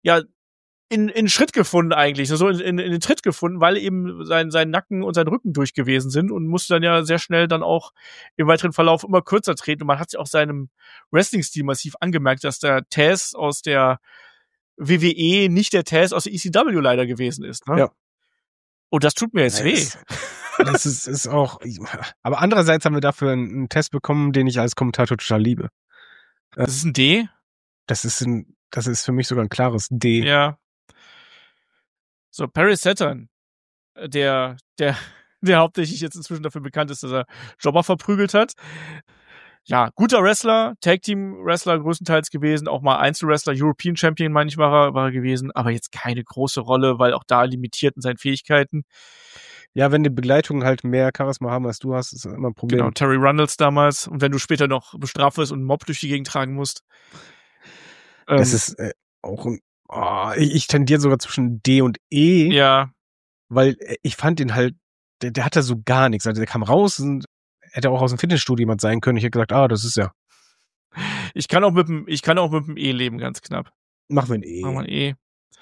Speaker 2: in Schritt gefunden eigentlich, so in den Tritt gefunden, weil eben sein Nacken und sein Rücken durch gewesen sind und musste dann ja sehr schnell dann auch im weiteren Verlauf immer kürzer treten und man hat sich auch seinem Wrestling-Stil massiv angemerkt, dass der Taz aus der WWE nicht der Taz aus der ECW leider gewesen ist, ne?
Speaker 3: Ja.
Speaker 2: Und das tut mir jetzt weh.
Speaker 3: Das ist auch, aber andererseits haben wir dafür einen Test bekommen, den ich als Kommentator total liebe.
Speaker 2: Das ist ein D?
Speaker 3: Das ist für mich sogar ein klares D.
Speaker 2: Ja. So, Perry Saturn, der hauptsächlich jetzt inzwischen dafür bekannt ist, dass er Jobber verprügelt hat. Ja, guter Wrestler, Tag-Team-Wrestler größtenteils gewesen, auch mal Einzelwrestler, European Champion, meine ich, war er gewesen, aber jetzt keine große Rolle, weil auch da limitiert in seinen Fähigkeiten.
Speaker 3: Ja, wenn die Begleitung halt mehr Charisma haben, als du hast, ist immer ein Problem.
Speaker 2: Genau, Terry Runnels damals. Und wenn du später noch bestraft wirst und einen Mob durch die Gegend tragen musst.
Speaker 3: Das ist auch ich tendiere sogar zwischen D und E.
Speaker 2: Ja.
Speaker 3: Weil ich fand ihn halt, der hatte so gar nichts. Also der kam raus und hätte auch aus dem Fitnessstudio jemand sein können. Ich hätte gesagt, das ist ja.
Speaker 2: Ich kann auch mit dem E leben, ganz knapp.
Speaker 3: Machen wir ein E.
Speaker 2: Machen wir ein E.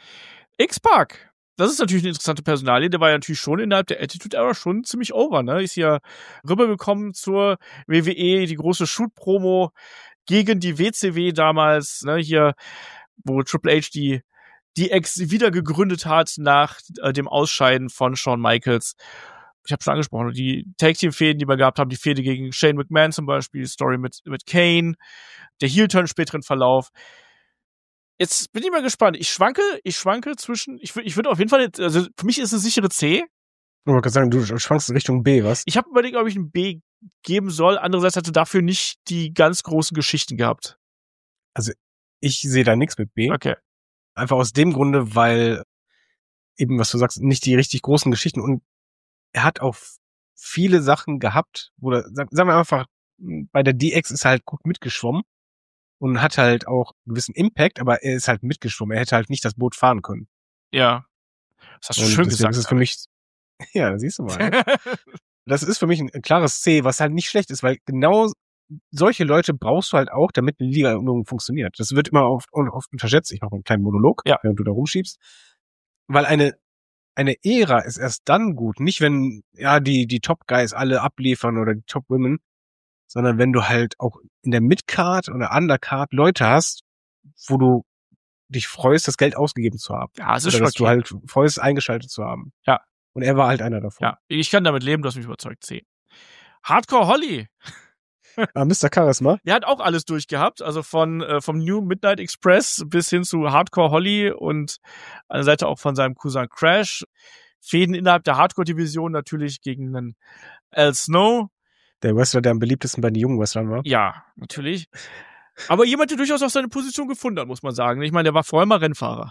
Speaker 2: X-Pac. Das ist natürlich eine interessante Personalie. Der war ja natürlich schon innerhalb der Attitude-Era schon ziemlich over, ne? Ist ja rübergekommen zur WWE, die große Shoot-Promo gegen die WCW damals, ne? Hier, wo Triple H die Ex wieder gegründet hat nach dem Ausscheiden von Shawn Michaels. Ich habe schon angesprochen, die Tag-Team-Fäden, die wir gehabt haben, die Fäde gegen Shane McMahon zum Beispiel, die Story mit Kane, der Heel-Turn im späteren Verlauf. Jetzt bin ich mal gespannt. Ich schwanke zwischen, ich würde auf jeden Fall, also für mich ist es eine sichere C.
Speaker 3: Ich wollte gerade sagen, du schwankst in Richtung B, was?
Speaker 2: Ich habe überlegt, ob ich ein B geben soll. Andererseits hatte dafür nicht die ganz großen Geschichten gehabt.
Speaker 3: Also ich sehe da nichts mit B.
Speaker 2: Okay.
Speaker 3: Einfach aus dem Grunde, weil eben, was du sagst, nicht die richtig großen Geschichten, und er hat auch viele Sachen gehabt, sagen wir einfach, bei der DX ist er halt gut mitgeschwommen und hat halt auch einen gewissen Impact, aber er ist halt mitgeschwommen. Er hätte halt nicht das Boot fahren können.
Speaker 2: Ja. Das hast du schön gesagt.
Speaker 3: Das ist für mich, ja, das siehst du mal. Das ist für mich ein klares C, was halt nicht schlecht ist, weil genau solche Leute brauchst du halt auch, damit eine Liga funktioniert. Das wird immer oft unterschätzt. Ich mache einen kleinen Monolog, während du da rumschiebst. Weil eine Ära ist erst dann gut, nicht wenn die Top-Guys alle abliefern oder die Top-Women, sondern wenn du halt auch in der Mid-Card oder Undercard Leute hast, wo du dich freust, das Geld ausgegeben zu haben.
Speaker 2: Ja, es ist
Speaker 3: oder dass
Speaker 2: okay.
Speaker 3: du halt freust, eingeschaltet zu haben.
Speaker 2: Ja.
Speaker 3: Und er war halt einer davon.
Speaker 2: Ja, ich kann damit leben, du hast mich überzeugt, C. Hardcore Holly.
Speaker 3: Mr. Charisma.
Speaker 2: Der hat auch alles durchgehabt, also vom New Midnight Express bis hin zu Hardcore Holly und an der Seite auch von seinem Cousin Crash. Fäden innerhalb der Hardcore-Division natürlich gegen einen Al Snow.
Speaker 3: Der Wrestler, der am beliebtesten bei den jungen Wrestlern war.
Speaker 2: Ja, natürlich. Aber jemand, der durchaus auch seine Position gefunden hat, muss man sagen. Ich meine, der war vorher mal Rennfahrer.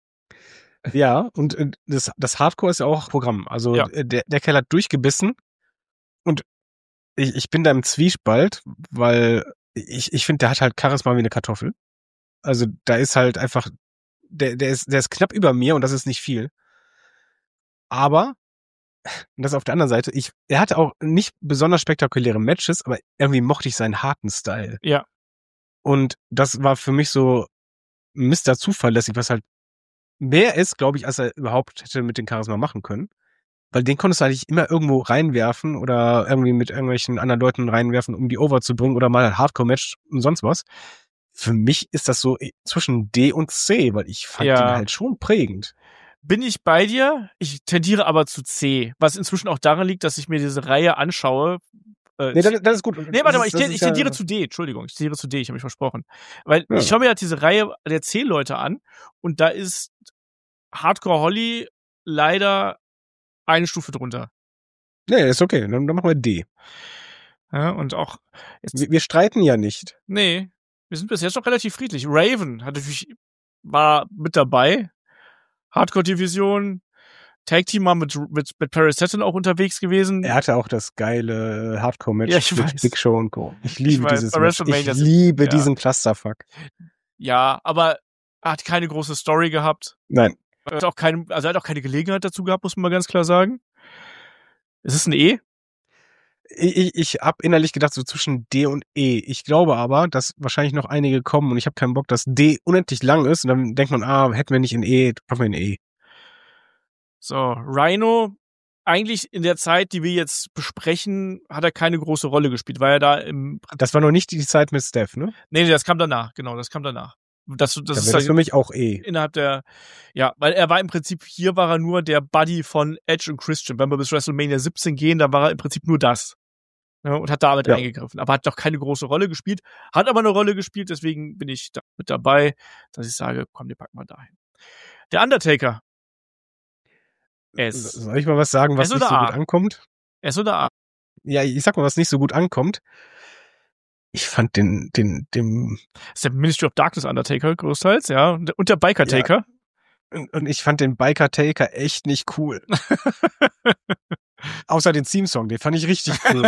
Speaker 3: Ja, und das Hardcore ist ja auch Programm. Also der Kerl hat durchgebissen und ich bin da im Zwiespalt, weil ich finde, der hat halt Charisma wie eine Kartoffel. Also da ist halt einfach, der ist knapp über mir und das ist nicht viel. Aber, und das auf der anderen Seite, er hatte auch nicht besonders spektakuläre Matches, aber irgendwie mochte ich seinen harten Style.
Speaker 2: Ja.
Speaker 3: Und das war für mich so Mr. zuverlässig, was halt mehr ist, glaube ich, als er überhaupt hätte mit dem Charisma machen können. Weil den konntest du eigentlich immer irgendwo reinwerfen oder irgendwie mit irgendwelchen anderen Leuten reinwerfen, um die over zu bringen oder mal ein Hardcore-Match und sonst was. Für mich ist das so zwischen D und C, weil ich fand den halt schon prägend.
Speaker 2: Bin ich bei dir? Ich tendiere aber zu C, was inzwischen auch daran liegt, dass ich mir diese Reihe anschaue.
Speaker 3: Nee, das ist gut.
Speaker 2: Nee, warte mal, ich tendiere zu D, Entschuldigung, ich tendiere zu D, ich habe mich versprochen. Weil ich schaue mir halt diese Reihe der C-Leute an und da ist Hardcore Holly leider eine Stufe drunter.
Speaker 3: Nee, ist okay, dann machen wir D.
Speaker 2: Ja, und auch jetzt,
Speaker 3: wir streiten ja nicht.
Speaker 2: Nee, wir sind bis jetzt noch relativ friedlich. Raven war mit dabei. Hardcore-Division, Tag-Team war mit Perry Saturn auch unterwegs gewesen.
Speaker 3: Er hatte auch das geile Hardcore-Match
Speaker 2: mit
Speaker 3: Big Show und Co. Ich liebe dieses Match. Ich liebe diesen Clusterfuck.
Speaker 2: Ja, aber er hat keine große Story gehabt.
Speaker 3: Nein.
Speaker 2: Er hat auch keine Gelegenheit dazu gehabt, muss man mal ganz klar sagen. Ist es ein E?
Speaker 3: Ich habe innerlich gedacht, so zwischen D und E. Ich glaube aber, dass wahrscheinlich noch einige kommen und ich habe keinen Bock, dass D unendlich lang ist und dann denkt man, hätten wir nicht ein E, machen wir ein E.
Speaker 2: So, Rhino, eigentlich in der Zeit, die wir jetzt besprechen, hat er keine große Rolle gespielt, weil er da
Speaker 3: Das war noch nicht die Zeit mit Steph, ne?
Speaker 2: Nee, das kam danach, genau, das kam danach. Das ist
Speaker 3: das für mich auch E.
Speaker 2: Innerhalb weil er war im Prinzip, hier war er nur der Buddy von Edge und Christian. Wenn wir bis WrestleMania 17 gehen, da war er im Prinzip nur das. Ja, und hat damit eingegriffen. Aber hat doch keine große Rolle gespielt. Hat aber eine Rolle gespielt, deswegen bin ich da mit dabei, dass ich sage, komm, den packen wir dahin. Der Undertaker. S.
Speaker 3: Soll ich mal was sagen, was nicht so gut ankommt?
Speaker 2: S oder A?
Speaker 3: Ja, ich sag mal, was nicht so gut ankommt. Ich fand dem.
Speaker 2: Das ist der Ministry of Darkness Undertaker größtenteils, ja. Und der Biker Taker.
Speaker 3: Ja. Und ich fand den Biker Taker echt nicht cool. Außer den Theme-Song, den fand ich richtig cool.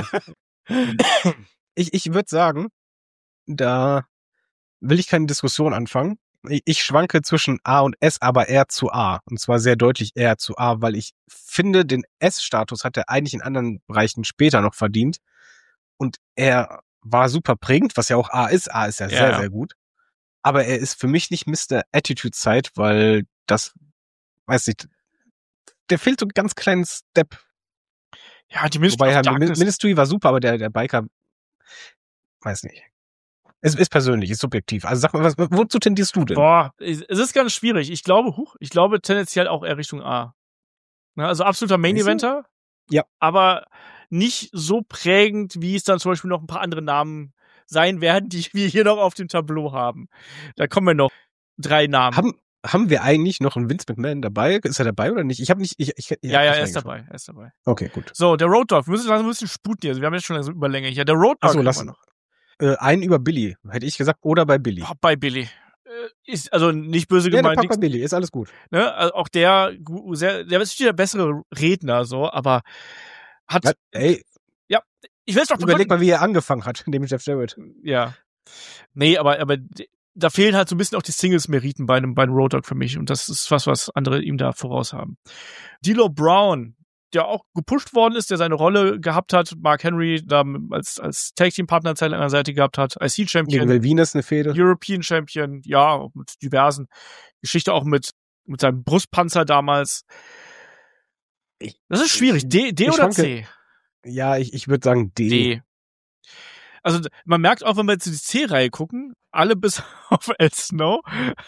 Speaker 3: Ich würde sagen, da will ich keine Diskussion anfangen. Ich schwanke zwischen A und S, aber eher zu A. Und zwar sehr deutlich eher zu A, weil ich finde, den S-Status hat er eigentlich in anderen Bereichen später noch verdient. Und er war super prägend, was ja auch A ist. A ist ja sehr, sehr gut. Aber er ist für mich nicht Mr. Attitude-Zeit, weil das, weiß nicht, der fehlt so einen ganz kleinen Step.
Speaker 2: Ja, die Ministry
Speaker 3: war super, aber der Biker, weiß nicht. Es ist persönlich, ist subjektiv. Also sag mal, wozu tendierst du denn?
Speaker 2: Boah, es ist ganz schwierig. Ich glaube tendenziell auch eher Richtung A. Also absoluter Main-Eventer.
Speaker 3: Ja.
Speaker 2: Aber nicht so prägend, wie es dann zum Beispiel noch ein paar andere Namen sein werden, die wir hier noch auf dem Tableau haben. Da kommen wir noch 3 Namen.
Speaker 3: Haben wir eigentlich noch einen Vince McMahon dabei? Ist er dabei oder nicht?
Speaker 2: Er ist dabei.
Speaker 3: Okay, gut.
Speaker 2: So, der Road Dogg. Wir müssen langsam ein bisschen sputen hier. Wir haben jetzt schon eine Überlänge hier. Der Road Dogg.
Speaker 3: Achso, lass noch. Einen über Billy, hätte ich gesagt, oder bei Billy.
Speaker 2: Bei Billy. Ist also nicht böse gemeint.
Speaker 3: Ja, bei Billy, ist alles gut.
Speaker 2: Ne? Also auch der ist natürlich der bessere Redner, so, aber hat. Ja, ich will es doch.
Speaker 3: Überleg mal, wie er angefangen hat, neben Jeff Jarrett.
Speaker 2: Ja. Nee, aber da fehlen halt so ein bisschen auch die Singles-Meriten bei einem Road Dogg für mich. Und das ist was andere ihm da voraus haben. D'Lo Brown, der auch gepusht worden ist, der seine Rolle gehabt hat, Mark Henry da als Tag-Team-Partner an seiner Seite gehabt hat, IC-Champion.
Speaker 3: Gegen Val Venus eine Fehde.
Speaker 2: European-Champion, ja, mit diversen. Geschichte auch mit seinem Brustpanzer damals. Das ist schwierig. D oder C?
Speaker 3: Ja, ich würde sagen D.
Speaker 2: Also man merkt auch, wenn wir jetzt in die C-Reihe gucken, alle bis auf El Snow.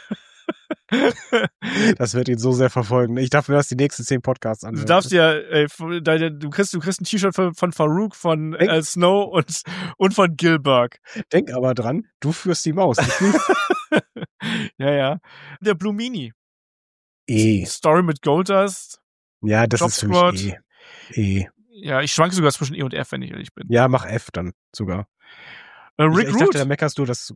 Speaker 3: Das wird ihn so sehr verfolgen. Ich darf mir erst die nächsten 10 Podcasts anhören.
Speaker 2: Du darfst ja, du kriegst ein T-Shirt von Farouk, von El Snow und von Gilbert.
Speaker 3: Denk aber dran, du führst die Maus.
Speaker 2: Ja. Der Blue Meanie.
Speaker 3: E.
Speaker 2: Story mit Goldust.
Speaker 3: Ja, das ist für mich E.
Speaker 2: Ja, ich schwanke sogar zwischen E und F, wenn ich ehrlich bin.
Speaker 3: Ja, mach F dann sogar.
Speaker 2: Rick
Speaker 3: ich
Speaker 2: Rude.
Speaker 3: dachte, da meckerst du das.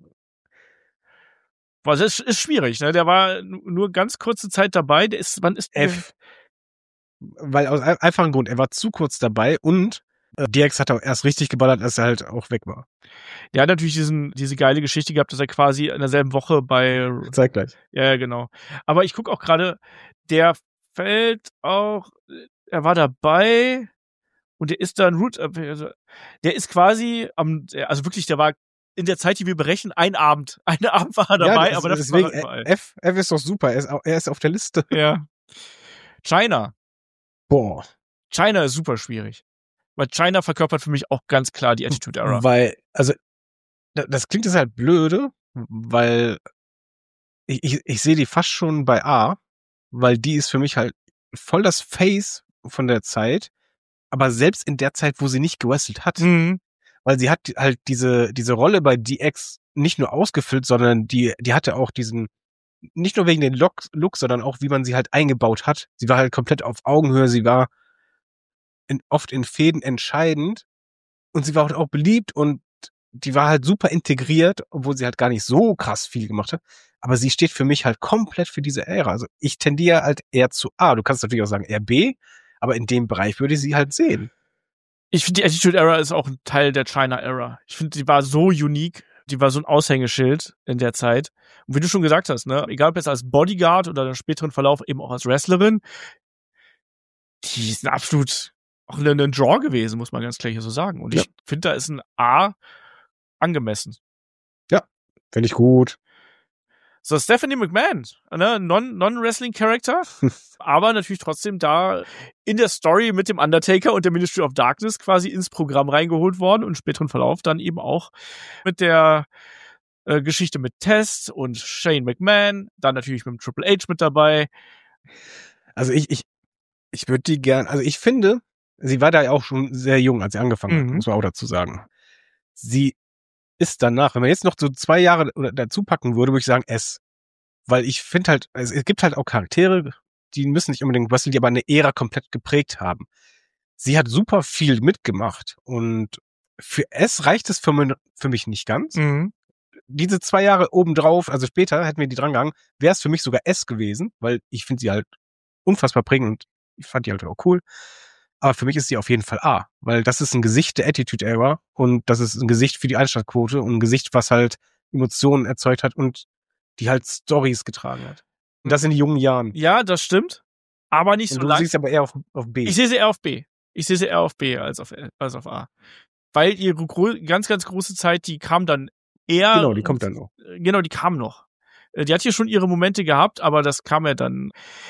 Speaker 2: Boah, das ist schwierig, ne? Der war nur ganz kurze Zeit dabei. Wann ist
Speaker 3: F. Weil aus einfachem Grund, er war zu kurz dabei und DX hat auch erst richtig geballert, als er halt auch weg war.
Speaker 2: Der hat natürlich diese geile Geschichte gehabt, dass er quasi in derselben Woche bei...
Speaker 3: Zeitgleich.
Speaker 2: Ja, genau. Aber ich gucke auch gerade, der fällt auch... Er war dabei und der ist dann... Der ist quasi also wirklich, der war in der Zeit, die wir berechnen, einen Abend war er dabei,
Speaker 3: ja,
Speaker 2: aber das
Speaker 3: deswegen,
Speaker 2: war überall.
Speaker 3: F ist doch super, er ist auf der Liste.
Speaker 2: Ja. China.
Speaker 3: Boah.
Speaker 2: China ist super schwierig. Weil China verkörpert für mich auch ganz klar die Attitude Era.
Speaker 3: Weil, also, das klingt jetzt halt blöde, weil ich sehe die fast schon bei A, weil die ist für mich halt voll das Face von der Zeit, aber selbst in der Zeit, wo sie nicht gewrestelt hat.
Speaker 2: Mhm.
Speaker 3: Weil sie hat halt diese Rolle bei DX nicht nur ausgefüllt, sondern die hatte auch diesen, nicht nur wegen den Look, sondern auch, wie man sie halt eingebaut hat. Sie war halt komplett auf Augenhöhe, sie war oft in Fäden entscheidend und sie war auch beliebt und die war halt super integriert, obwohl sie halt gar nicht so krass viel gemacht hat. Aber sie steht für mich halt komplett für diese Ära. Also ich tendiere halt eher zu A. Du kannst natürlich auch sagen eher B, aber in dem Bereich würde ich sie halt sehen.
Speaker 2: Ich finde, die Attitude Era ist auch ein Teil der China Era. Ich finde, die war so unique, die war so ein Aushängeschild in der Zeit. Und wie du schon gesagt hast, ne, egal ob jetzt als Bodyguard oder im späteren Verlauf eben auch als Wrestlerin, die sind absolut auch ein Draw gewesen, muss man ganz klar hier so sagen. Und ich finde, da ist ein A angemessen.
Speaker 3: Ja, finde ich gut.
Speaker 2: So, Stephanie McMahon, ne, Non-Wrestling-Character, aber natürlich trotzdem da in der Story mit dem Undertaker und der Ministry of Darkness quasi ins Programm reingeholt worden und im späteren Verlauf dann eben auch mit der Geschichte mit Test und Shane McMahon, dann natürlich mit dem Triple H mit dabei.
Speaker 3: Also ich würde die gern, also ich finde, sie war da ja auch schon sehr jung, als sie angefangen hat, muss man auch dazu sagen. Sie ist danach, wenn man jetzt noch so 2 Jahre dazu packen würde, würde ich sagen S. Weil ich finde halt, es gibt halt auch Charaktere, die müssen nicht unbedingt wresteln, die aber eine Ära komplett geprägt haben. Sie hat super viel mitgemacht und für S reicht es für mich nicht ganz.
Speaker 2: Mhm.
Speaker 3: Diese 2 Jahre obendrauf, also später hätten wir die drangegangen, wäre es für mich sogar S gewesen, weil ich finde sie halt unfassbar prägend und ich fand die halt auch cool. Aber für mich ist sie auf jeden Fall A, weil das ist ein Gesicht der Attitude Era und das ist ein Gesicht für die Einschaltquote und ein Gesicht, was halt Emotionen erzeugt hat und die halt Stories getragen hat. Und das in den jungen Jahren.
Speaker 2: Ja, das stimmt. Aber nicht
Speaker 3: und
Speaker 2: so lang.
Speaker 3: Du siehst aber eher auf B.
Speaker 2: Ich sehe sie eher auf B. Ich sehe sie eher auf B als auf A. Weil ihre ganz, ganz große Zeit, die kam dann eher.
Speaker 3: Genau, die kommt dann noch.
Speaker 2: Genau, die kam noch. Die hat hier schon ihre Momente gehabt, aber das kam ja dann.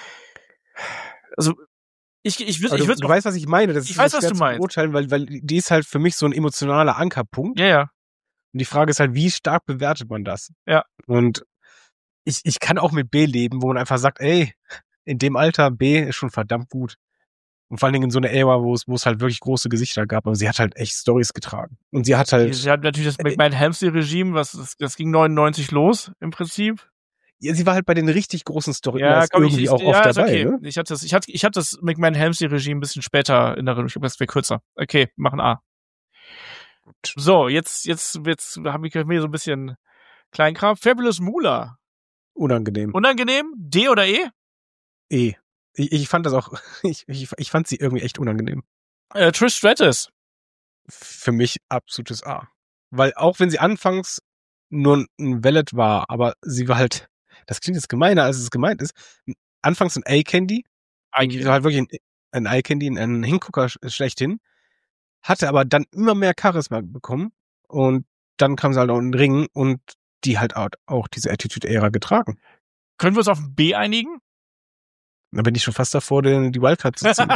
Speaker 2: Also, du
Speaker 3: weißt, was ich meine. Das
Speaker 2: ich
Speaker 3: ist
Speaker 2: weiß,
Speaker 3: schwer
Speaker 2: was du
Speaker 3: zu
Speaker 2: meinst.
Speaker 3: beurteilen, weil die ist halt für mich so ein emotionaler Ankerpunkt.
Speaker 2: Ja, ja.
Speaker 3: Und die Frage ist halt, wie stark bewertet man das?
Speaker 2: Ja.
Speaker 3: Und ich kann auch mit B leben, wo man einfach sagt, ey, in dem Alter B ist schon verdammt gut. Und vor allen Dingen in so einer Ära, wo es halt wirklich große Gesichter gab, aber sie hat halt echt Stories getragen. Und sie hat halt.
Speaker 2: Sie hat natürlich das McMahon-Helmsley-Regime, das ging 99 los, im Prinzip.
Speaker 3: Ja, sie war halt bei den richtig großen Storys
Speaker 2: ja,
Speaker 3: irgendwie auch oft dabei.
Speaker 2: Okay.
Speaker 3: Ne?
Speaker 2: Ich hatte das McMahon-Helmsley-Regime ein bisschen später in Erinnerung. Ich glaube, das wäre kürzer. Okay, machen A. Gut. So, jetzt habe ich mir so ein bisschen Kleinkram. Fabulous Moolah.
Speaker 3: Unangenehm.
Speaker 2: D oder E?
Speaker 3: E. Ich fand das auch, ich fand sie irgendwie echt unangenehm.
Speaker 2: Trish Stratus.
Speaker 3: Für mich absolutes A. Weil auch wenn sie anfangs nur ein Valet war, aber sie war halt, das klingt jetzt gemeiner, als es gemeint ist, anfangs ein A-Candy. Sie war halt wirklich ein Eye-Candy, ein Hingucker schlechthin. Hatte aber dann immer mehr Charisma bekommen und dann kam sie halt auch in den Ring und die halt auch diese Attitude-Ära getragen.
Speaker 2: Können wir uns auf ein B einigen?
Speaker 3: Da bin ich schon fast davor, die Wildcard zu ziehen.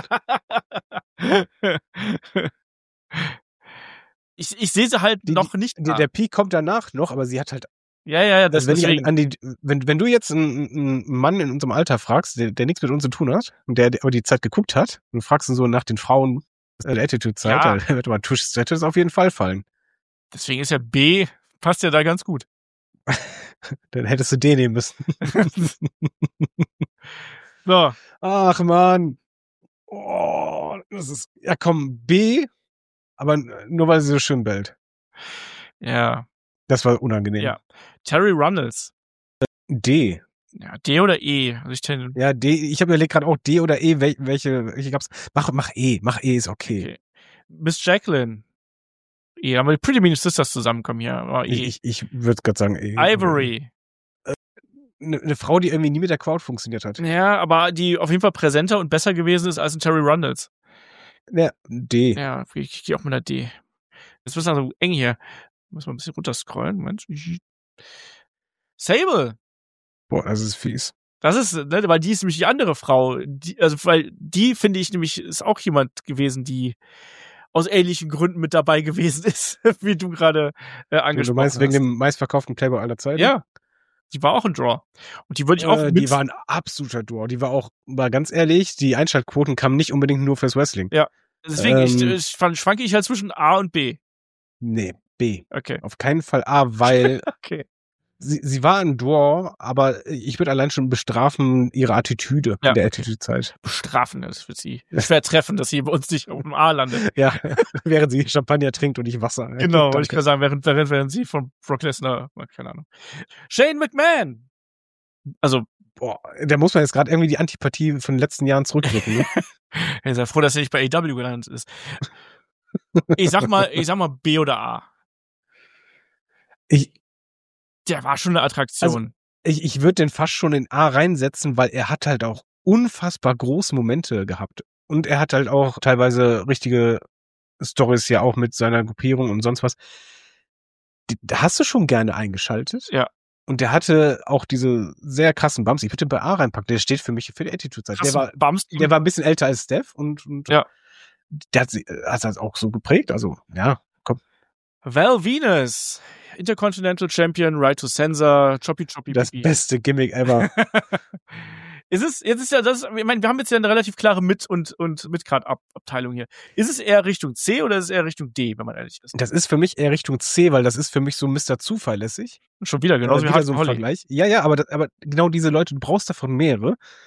Speaker 2: Ich sehe sie halt noch nicht.
Speaker 3: Der Peak kommt danach noch, aber sie hat halt.
Speaker 2: Ja, das
Speaker 3: wenn wenn du jetzt einen Mann in unserem Alter fragst, der nichts mit uns zu tun hat und der aber die Zeit geguckt hat und fragst ihn so nach den Frauen der Attitude-Zeit, dann wird aber Trish Stratus auf jeden Fall fallen.
Speaker 2: Deswegen ist ja B, passt ja da ganz gut.
Speaker 3: Dann hättest du D nehmen müssen.
Speaker 2: So.
Speaker 3: Ach man. Oh, das ist. Ja komm, B, aber nur weil sie so schön bellt.
Speaker 2: Ja.
Speaker 3: Das war unangenehm.
Speaker 2: Ja. Terry Runnels.
Speaker 3: D.
Speaker 2: Ja, D oder E? Also
Speaker 3: ja, D. Ich habe überlegt gerade auch D oder E, welche gab's. Mach E. Mach E ist okay.
Speaker 2: Miss Jacqueline. E. Aber die Pretty Mean Sisters zusammenkommen hier. Aber E.
Speaker 3: Ich würde gerade sagen E.
Speaker 2: Ivory.
Speaker 3: Eine Frau, die irgendwie nie mit der Crowd funktioniert hat.
Speaker 2: Ja, aber die auf jeden Fall präsenter und besser gewesen ist als ein Terry Runnels.
Speaker 3: Ja, D.
Speaker 2: Ja, ich gehe auch mit einer D. Jetzt wird es also eng hier. Muss man ein bisschen runterscrollen. Moment. Sable.
Speaker 3: Boah, das ist fies.
Speaker 2: Das ist, ne, weil die ist nämlich die andere Frau. Weil die, finde ich, nämlich, ist auch jemand gewesen, die aus ähnlichen Gründen mit dabei gewesen ist, wie du gerade angesprochen hast.
Speaker 3: Du meinst wegen dem meistverkauften Playboy aller Zeiten?
Speaker 2: Ja. Die war auch ein Draw. Und die würde ich auch
Speaker 3: die war ein absoluter Draw. Die war auch, mal ganz ehrlich, die Einschaltquoten kamen nicht unbedingt nur fürs Wrestling.
Speaker 2: Ja. Deswegen schwanke ich halt zwischen A und B.
Speaker 3: Nee, B.
Speaker 2: Okay.
Speaker 3: Auf keinen Fall A, weil
Speaker 2: okay.
Speaker 3: sie war ein Draw, aber ich würde allein schon bestrafen ihre Attitüde in der Attitude-Zeit.
Speaker 2: Bestrafen, das wird sie schwer treffen, dass sie bei uns nicht auf dem A landet.
Speaker 3: Ja, während sie Champagner trinkt und nicht Wasser.
Speaker 2: Genau, wollte ich gerade sagen, während sie von Brock Lesnar, keine Ahnung. Shane McMahon! Also,
Speaker 3: boah, da muss man jetzt gerade irgendwie die Antipathie von den letzten Jahren zurückdrücken. Ne?
Speaker 2: Ich sei froh, dass er nicht bei AEW gelandet ist. Ich sag mal B oder A. Der war schon eine Attraktion.
Speaker 3: Also, ich würde den fast schon in A reinsetzen, weil er hat halt auch unfassbar große Momente gehabt. Und er hat halt auch teilweise richtige Storys ja auch mit seiner Gruppierung und sonst was. Da hast du schon gerne eingeschaltet.
Speaker 2: Ja.
Speaker 3: Und der hatte auch diese sehr krassen Bumps. Ich würde den bei A reinpacken. Der steht für mich für die Attitude-Zeit. Der war ein bisschen älter als Steph und
Speaker 2: ja.
Speaker 3: Der hat das auch so geprägt. Also, ja, komm.
Speaker 2: Val Venus, Intercontinental Champion, Right to Censor, Choppy.
Speaker 3: Das beste Gimmick ever.
Speaker 2: Jetzt ist ja das, ich meine, wir haben jetzt ja eine relativ klare Mid- und Mid-Card-Abteilung hier. Ist es eher Richtung C oder ist es eher Richtung D, wenn man ehrlich ist?
Speaker 3: Das ist für mich eher Richtung C, weil das ist für mich so Mr. Zuverlässig.
Speaker 2: Schon wieder, genauso wie
Speaker 3: so ein Vergleich. Ja, aber genau diese Leute, du brauchst davon mehrere.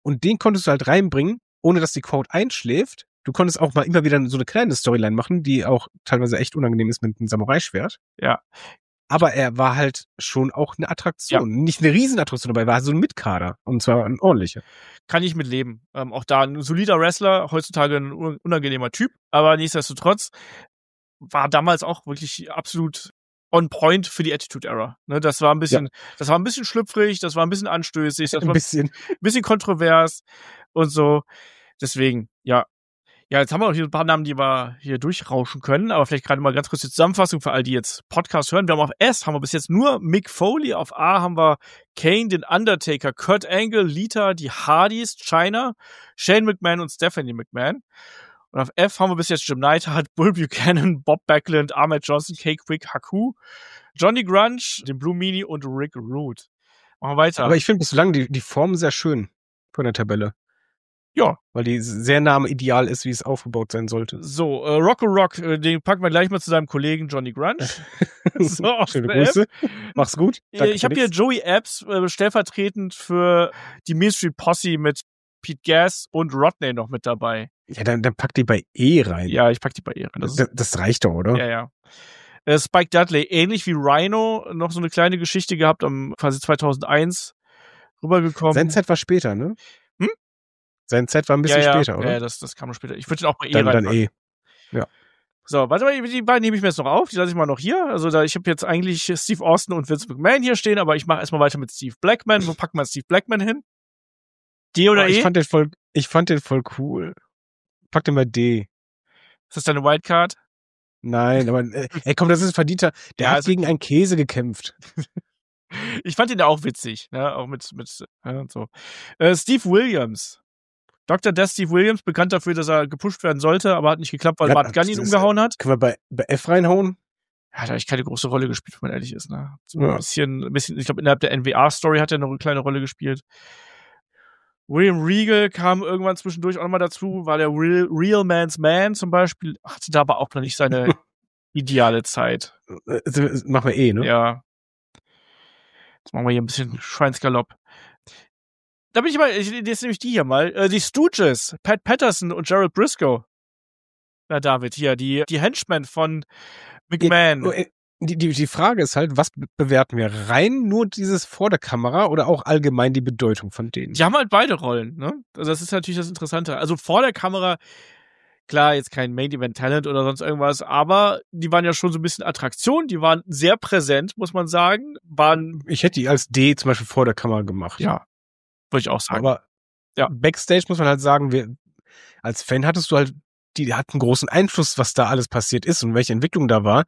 Speaker 3: Und den konntest du halt reinbringen, ohne dass die Crowd einschläft. Du konntest auch mal immer wieder so eine kleine Storyline machen, die auch teilweise echt unangenehm ist mit einem Samurai-Schwert.
Speaker 2: Ja.
Speaker 3: Aber er war halt schon auch eine Attraktion. Ja. Nicht eine Riesenattraktion, aber er war so ein Mitkader. Und zwar ein ordentlicher.
Speaker 2: Kann ich mit leben. Auch da ein solider Wrestler, heutzutage ein unangenehmer Typ. Aber nichtsdestotrotz war damals auch wirklich absolut on point für die Attitude Era. Ne, das war ein bisschen schlüpfrig, das war ein bisschen anstößig, das war ein bisschen kontrovers und so. Deswegen, ja. Ja, jetzt haben wir noch hier ein paar Namen, die wir hier durchrauschen können, aber vielleicht gerade mal ganz kurz die Zusammenfassung für all die jetzt Podcast hören. Wir haben auf S, haben wir bis jetzt nur Mick Foley, auf A haben wir Kane, den Undertaker, Kurt Angle, Lita, die Hardys, Chyna, Shane McMahon und Stephanie McMahon. Und auf F haben wir bis jetzt Jim Neidhart, Bull Buchanan, Bob Backlund, Ahmed Johnson, K-Quick, Haku, Johnny Grunge, den Blue Meanie und Rick Rude. Machen wir weiter.
Speaker 3: Aber ich finde bislang die Form sehr schön von der Tabelle.
Speaker 2: Ja.
Speaker 3: Weil die sehr nah am Ideal ist, wie es aufgebaut sein sollte.
Speaker 2: So, Rocco Rock, den packen wir gleich mal zu seinem Kollegen Johnny Grunge.
Speaker 3: So, schöne Grüße. Mach's gut.
Speaker 2: Danke, ich habe hier Joey Epps stellvertretend für die Mystery Posse mit Pete Gas und Rodney noch mit dabei.
Speaker 3: Ja, dann pack die bei E rein.
Speaker 2: Ja, ich pack die bei E rein.
Speaker 3: Das reicht doch, oder?
Speaker 2: Ja. Spike Dudley, ähnlich wie Rhino, noch so eine kleine Geschichte gehabt, quasi 2001 rübergekommen.
Speaker 3: Sein Set war später, ne? Sein Set war ein bisschen später, oder?
Speaker 2: Ja, das kam noch später. Ich würde den auch bei E rein.
Speaker 3: Dann E. Ja.
Speaker 2: So, warte mal, die beiden hebe ich mir jetzt noch auf. Die lasse ich mal noch hier. Also ich habe jetzt eigentlich Steve Austin und Vince McMahon hier stehen, aber ich mache erstmal weiter mit Steve Blackman. Wo packt man Steve Blackman hin? D oder E?
Speaker 3: Ich fand den voll cool. Pack den mal D.
Speaker 2: Ist das deine Wildcard?
Speaker 3: Nein, aber komm, das ist ein Verdienter. Der hat gegen einen Käse gekämpft.
Speaker 2: Ich fand den ja auch witzig, ne? Auch mit und so. Steve Williams. Dr. Death Steve Williams, bekannt dafür, dass er gepusht werden sollte, aber hat nicht geklappt, weil Bart Gunn ihn umgehauen hat.
Speaker 3: Können wir bei F reinhauen?
Speaker 2: Ja, da hat eigentlich keine große Rolle gespielt, wenn man ehrlich ist. Ne? So ein bisschen, ich glaube, innerhalb der NWA-Story hat er noch eine kleine Rolle gespielt. William Regal kam irgendwann zwischendurch auch nochmal dazu, war der Real Man's Man zum Beispiel, hatte da aber auch noch nicht seine ideale Zeit.
Speaker 3: Machen wir E, ne?
Speaker 2: Ja. Jetzt machen wir hier ein bisschen Schweinsgalopp. Da bin ich mal, jetzt nehme ich die hier mal. Die Stooges, Pat Patterson und Gerald Briscoe. Na, David, hier, die Henchmen von McMahon.
Speaker 3: Die Frage ist halt, was bewerten wir? Rein nur dieses vor der Kamera oder auch allgemein die Bedeutung von denen?
Speaker 2: Die haben halt beide Rollen, ne? Also das ist natürlich das Interessante. Also vor der Kamera, klar, jetzt kein Main-Event-Talent oder sonst irgendwas, aber die waren ja schon so ein bisschen Attraktion, die waren sehr präsent, muss man sagen.
Speaker 3: Ich hätte die als D zum Beispiel vor der Kamera gemacht.
Speaker 2: Ja. Würde ich auch sagen.
Speaker 3: Aber ja, Backstage muss man halt sagen, als Fan hattest du halt, die hatten großen Einfluss, was da alles passiert ist und welche Entwicklung da war.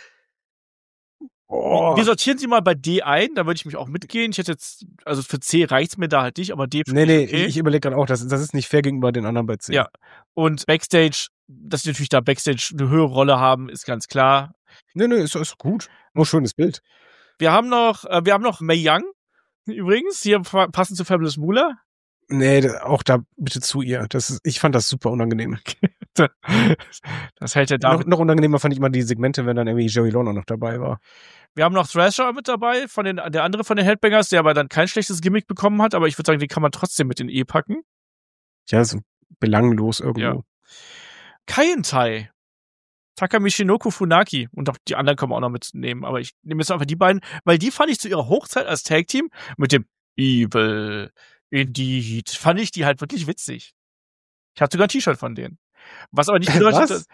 Speaker 2: Wir sortieren sie mal bei D ein, da würde ich mich auch mitgehen. Ich hätte jetzt, also für C reicht's mir da halt nicht, aber D für
Speaker 3: Nee, okay. Ich überlege gerade auch, das ist nicht fair gegenüber den anderen bei C.
Speaker 2: Ja. Und Backstage, dass die natürlich da Backstage eine höhere Rolle haben, ist ganz klar.
Speaker 3: Nee, ist gut. Nur schönes Bild.
Speaker 2: Wir haben noch Mae Young. Übrigens, hier passend zu Fabulous Moolah.
Speaker 3: Nee, auch da bitte zu ihr. Ich fand das super unangenehm.
Speaker 2: Das hält der David.
Speaker 3: Noch unangenehmer fand ich immer die Segmente, wenn dann irgendwie Joey Lawler noch dabei war.
Speaker 2: Wir haben noch Thrasher mit dabei, der andere von den Headbangers, der aber dann kein schlechtes Gimmick bekommen hat, aber ich würde sagen, den kann man trotzdem mit in E packen.
Speaker 3: Ja, so belanglos irgendwo.
Speaker 2: Ja. Kaientai. Takamichinoku Funaki. Und auch die anderen können wir auch noch mitnehmen. Aber ich nehme jetzt einfach die beiden, weil die fand ich zu ihrer Hochzeit als Tag-Team mit dem Evil Indeed, fand ich die halt wirklich witzig. Ich hatte sogar ein T-Shirt von denen. Was aber nicht bedeutet, dass...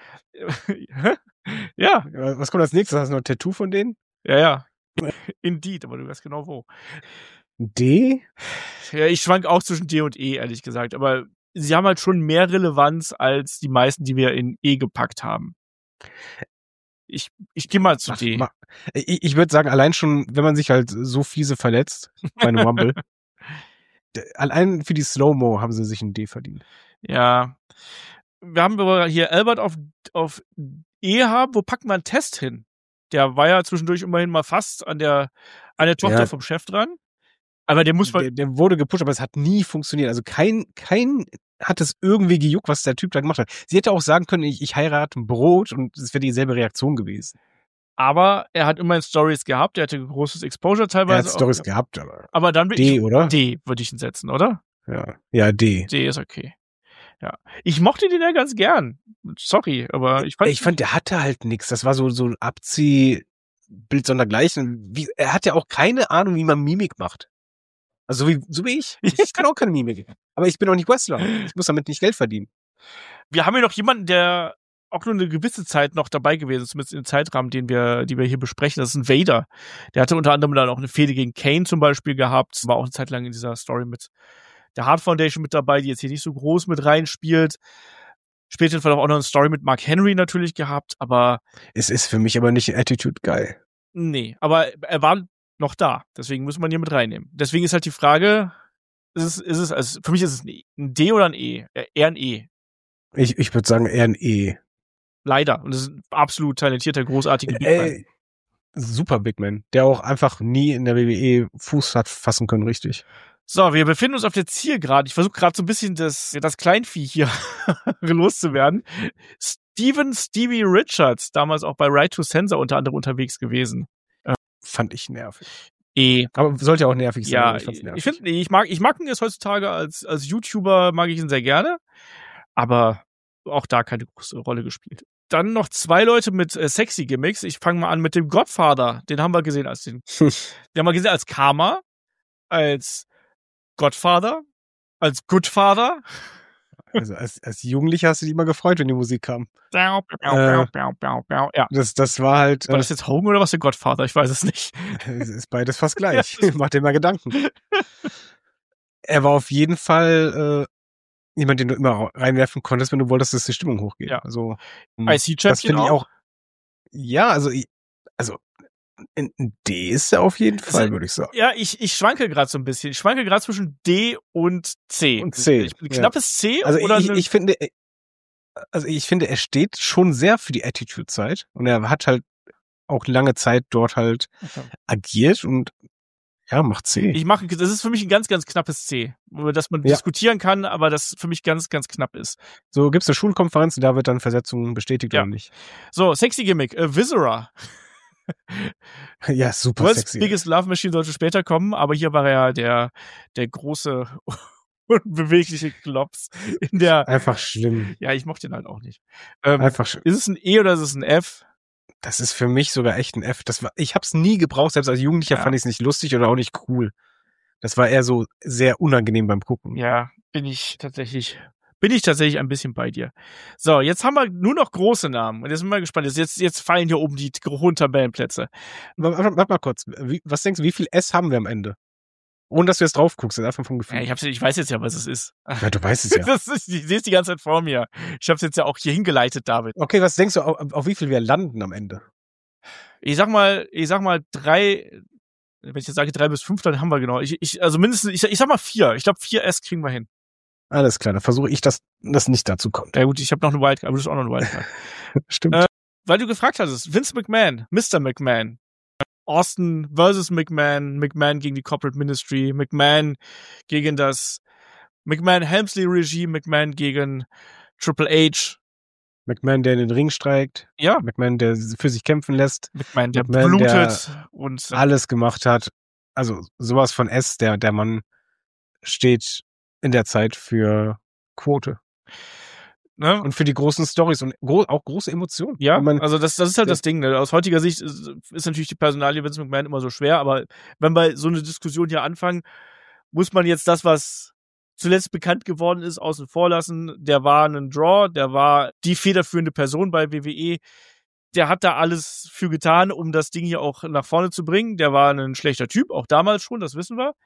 Speaker 2: Ja.
Speaker 3: Was kommt als nächstes? Hast du noch ein Tattoo von denen?
Speaker 2: Ja. Indeed, aber du weißt genau wo.
Speaker 3: D?
Speaker 2: Ja, ich schwank auch zwischen D und E, ehrlich gesagt. Aber sie haben halt schon mehr Relevanz als die meisten, die wir in E gepackt haben. Ich gehe mal zu D.
Speaker 3: Ich würde sagen, allein schon, wenn man sich halt so fiese verletzt bei einem Rumble, allein für die Slow-Mo haben sie sich ein D verdient.
Speaker 2: Ja. Wir haben aber hier Albert auf E haben. Wo packen wir einen Test hin? Der war ja zwischendurch immerhin mal fast an der Tochter vom Chef dran. Aber der muss mal.
Speaker 3: Der wurde gepusht, aber es hat nie funktioniert. Also kein hat es irgendwie gejuckt, was der Typ da gemacht hat. Sie hätte auch sagen können, ich heirate ein Brot und es wäre dieselbe Reaktion gewesen.
Speaker 2: Aber er hat immerhin Stories gehabt, er hatte großes Exposure teilweise.
Speaker 3: Er hat Stories gehabt,
Speaker 2: aber dann
Speaker 3: D, oder?
Speaker 2: D würde ich ihn setzen, oder?
Speaker 3: Ja, D.
Speaker 2: D ist okay. Ja. Ich mochte den ja ganz gern. Sorry, aber ich
Speaker 3: fand, der hatte halt nichts. Das war so ein Abziehbild sondergleichen. Er hat ja auch keine Ahnung, wie man Mimik macht. Also so wie ich. Ich kann auch keine Mimik. Aber ich bin auch nicht Wrestler. Ich muss damit nicht Geld verdienen.
Speaker 2: Wir haben ja noch jemanden, der auch nur eine gewisse Zeit noch dabei gewesen ist, zumindest im Zeitrahmen, die wir hier besprechen. Das ist ein Vader. Der hatte unter anderem dann auch eine Fehde gegen Kane zum Beispiel gehabt. War auch eine Zeit lang in dieser Story mit der Hart Foundation mit dabei, die jetzt hier nicht so groß mit reinspielt. Später auch noch eine Story mit Mark Henry natürlich gehabt, aber
Speaker 3: es ist für mich aber nicht ein Attitude Guy.
Speaker 2: Nee, aber er war noch da. Deswegen muss man hier mit reinnehmen. Deswegen ist halt die Frage, also für mich ist es ein D oder ein E? Eher ein E.
Speaker 3: Ich würde sagen eher ein E.
Speaker 2: Leider. Und das ist ein absolut talentierter, großartiger Big Man.
Speaker 3: Super Big Man, der auch einfach nie in der WWE Fuß hat fassen können, richtig.
Speaker 2: So, wir befinden uns auf der Zielgeraden. Ich versuche gerade so ein bisschen das Kleinvieh hier loszuwerden. Stevie Richards, damals auch bei Right to Censor unter anderem unterwegs gewesen.
Speaker 3: Fand ich nervig.
Speaker 2: E.
Speaker 3: Aber sollte ja auch nervig sein.
Speaker 2: Ja, ich finde, ich mag ihn jetzt heutzutage als YouTuber, mag ich ihn sehr gerne. Aber auch da keine große Rolle gespielt. Dann noch 2 Leute mit sexy Gimmicks. Ich fange mal an mit dem Godfather. Den haben wir gesehen den haben wir gesehen als Karma, als Godfather, als Goodfather.
Speaker 3: Also als Jugendlicher hast du dich immer gefreut, wenn die Musik kam.
Speaker 2: Ja.
Speaker 3: Das war halt.
Speaker 2: War das jetzt Hogan oder was der Godfather? Ich weiß es nicht.
Speaker 3: Es ist beides fast gleich. Mach dir mal Gedanken. Er war auf jeden Fall jemand, den du immer reinwerfen konntest, wenn du wolltest, dass die Stimmung hochgeht.
Speaker 2: Ja.
Speaker 3: Also
Speaker 2: IC-Champion
Speaker 3: das finde ich auch. Ja, also ein D ist er auf jeden Fall, würde ich sagen.
Speaker 2: Ja, ich schwanke gerade so ein bisschen. Ich schwanke gerade zwischen D und C.
Speaker 3: Und C.
Speaker 2: Ein knappes C
Speaker 3: also
Speaker 2: oder
Speaker 3: ich finde, er steht schon sehr für die Attitude-Zeit und er hat halt auch lange Zeit dort halt agiert und ja, macht C.
Speaker 2: Das ist für mich ein ganz, ganz knappes C, über das man diskutieren kann, aber das für mich ganz, ganz knapp ist.
Speaker 3: So gibt's eine Schulkonferenz und da wird dann Versetzung bestätigt oder nicht.
Speaker 2: So, sexy Gimmick, Viscera.
Speaker 3: Ja, super sexy.
Speaker 2: Biggest Love Machine sollte später kommen, aber hier war er ja der große unbewegliche Klops in der.
Speaker 3: Einfach schlimm.
Speaker 2: Ja, ich mochte den halt auch nicht.
Speaker 3: Einfach schlimm.
Speaker 2: Ist es ein E oder ist es ein F?
Speaker 3: Das ist für mich sogar echt ein F. Ich hab's nie gebraucht, selbst als Jugendlicher fand ich es nicht lustig oder auch nicht cool. Das war eher so sehr unangenehm beim Gucken.
Speaker 2: Ja, bin ich tatsächlich ein bisschen bei dir. So, jetzt haben wir nur noch große Namen. Und jetzt sind wir mal gespannt. Jetzt fallen hier oben die hohen Tabellenplätze.
Speaker 3: Warte mal kurz. Was denkst du, wie viel S haben wir am Ende? Ohne, dass du jetzt drauf guckst, einfach vom Gefühl.
Speaker 2: Ja, ich weiß jetzt ja, was es ist.
Speaker 3: Ja, du weißt es ja.
Speaker 2: Ich sehe es die ganze Zeit vor mir. Ich habe es jetzt ja auch hier hingeleitet, David.
Speaker 3: Okay, was denkst du, auf wie viel wir landen am Ende?
Speaker 2: Ich sag mal 3, wenn ich jetzt sage 3 bis 5, dann haben wir genau. Also mindestens, ich sag mal 4. Ich glaube 4 S kriegen wir hin.
Speaker 3: Alles klar, dann versuche ich, dass das nicht dazu kommt.
Speaker 2: Ja gut, ich habe noch eine Wildcard, aber du hast auch noch eine Wildcard.
Speaker 3: Stimmt.
Speaker 2: Weil du gefragt hattest, Vince McMahon, Mr. McMahon, Austin versus McMahon, McMahon gegen die Corporate Ministry, McMahon gegen das McMahon-Helmsley-Regime, McMahon gegen Triple H.
Speaker 3: McMahon, der in den Ring streikt.
Speaker 2: Ja.
Speaker 3: McMahon, der für sich kämpfen lässt.
Speaker 2: McMahon, der blutet und
Speaker 3: alles gemacht hat. Also sowas von S, der Mann steht in der Zeit für Quote. Ne? Und für die großen Storys und auch große Emotionen.
Speaker 2: Ja, also das ist halt das Ding. Ne? Aus heutiger Sicht ist natürlich die Personalie Vince McMahon immer so schwer, aber wenn wir so eine Diskussion hier anfangen, muss man jetzt das, was zuletzt bekannt geworden ist, außen vor lassen. Der war ein Draw, der war die federführende Person bei WWE. Der hat da alles für getan, um das Ding hier auch nach vorne zu bringen. Der war ein schlechter Typ, auch damals schon, das wissen wir.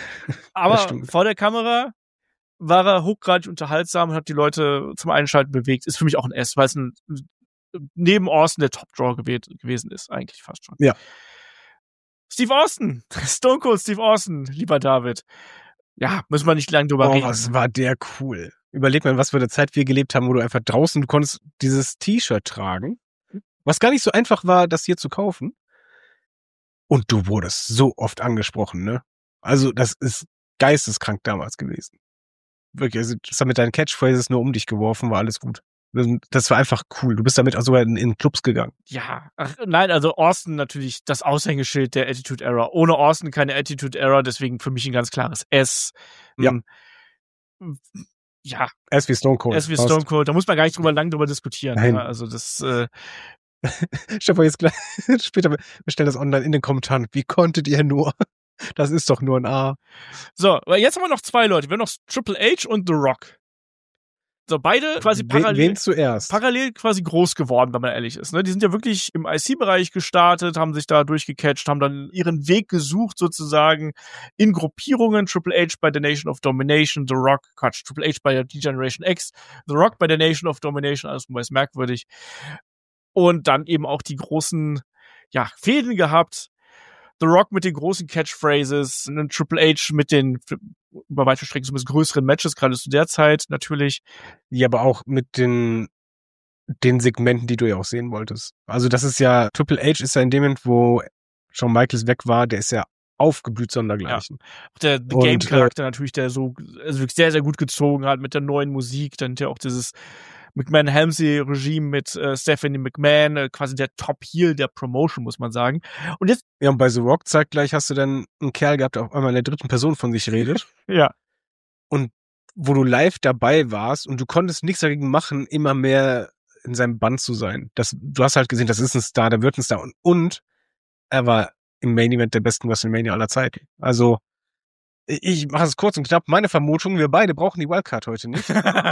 Speaker 2: Aber vor der Kamera war er hochgradig unterhaltsam und hat die Leute zum Einschalten bewegt. Ist für mich auch ein S, weil es neben Austin der Top-Draw gewesen ist, eigentlich fast schon.
Speaker 3: Ja.
Speaker 2: Steve Austin, Stone Cold Steve Austin, lieber David. Ja, müssen wir nicht lange drüber reden.
Speaker 3: Was war der cool. Überleg mal, was für eine Zeit wir gelebt haben, wo du einfach draußen, du konntest dieses T-Shirt tragen, was gar nicht so einfach war, das hier zu kaufen. Und du wurdest so oft angesprochen, ne? Also, das ist geisteskrank damals gewesen. Wirklich, also, das hat mit deinen Catchphrases nur um dich geworfen, war alles gut. Das war einfach cool. Du bist damit auch sogar in Clubs gegangen.
Speaker 2: Ja, nein, also Austin natürlich das Aushängeschild der Attitude Era. Ohne Austin keine Attitude Era, deswegen für mich ein ganz klares S.
Speaker 3: Ja.
Speaker 2: Ja.
Speaker 3: Er ist wie Stone Cold.
Speaker 2: Er ist wie Stone Cold. Da muss man gar nicht lang drüber diskutieren.
Speaker 3: Nein.
Speaker 2: Ja, also das...
Speaker 3: Stefan, jetzt gleich, später, wir stellen das online in den Kommentaren. Wie konntet ihr nur? Das ist doch nur ein A.
Speaker 2: So, aber jetzt haben wir noch 2 Leute. Wir haben noch Triple H und The Rock. So, beide quasi
Speaker 3: Wen zuerst?
Speaker 2: Parallel quasi groß geworden, wenn man ehrlich ist. Ne? Die sind ja wirklich im IC-Bereich gestartet, haben sich da durchgecatcht, haben dann ihren Weg gesucht sozusagen in Gruppierungen. Triple H bei der Nation of Domination, Triple H bei der D-Generation X, The Rock bei der Nation of Domination, alles weiß merkwürdig. Und dann eben auch die großen, Fäden gehabt. The Rock mit den großen Catchphrases, einen Triple H mit den über weite Strecken so ein bisschen größeren Matches, gerade zu der Zeit natürlich.
Speaker 3: Ja, aber auch mit den Segmenten, die du ja auch sehen wolltest. Also das ist ja, Triple H ist ja in dem Moment, wo Shawn Michaels weg war, der ist ja aufgeblüht sondergleichen.
Speaker 2: Ja. Der The Game-Charakter natürlich, der so wirklich sehr, sehr gut gezogen hat mit der neuen Musik. Dann ja auch dieses McMahon-Helmsley-Regime mit Stephanie McMahon, quasi der Top-Heel der Promotion, muss man sagen. Und jetzt...
Speaker 3: Ja, und bei The Rock zeitgleich hast du dann einen Kerl gehabt, der auf einmal in der dritten Person von sich redet.
Speaker 2: Ja.
Speaker 3: Und wo du live dabei warst und du konntest nichts dagegen machen, immer mehr in seinem Band zu sein. Du hast halt gesehen, das ist ein Star, der wird ein Star. Und er war im Main Event der besten WrestleMania aller Zeiten. Also, ich mache es kurz und knapp. Meine Vermutung, wir beide brauchen die Wildcard heute nicht.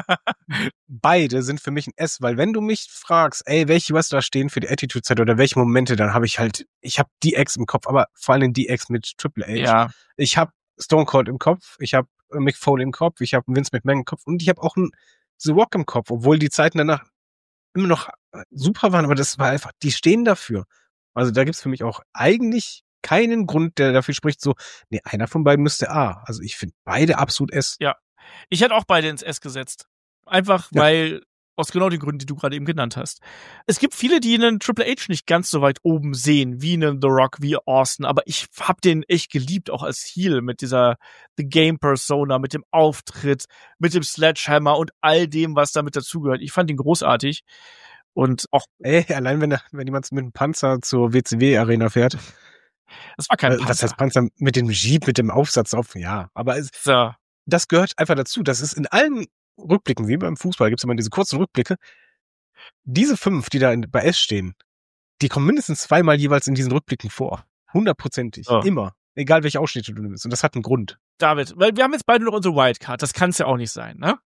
Speaker 3: Beide sind für mich ein S, weil wenn du mich fragst, welche Wrestler stehen für die Attitude-Zeit oder welche Momente, dann habe ich habe DX im Kopf, aber vor allem DX mit Triple H.
Speaker 2: Ja.
Speaker 3: Ich habe Stone Cold im Kopf, ich habe Mick Foley im Kopf, ich habe Vince McMahon im Kopf und ich habe auch einen The Rock im Kopf, obwohl die Zeiten danach immer noch super waren, aber das war einfach, die stehen dafür. Also da gibt's für mich auch eigentlich keinen Grund, der dafür spricht, einer von beiden müsste A. Also ich finde beide absolut S.
Speaker 2: Ja, ich hätte auch beide ins S gesetzt. Einfach, weil, aus genau den Gründen, die du gerade eben genannt hast. Es gibt viele, die einen Triple H nicht ganz so weit oben sehen, wie einen The Rock, wie Austin, aber ich hab den echt geliebt, auch als Heel, mit dieser The Game Persona, mit dem Auftritt, mit dem Sledgehammer und all dem, was damit dazugehört. Ich fand ihn großartig. Und auch...
Speaker 3: allein wenn jemand mit einem Panzer zur WCW-Arena fährt.
Speaker 2: Das war kein Panzer.
Speaker 3: Das heißt Panzer mit dem Jeep, mit dem Aufsatz auf, ja. Aber das gehört einfach dazu. Das ist in allen Rückblicken, wie beim Fußball, gibt's immer diese kurzen Rückblicke. Diese 5, die da bei S stehen, die kommen mindestens 2-mal jeweils in diesen Rückblicken vor. 100%.
Speaker 2: Oh.
Speaker 3: Immer. Egal, welche Ausschnitte du nimmst. Und das hat einen Grund.
Speaker 2: David, weil wir haben jetzt beide noch unsere Wildcard. Das kann's ja auch nicht sein, ne?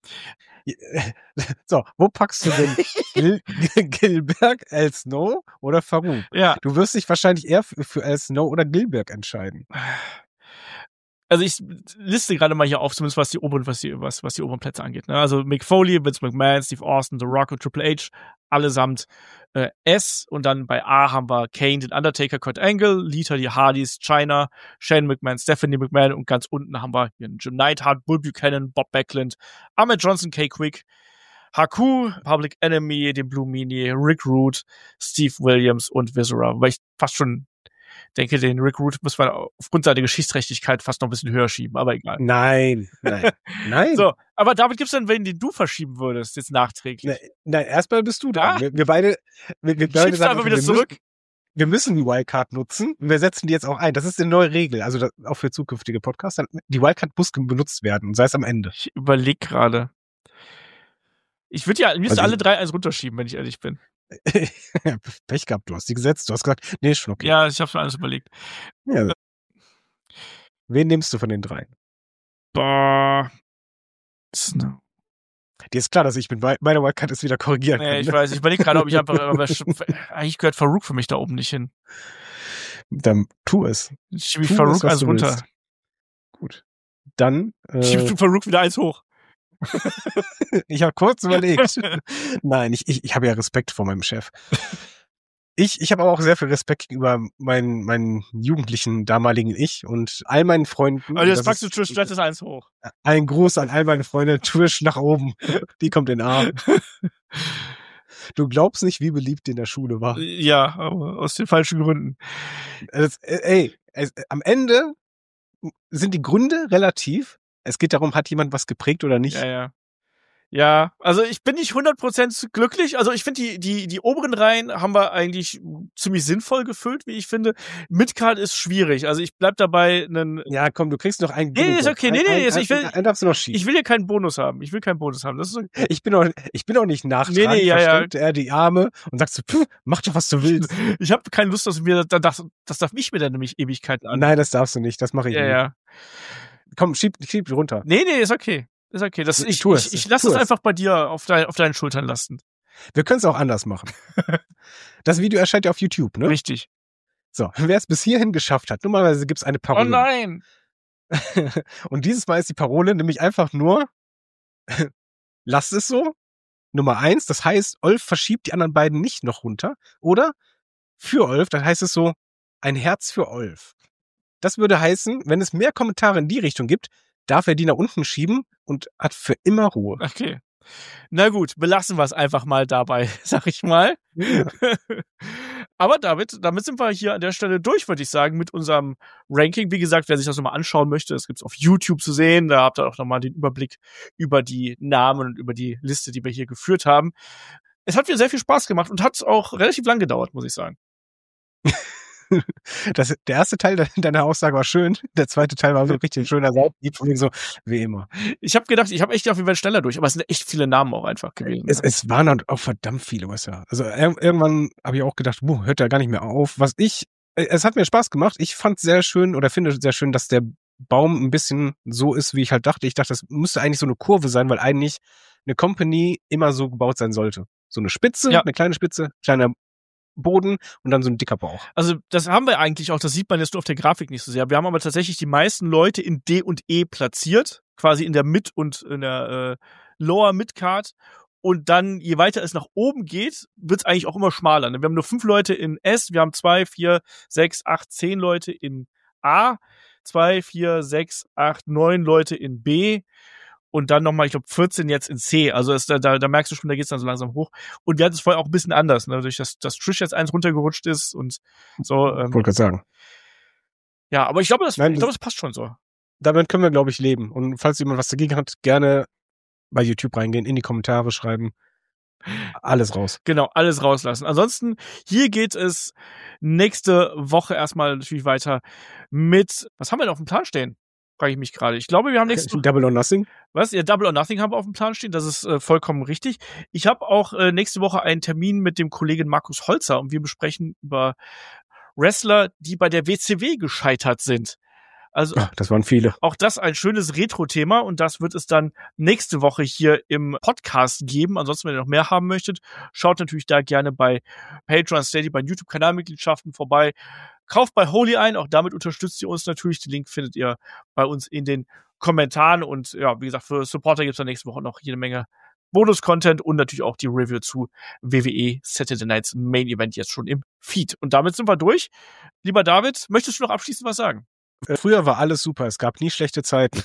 Speaker 3: So, wo packst du denn Gilbert, Al Snow oder Farouk?
Speaker 2: Ja.
Speaker 3: Du wirst dich wahrscheinlich eher für Al Snow oder Gilbert entscheiden.
Speaker 2: Also ich liste gerade mal hier auf, zumindest was die oberen Plätze angeht. Ne? Also Mick Foley, Vince McMahon, Steve Austin, The Rock und Triple H, allesamt S. Und dann bei A haben wir Kane, den Undertaker, Kurt Angle, Lita, die Hardys, Chyna, Shane McMahon, Stephanie McMahon und ganz unten haben wir hier Jim Neidhart, Bull Buchanan, Bob Backlund, Ahmed Johnson, Kay Quick, Haku, Public Enemy, den Blue Meanie, Rick Rude, Steve Williams und Viscera. Weil ich fast schon denke, den Rick Rude muss man aufgrund seiner Geschichtsträchtigkeit fast noch ein bisschen höher schieben, aber egal.
Speaker 3: Nein.
Speaker 2: So, aber David, gibt's denn wen, den du verschieben würdest, jetzt nachträglich?
Speaker 3: Nein, erstmal bist du da. Wir beide
Speaker 2: sagen einfach wieder zurück.
Speaker 3: Wir müssen die Wildcard nutzen. Wir setzen die jetzt auch ein. Das ist eine neue Regel, also auch für zukünftige Podcasts. Die Wildcard muss benutzt werden, sei es am Ende.
Speaker 2: Ich überleg gerade. Ich würde ja müsste alle 3 eins runterschieben, wenn ich ehrlich bin.
Speaker 3: Pech gehabt, du hast die gesetzt. Du hast gesagt, nee, ist schon okay.
Speaker 2: Ja, ich habe schon alles überlegt.
Speaker 3: Ja. Wen nimmst du von den 3?
Speaker 2: Boah.
Speaker 3: Dir ist klar, dass ich mit meiner Wildcard es wieder korrigieren kann.
Speaker 2: Ich weiß, ich überlege gerade, ob ich einfach, eigentlich gehört Farouk für mich da oben nicht hin.
Speaker 3: Dann tu es.
Speaker 2: Schiebe ich Farouk eins runter.
Speaker 3: Willst. Gut. Dann
Speaker 2: schiebst du Farouk wieder eins hoch.
Speaker 3: Ich habe kurz überlegt. Nein, ich habe ja Respekt vor meinem Chef. Ich habe aber auch sehr viel Respekt gegenüber meinen jugendlichen damaligen Ich und all meinen Freunden.
Speaker 2: Also jetzt packst du Trish Stratus eins hoch.
Speaker 3: Ein Gruß an all meine Freunde. Trish nach oben. Die kommt in den Arm. Du glaubst nicht, wie beliebt die in der Schule war.
Speaker 2: Ja, aber aus den falschen Gründen.
Speaker 3: Am Ende sind die Gründe relativ. Es geht darum, hat jemand was geprägt oder nicht.
Speaker 2: Ja. Ja, also ich bin nicht 100% glücklich. Also ich finde, die oberen Reihen haben wir eigentlich ziemlich sinnvoll gefüllt, wie ich finde. Midcard ist schwierig. Also ich bleib dabei
Speaker 3: Ja, komm, du kriegst noch einen
Speaker 2: Nee, ist okay.
Speaker 3: Einen darfst du noch schieben.
Speaker 2: Ich will ja keinen Bonus haben. Das ist okay.
Speaker 3: Ich bin auch nicht nachtragend.
Speaker 2: Ja.
Speaker 3: Er die Arme und sagst so, mach doch, was du willst.
Speaker 2: Ich habe keine Lust, dass du mir das darf ich mir dann nämlich Ewigkeiten an.
Speaker 3: Nein, das darfst du nicht. Das mache ich nicht.
Speaker 2: Ja.
Speaker 3: Komm, schieb runter.
Speaker 2: Nee, ist okay. Ist okay. Ich lasse es einfach bei dir auf deinen Schultern lassen.
Speaker 3: Wir können es auch anders machen. Das Video erscheint ja auf YouTube, ne?
Speaker 2: Richtig.
Speaker 3: So, wer es bis hierhin geschafft hat, normalerweise gibt es eine Parole.
Speaker 2: Oh nein!
Speaker 3: Und dieses Mal ist die Parole nämlich einfach nur, lasst es so. Nummer 1, das heißt, Olf verschiebt die anderen beiden nicht noch runter. Oder für Olf, dann heißt es so, ein Herz für Olf. Das würde heißen, wenn es mehr Kommentare in die Richtung gibt, darf er die nach unten schieben und hat für immer Ruhe.
Speaker 2: Okay. Na gut, belassen wir es einfach mal dabei, sag ich mal.
Speaker 3: Ja.
Speaker 2: Aber damit sind wir hier an der Stelle durch, würde ich sagen, mit unserem Ranking. Wie gesagt, wer sich das nochmal anschauen möchte, das gibt's auf YouTube zu sehen. Da habt ihr auch nochmal den Überblick über die Namen und über die Liste, die wir hier geführt haben. Es hat mir sehr viel Spaß gemacht und hat auch relativ lang gedauert, muss ich sagen.
Speaker 3: Der erste Teil deiner Aussage war schön, der zweite Teil war so richtig schöner Seitenhieb, so wie immer.
Speaker 2: Ich habe gedacht, ich habe echt auf jeden Fall schneller durch, aber es sind echt viele Namen auch einfach gewesen.
Speaker 3: Es waren halt auch verdammt viele, weißt du. Also irgendwann habe ich auch gedacht, hört ja gar nicht mehr auf. Es hat mir Spaß gemacht. Ich fand sehr schön oder finde sehr schön, dass der Baum ein bisschen so ist, wie ich halt dachte. Ich dachte, das müsste eigentlich so eine Kurve sein, weil eigentlich eine Company immer so gebaut sein sollte. So eine Spitze, eine kleine Spitze, kleiner Boden und dann so ein dicker Bauch.
Speaker 2: Also das haben wir eigentlich auch, das sieht man jetzt nur auf der Grafik nicht so sehr. Wir haben aber tatsächlich die meisten Leute in D und E platziert, quasi in der Mid- und in der Lower Midcard. Und dann, je weiter es nach oben geht, wird es eigentlich auch immer schmaler. Wir haben nur 5 Leute in S, wir haben 2, 4, 6, 8, 10 Leute in A, 2, 4, 6, 8, 9 Leute in B. Und dann nochmal, ich glaube, 14 jetzt in C. Also da merkst du schon, da geht's dann so langsam hoch. Und wir hatten es vorher auch ein bisschen anders, ne? Durch dass Trish jetzt 1 runtergerutscht ist und so.
Speaker 3: Wollte gerade sagen.
Speaker 2: Ja, aber ich glaube, das passt schon so.
Speaker 3: Damit können wir, glaube ich, leben. Und falls jemand was dagegen hat, gerne bei YouTube reingehen, in die Kommentare schreiben. Alles raus.
Speaker 2: Genau, alles rauslassen. Ansonsten, hier geht es nächste Woche erstmal natürlich weiter mit, was haben wir denn auf dem Plan stehen? Frage ich mich gerade. Ich glaube, wir haben nächste Woche
Speaker 3: Double or Nothing.
Speaker 2: Was? Ja, Double or Nothing haben wir auf dem Plan stehen. Das ist vollkommen richtig. Ich habe auch nächste Woche einen Termin mit dem Kollegen Markus Holzer und wir besprechen über Wrestler, die bei der WCW gescheitert sind. Also
Speaker 3: das waren viele.
Speaker 2: Auch das ein schönes Retro-Thema und das wird es dann nächste Woche hier im Podcast geben. Ansonsten, wenn ihr noch mehr haben möchtet, schaut natürlich da gerne bei Patreon, Steady, bei YouTube-Kanalmitgliedschaften vorbei. Kauft bei Holy ein, auch damit unterstützt ihr uns natürlich. Den Link findet ihr bei uns in den Kommentaren und ja, wie gesagt, für Supporter gibt es dann nächste Woche noch jede Menge Bonus-Content und natürlich auch die Review zu WWE Saturday Night's Main Event jetzt schon im Feed. Und damit sind wir durch. Lieber David, möchtest du noch abschließend was sagen?
Speaker 3: Früher war alles super, es gab nie schlechte Zeiten.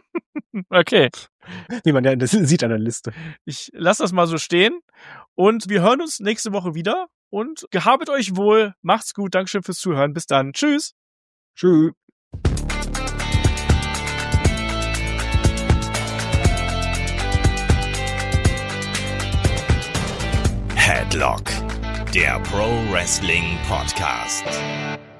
Speaker 2: Okay.
Speaker 3: Wie man ja das sieht an der Liste.
Speaker 2: Ich lasse das mal so stehen und wir hören uns nächste Woche wieder und gehabet euch wohl, macht's gut, Dankeschön fürs Zuhören, bis dann, tschüss.
Speaker 3: Tschüss.
Speaker 1: Headlock, der Pro Wrestling Podcast.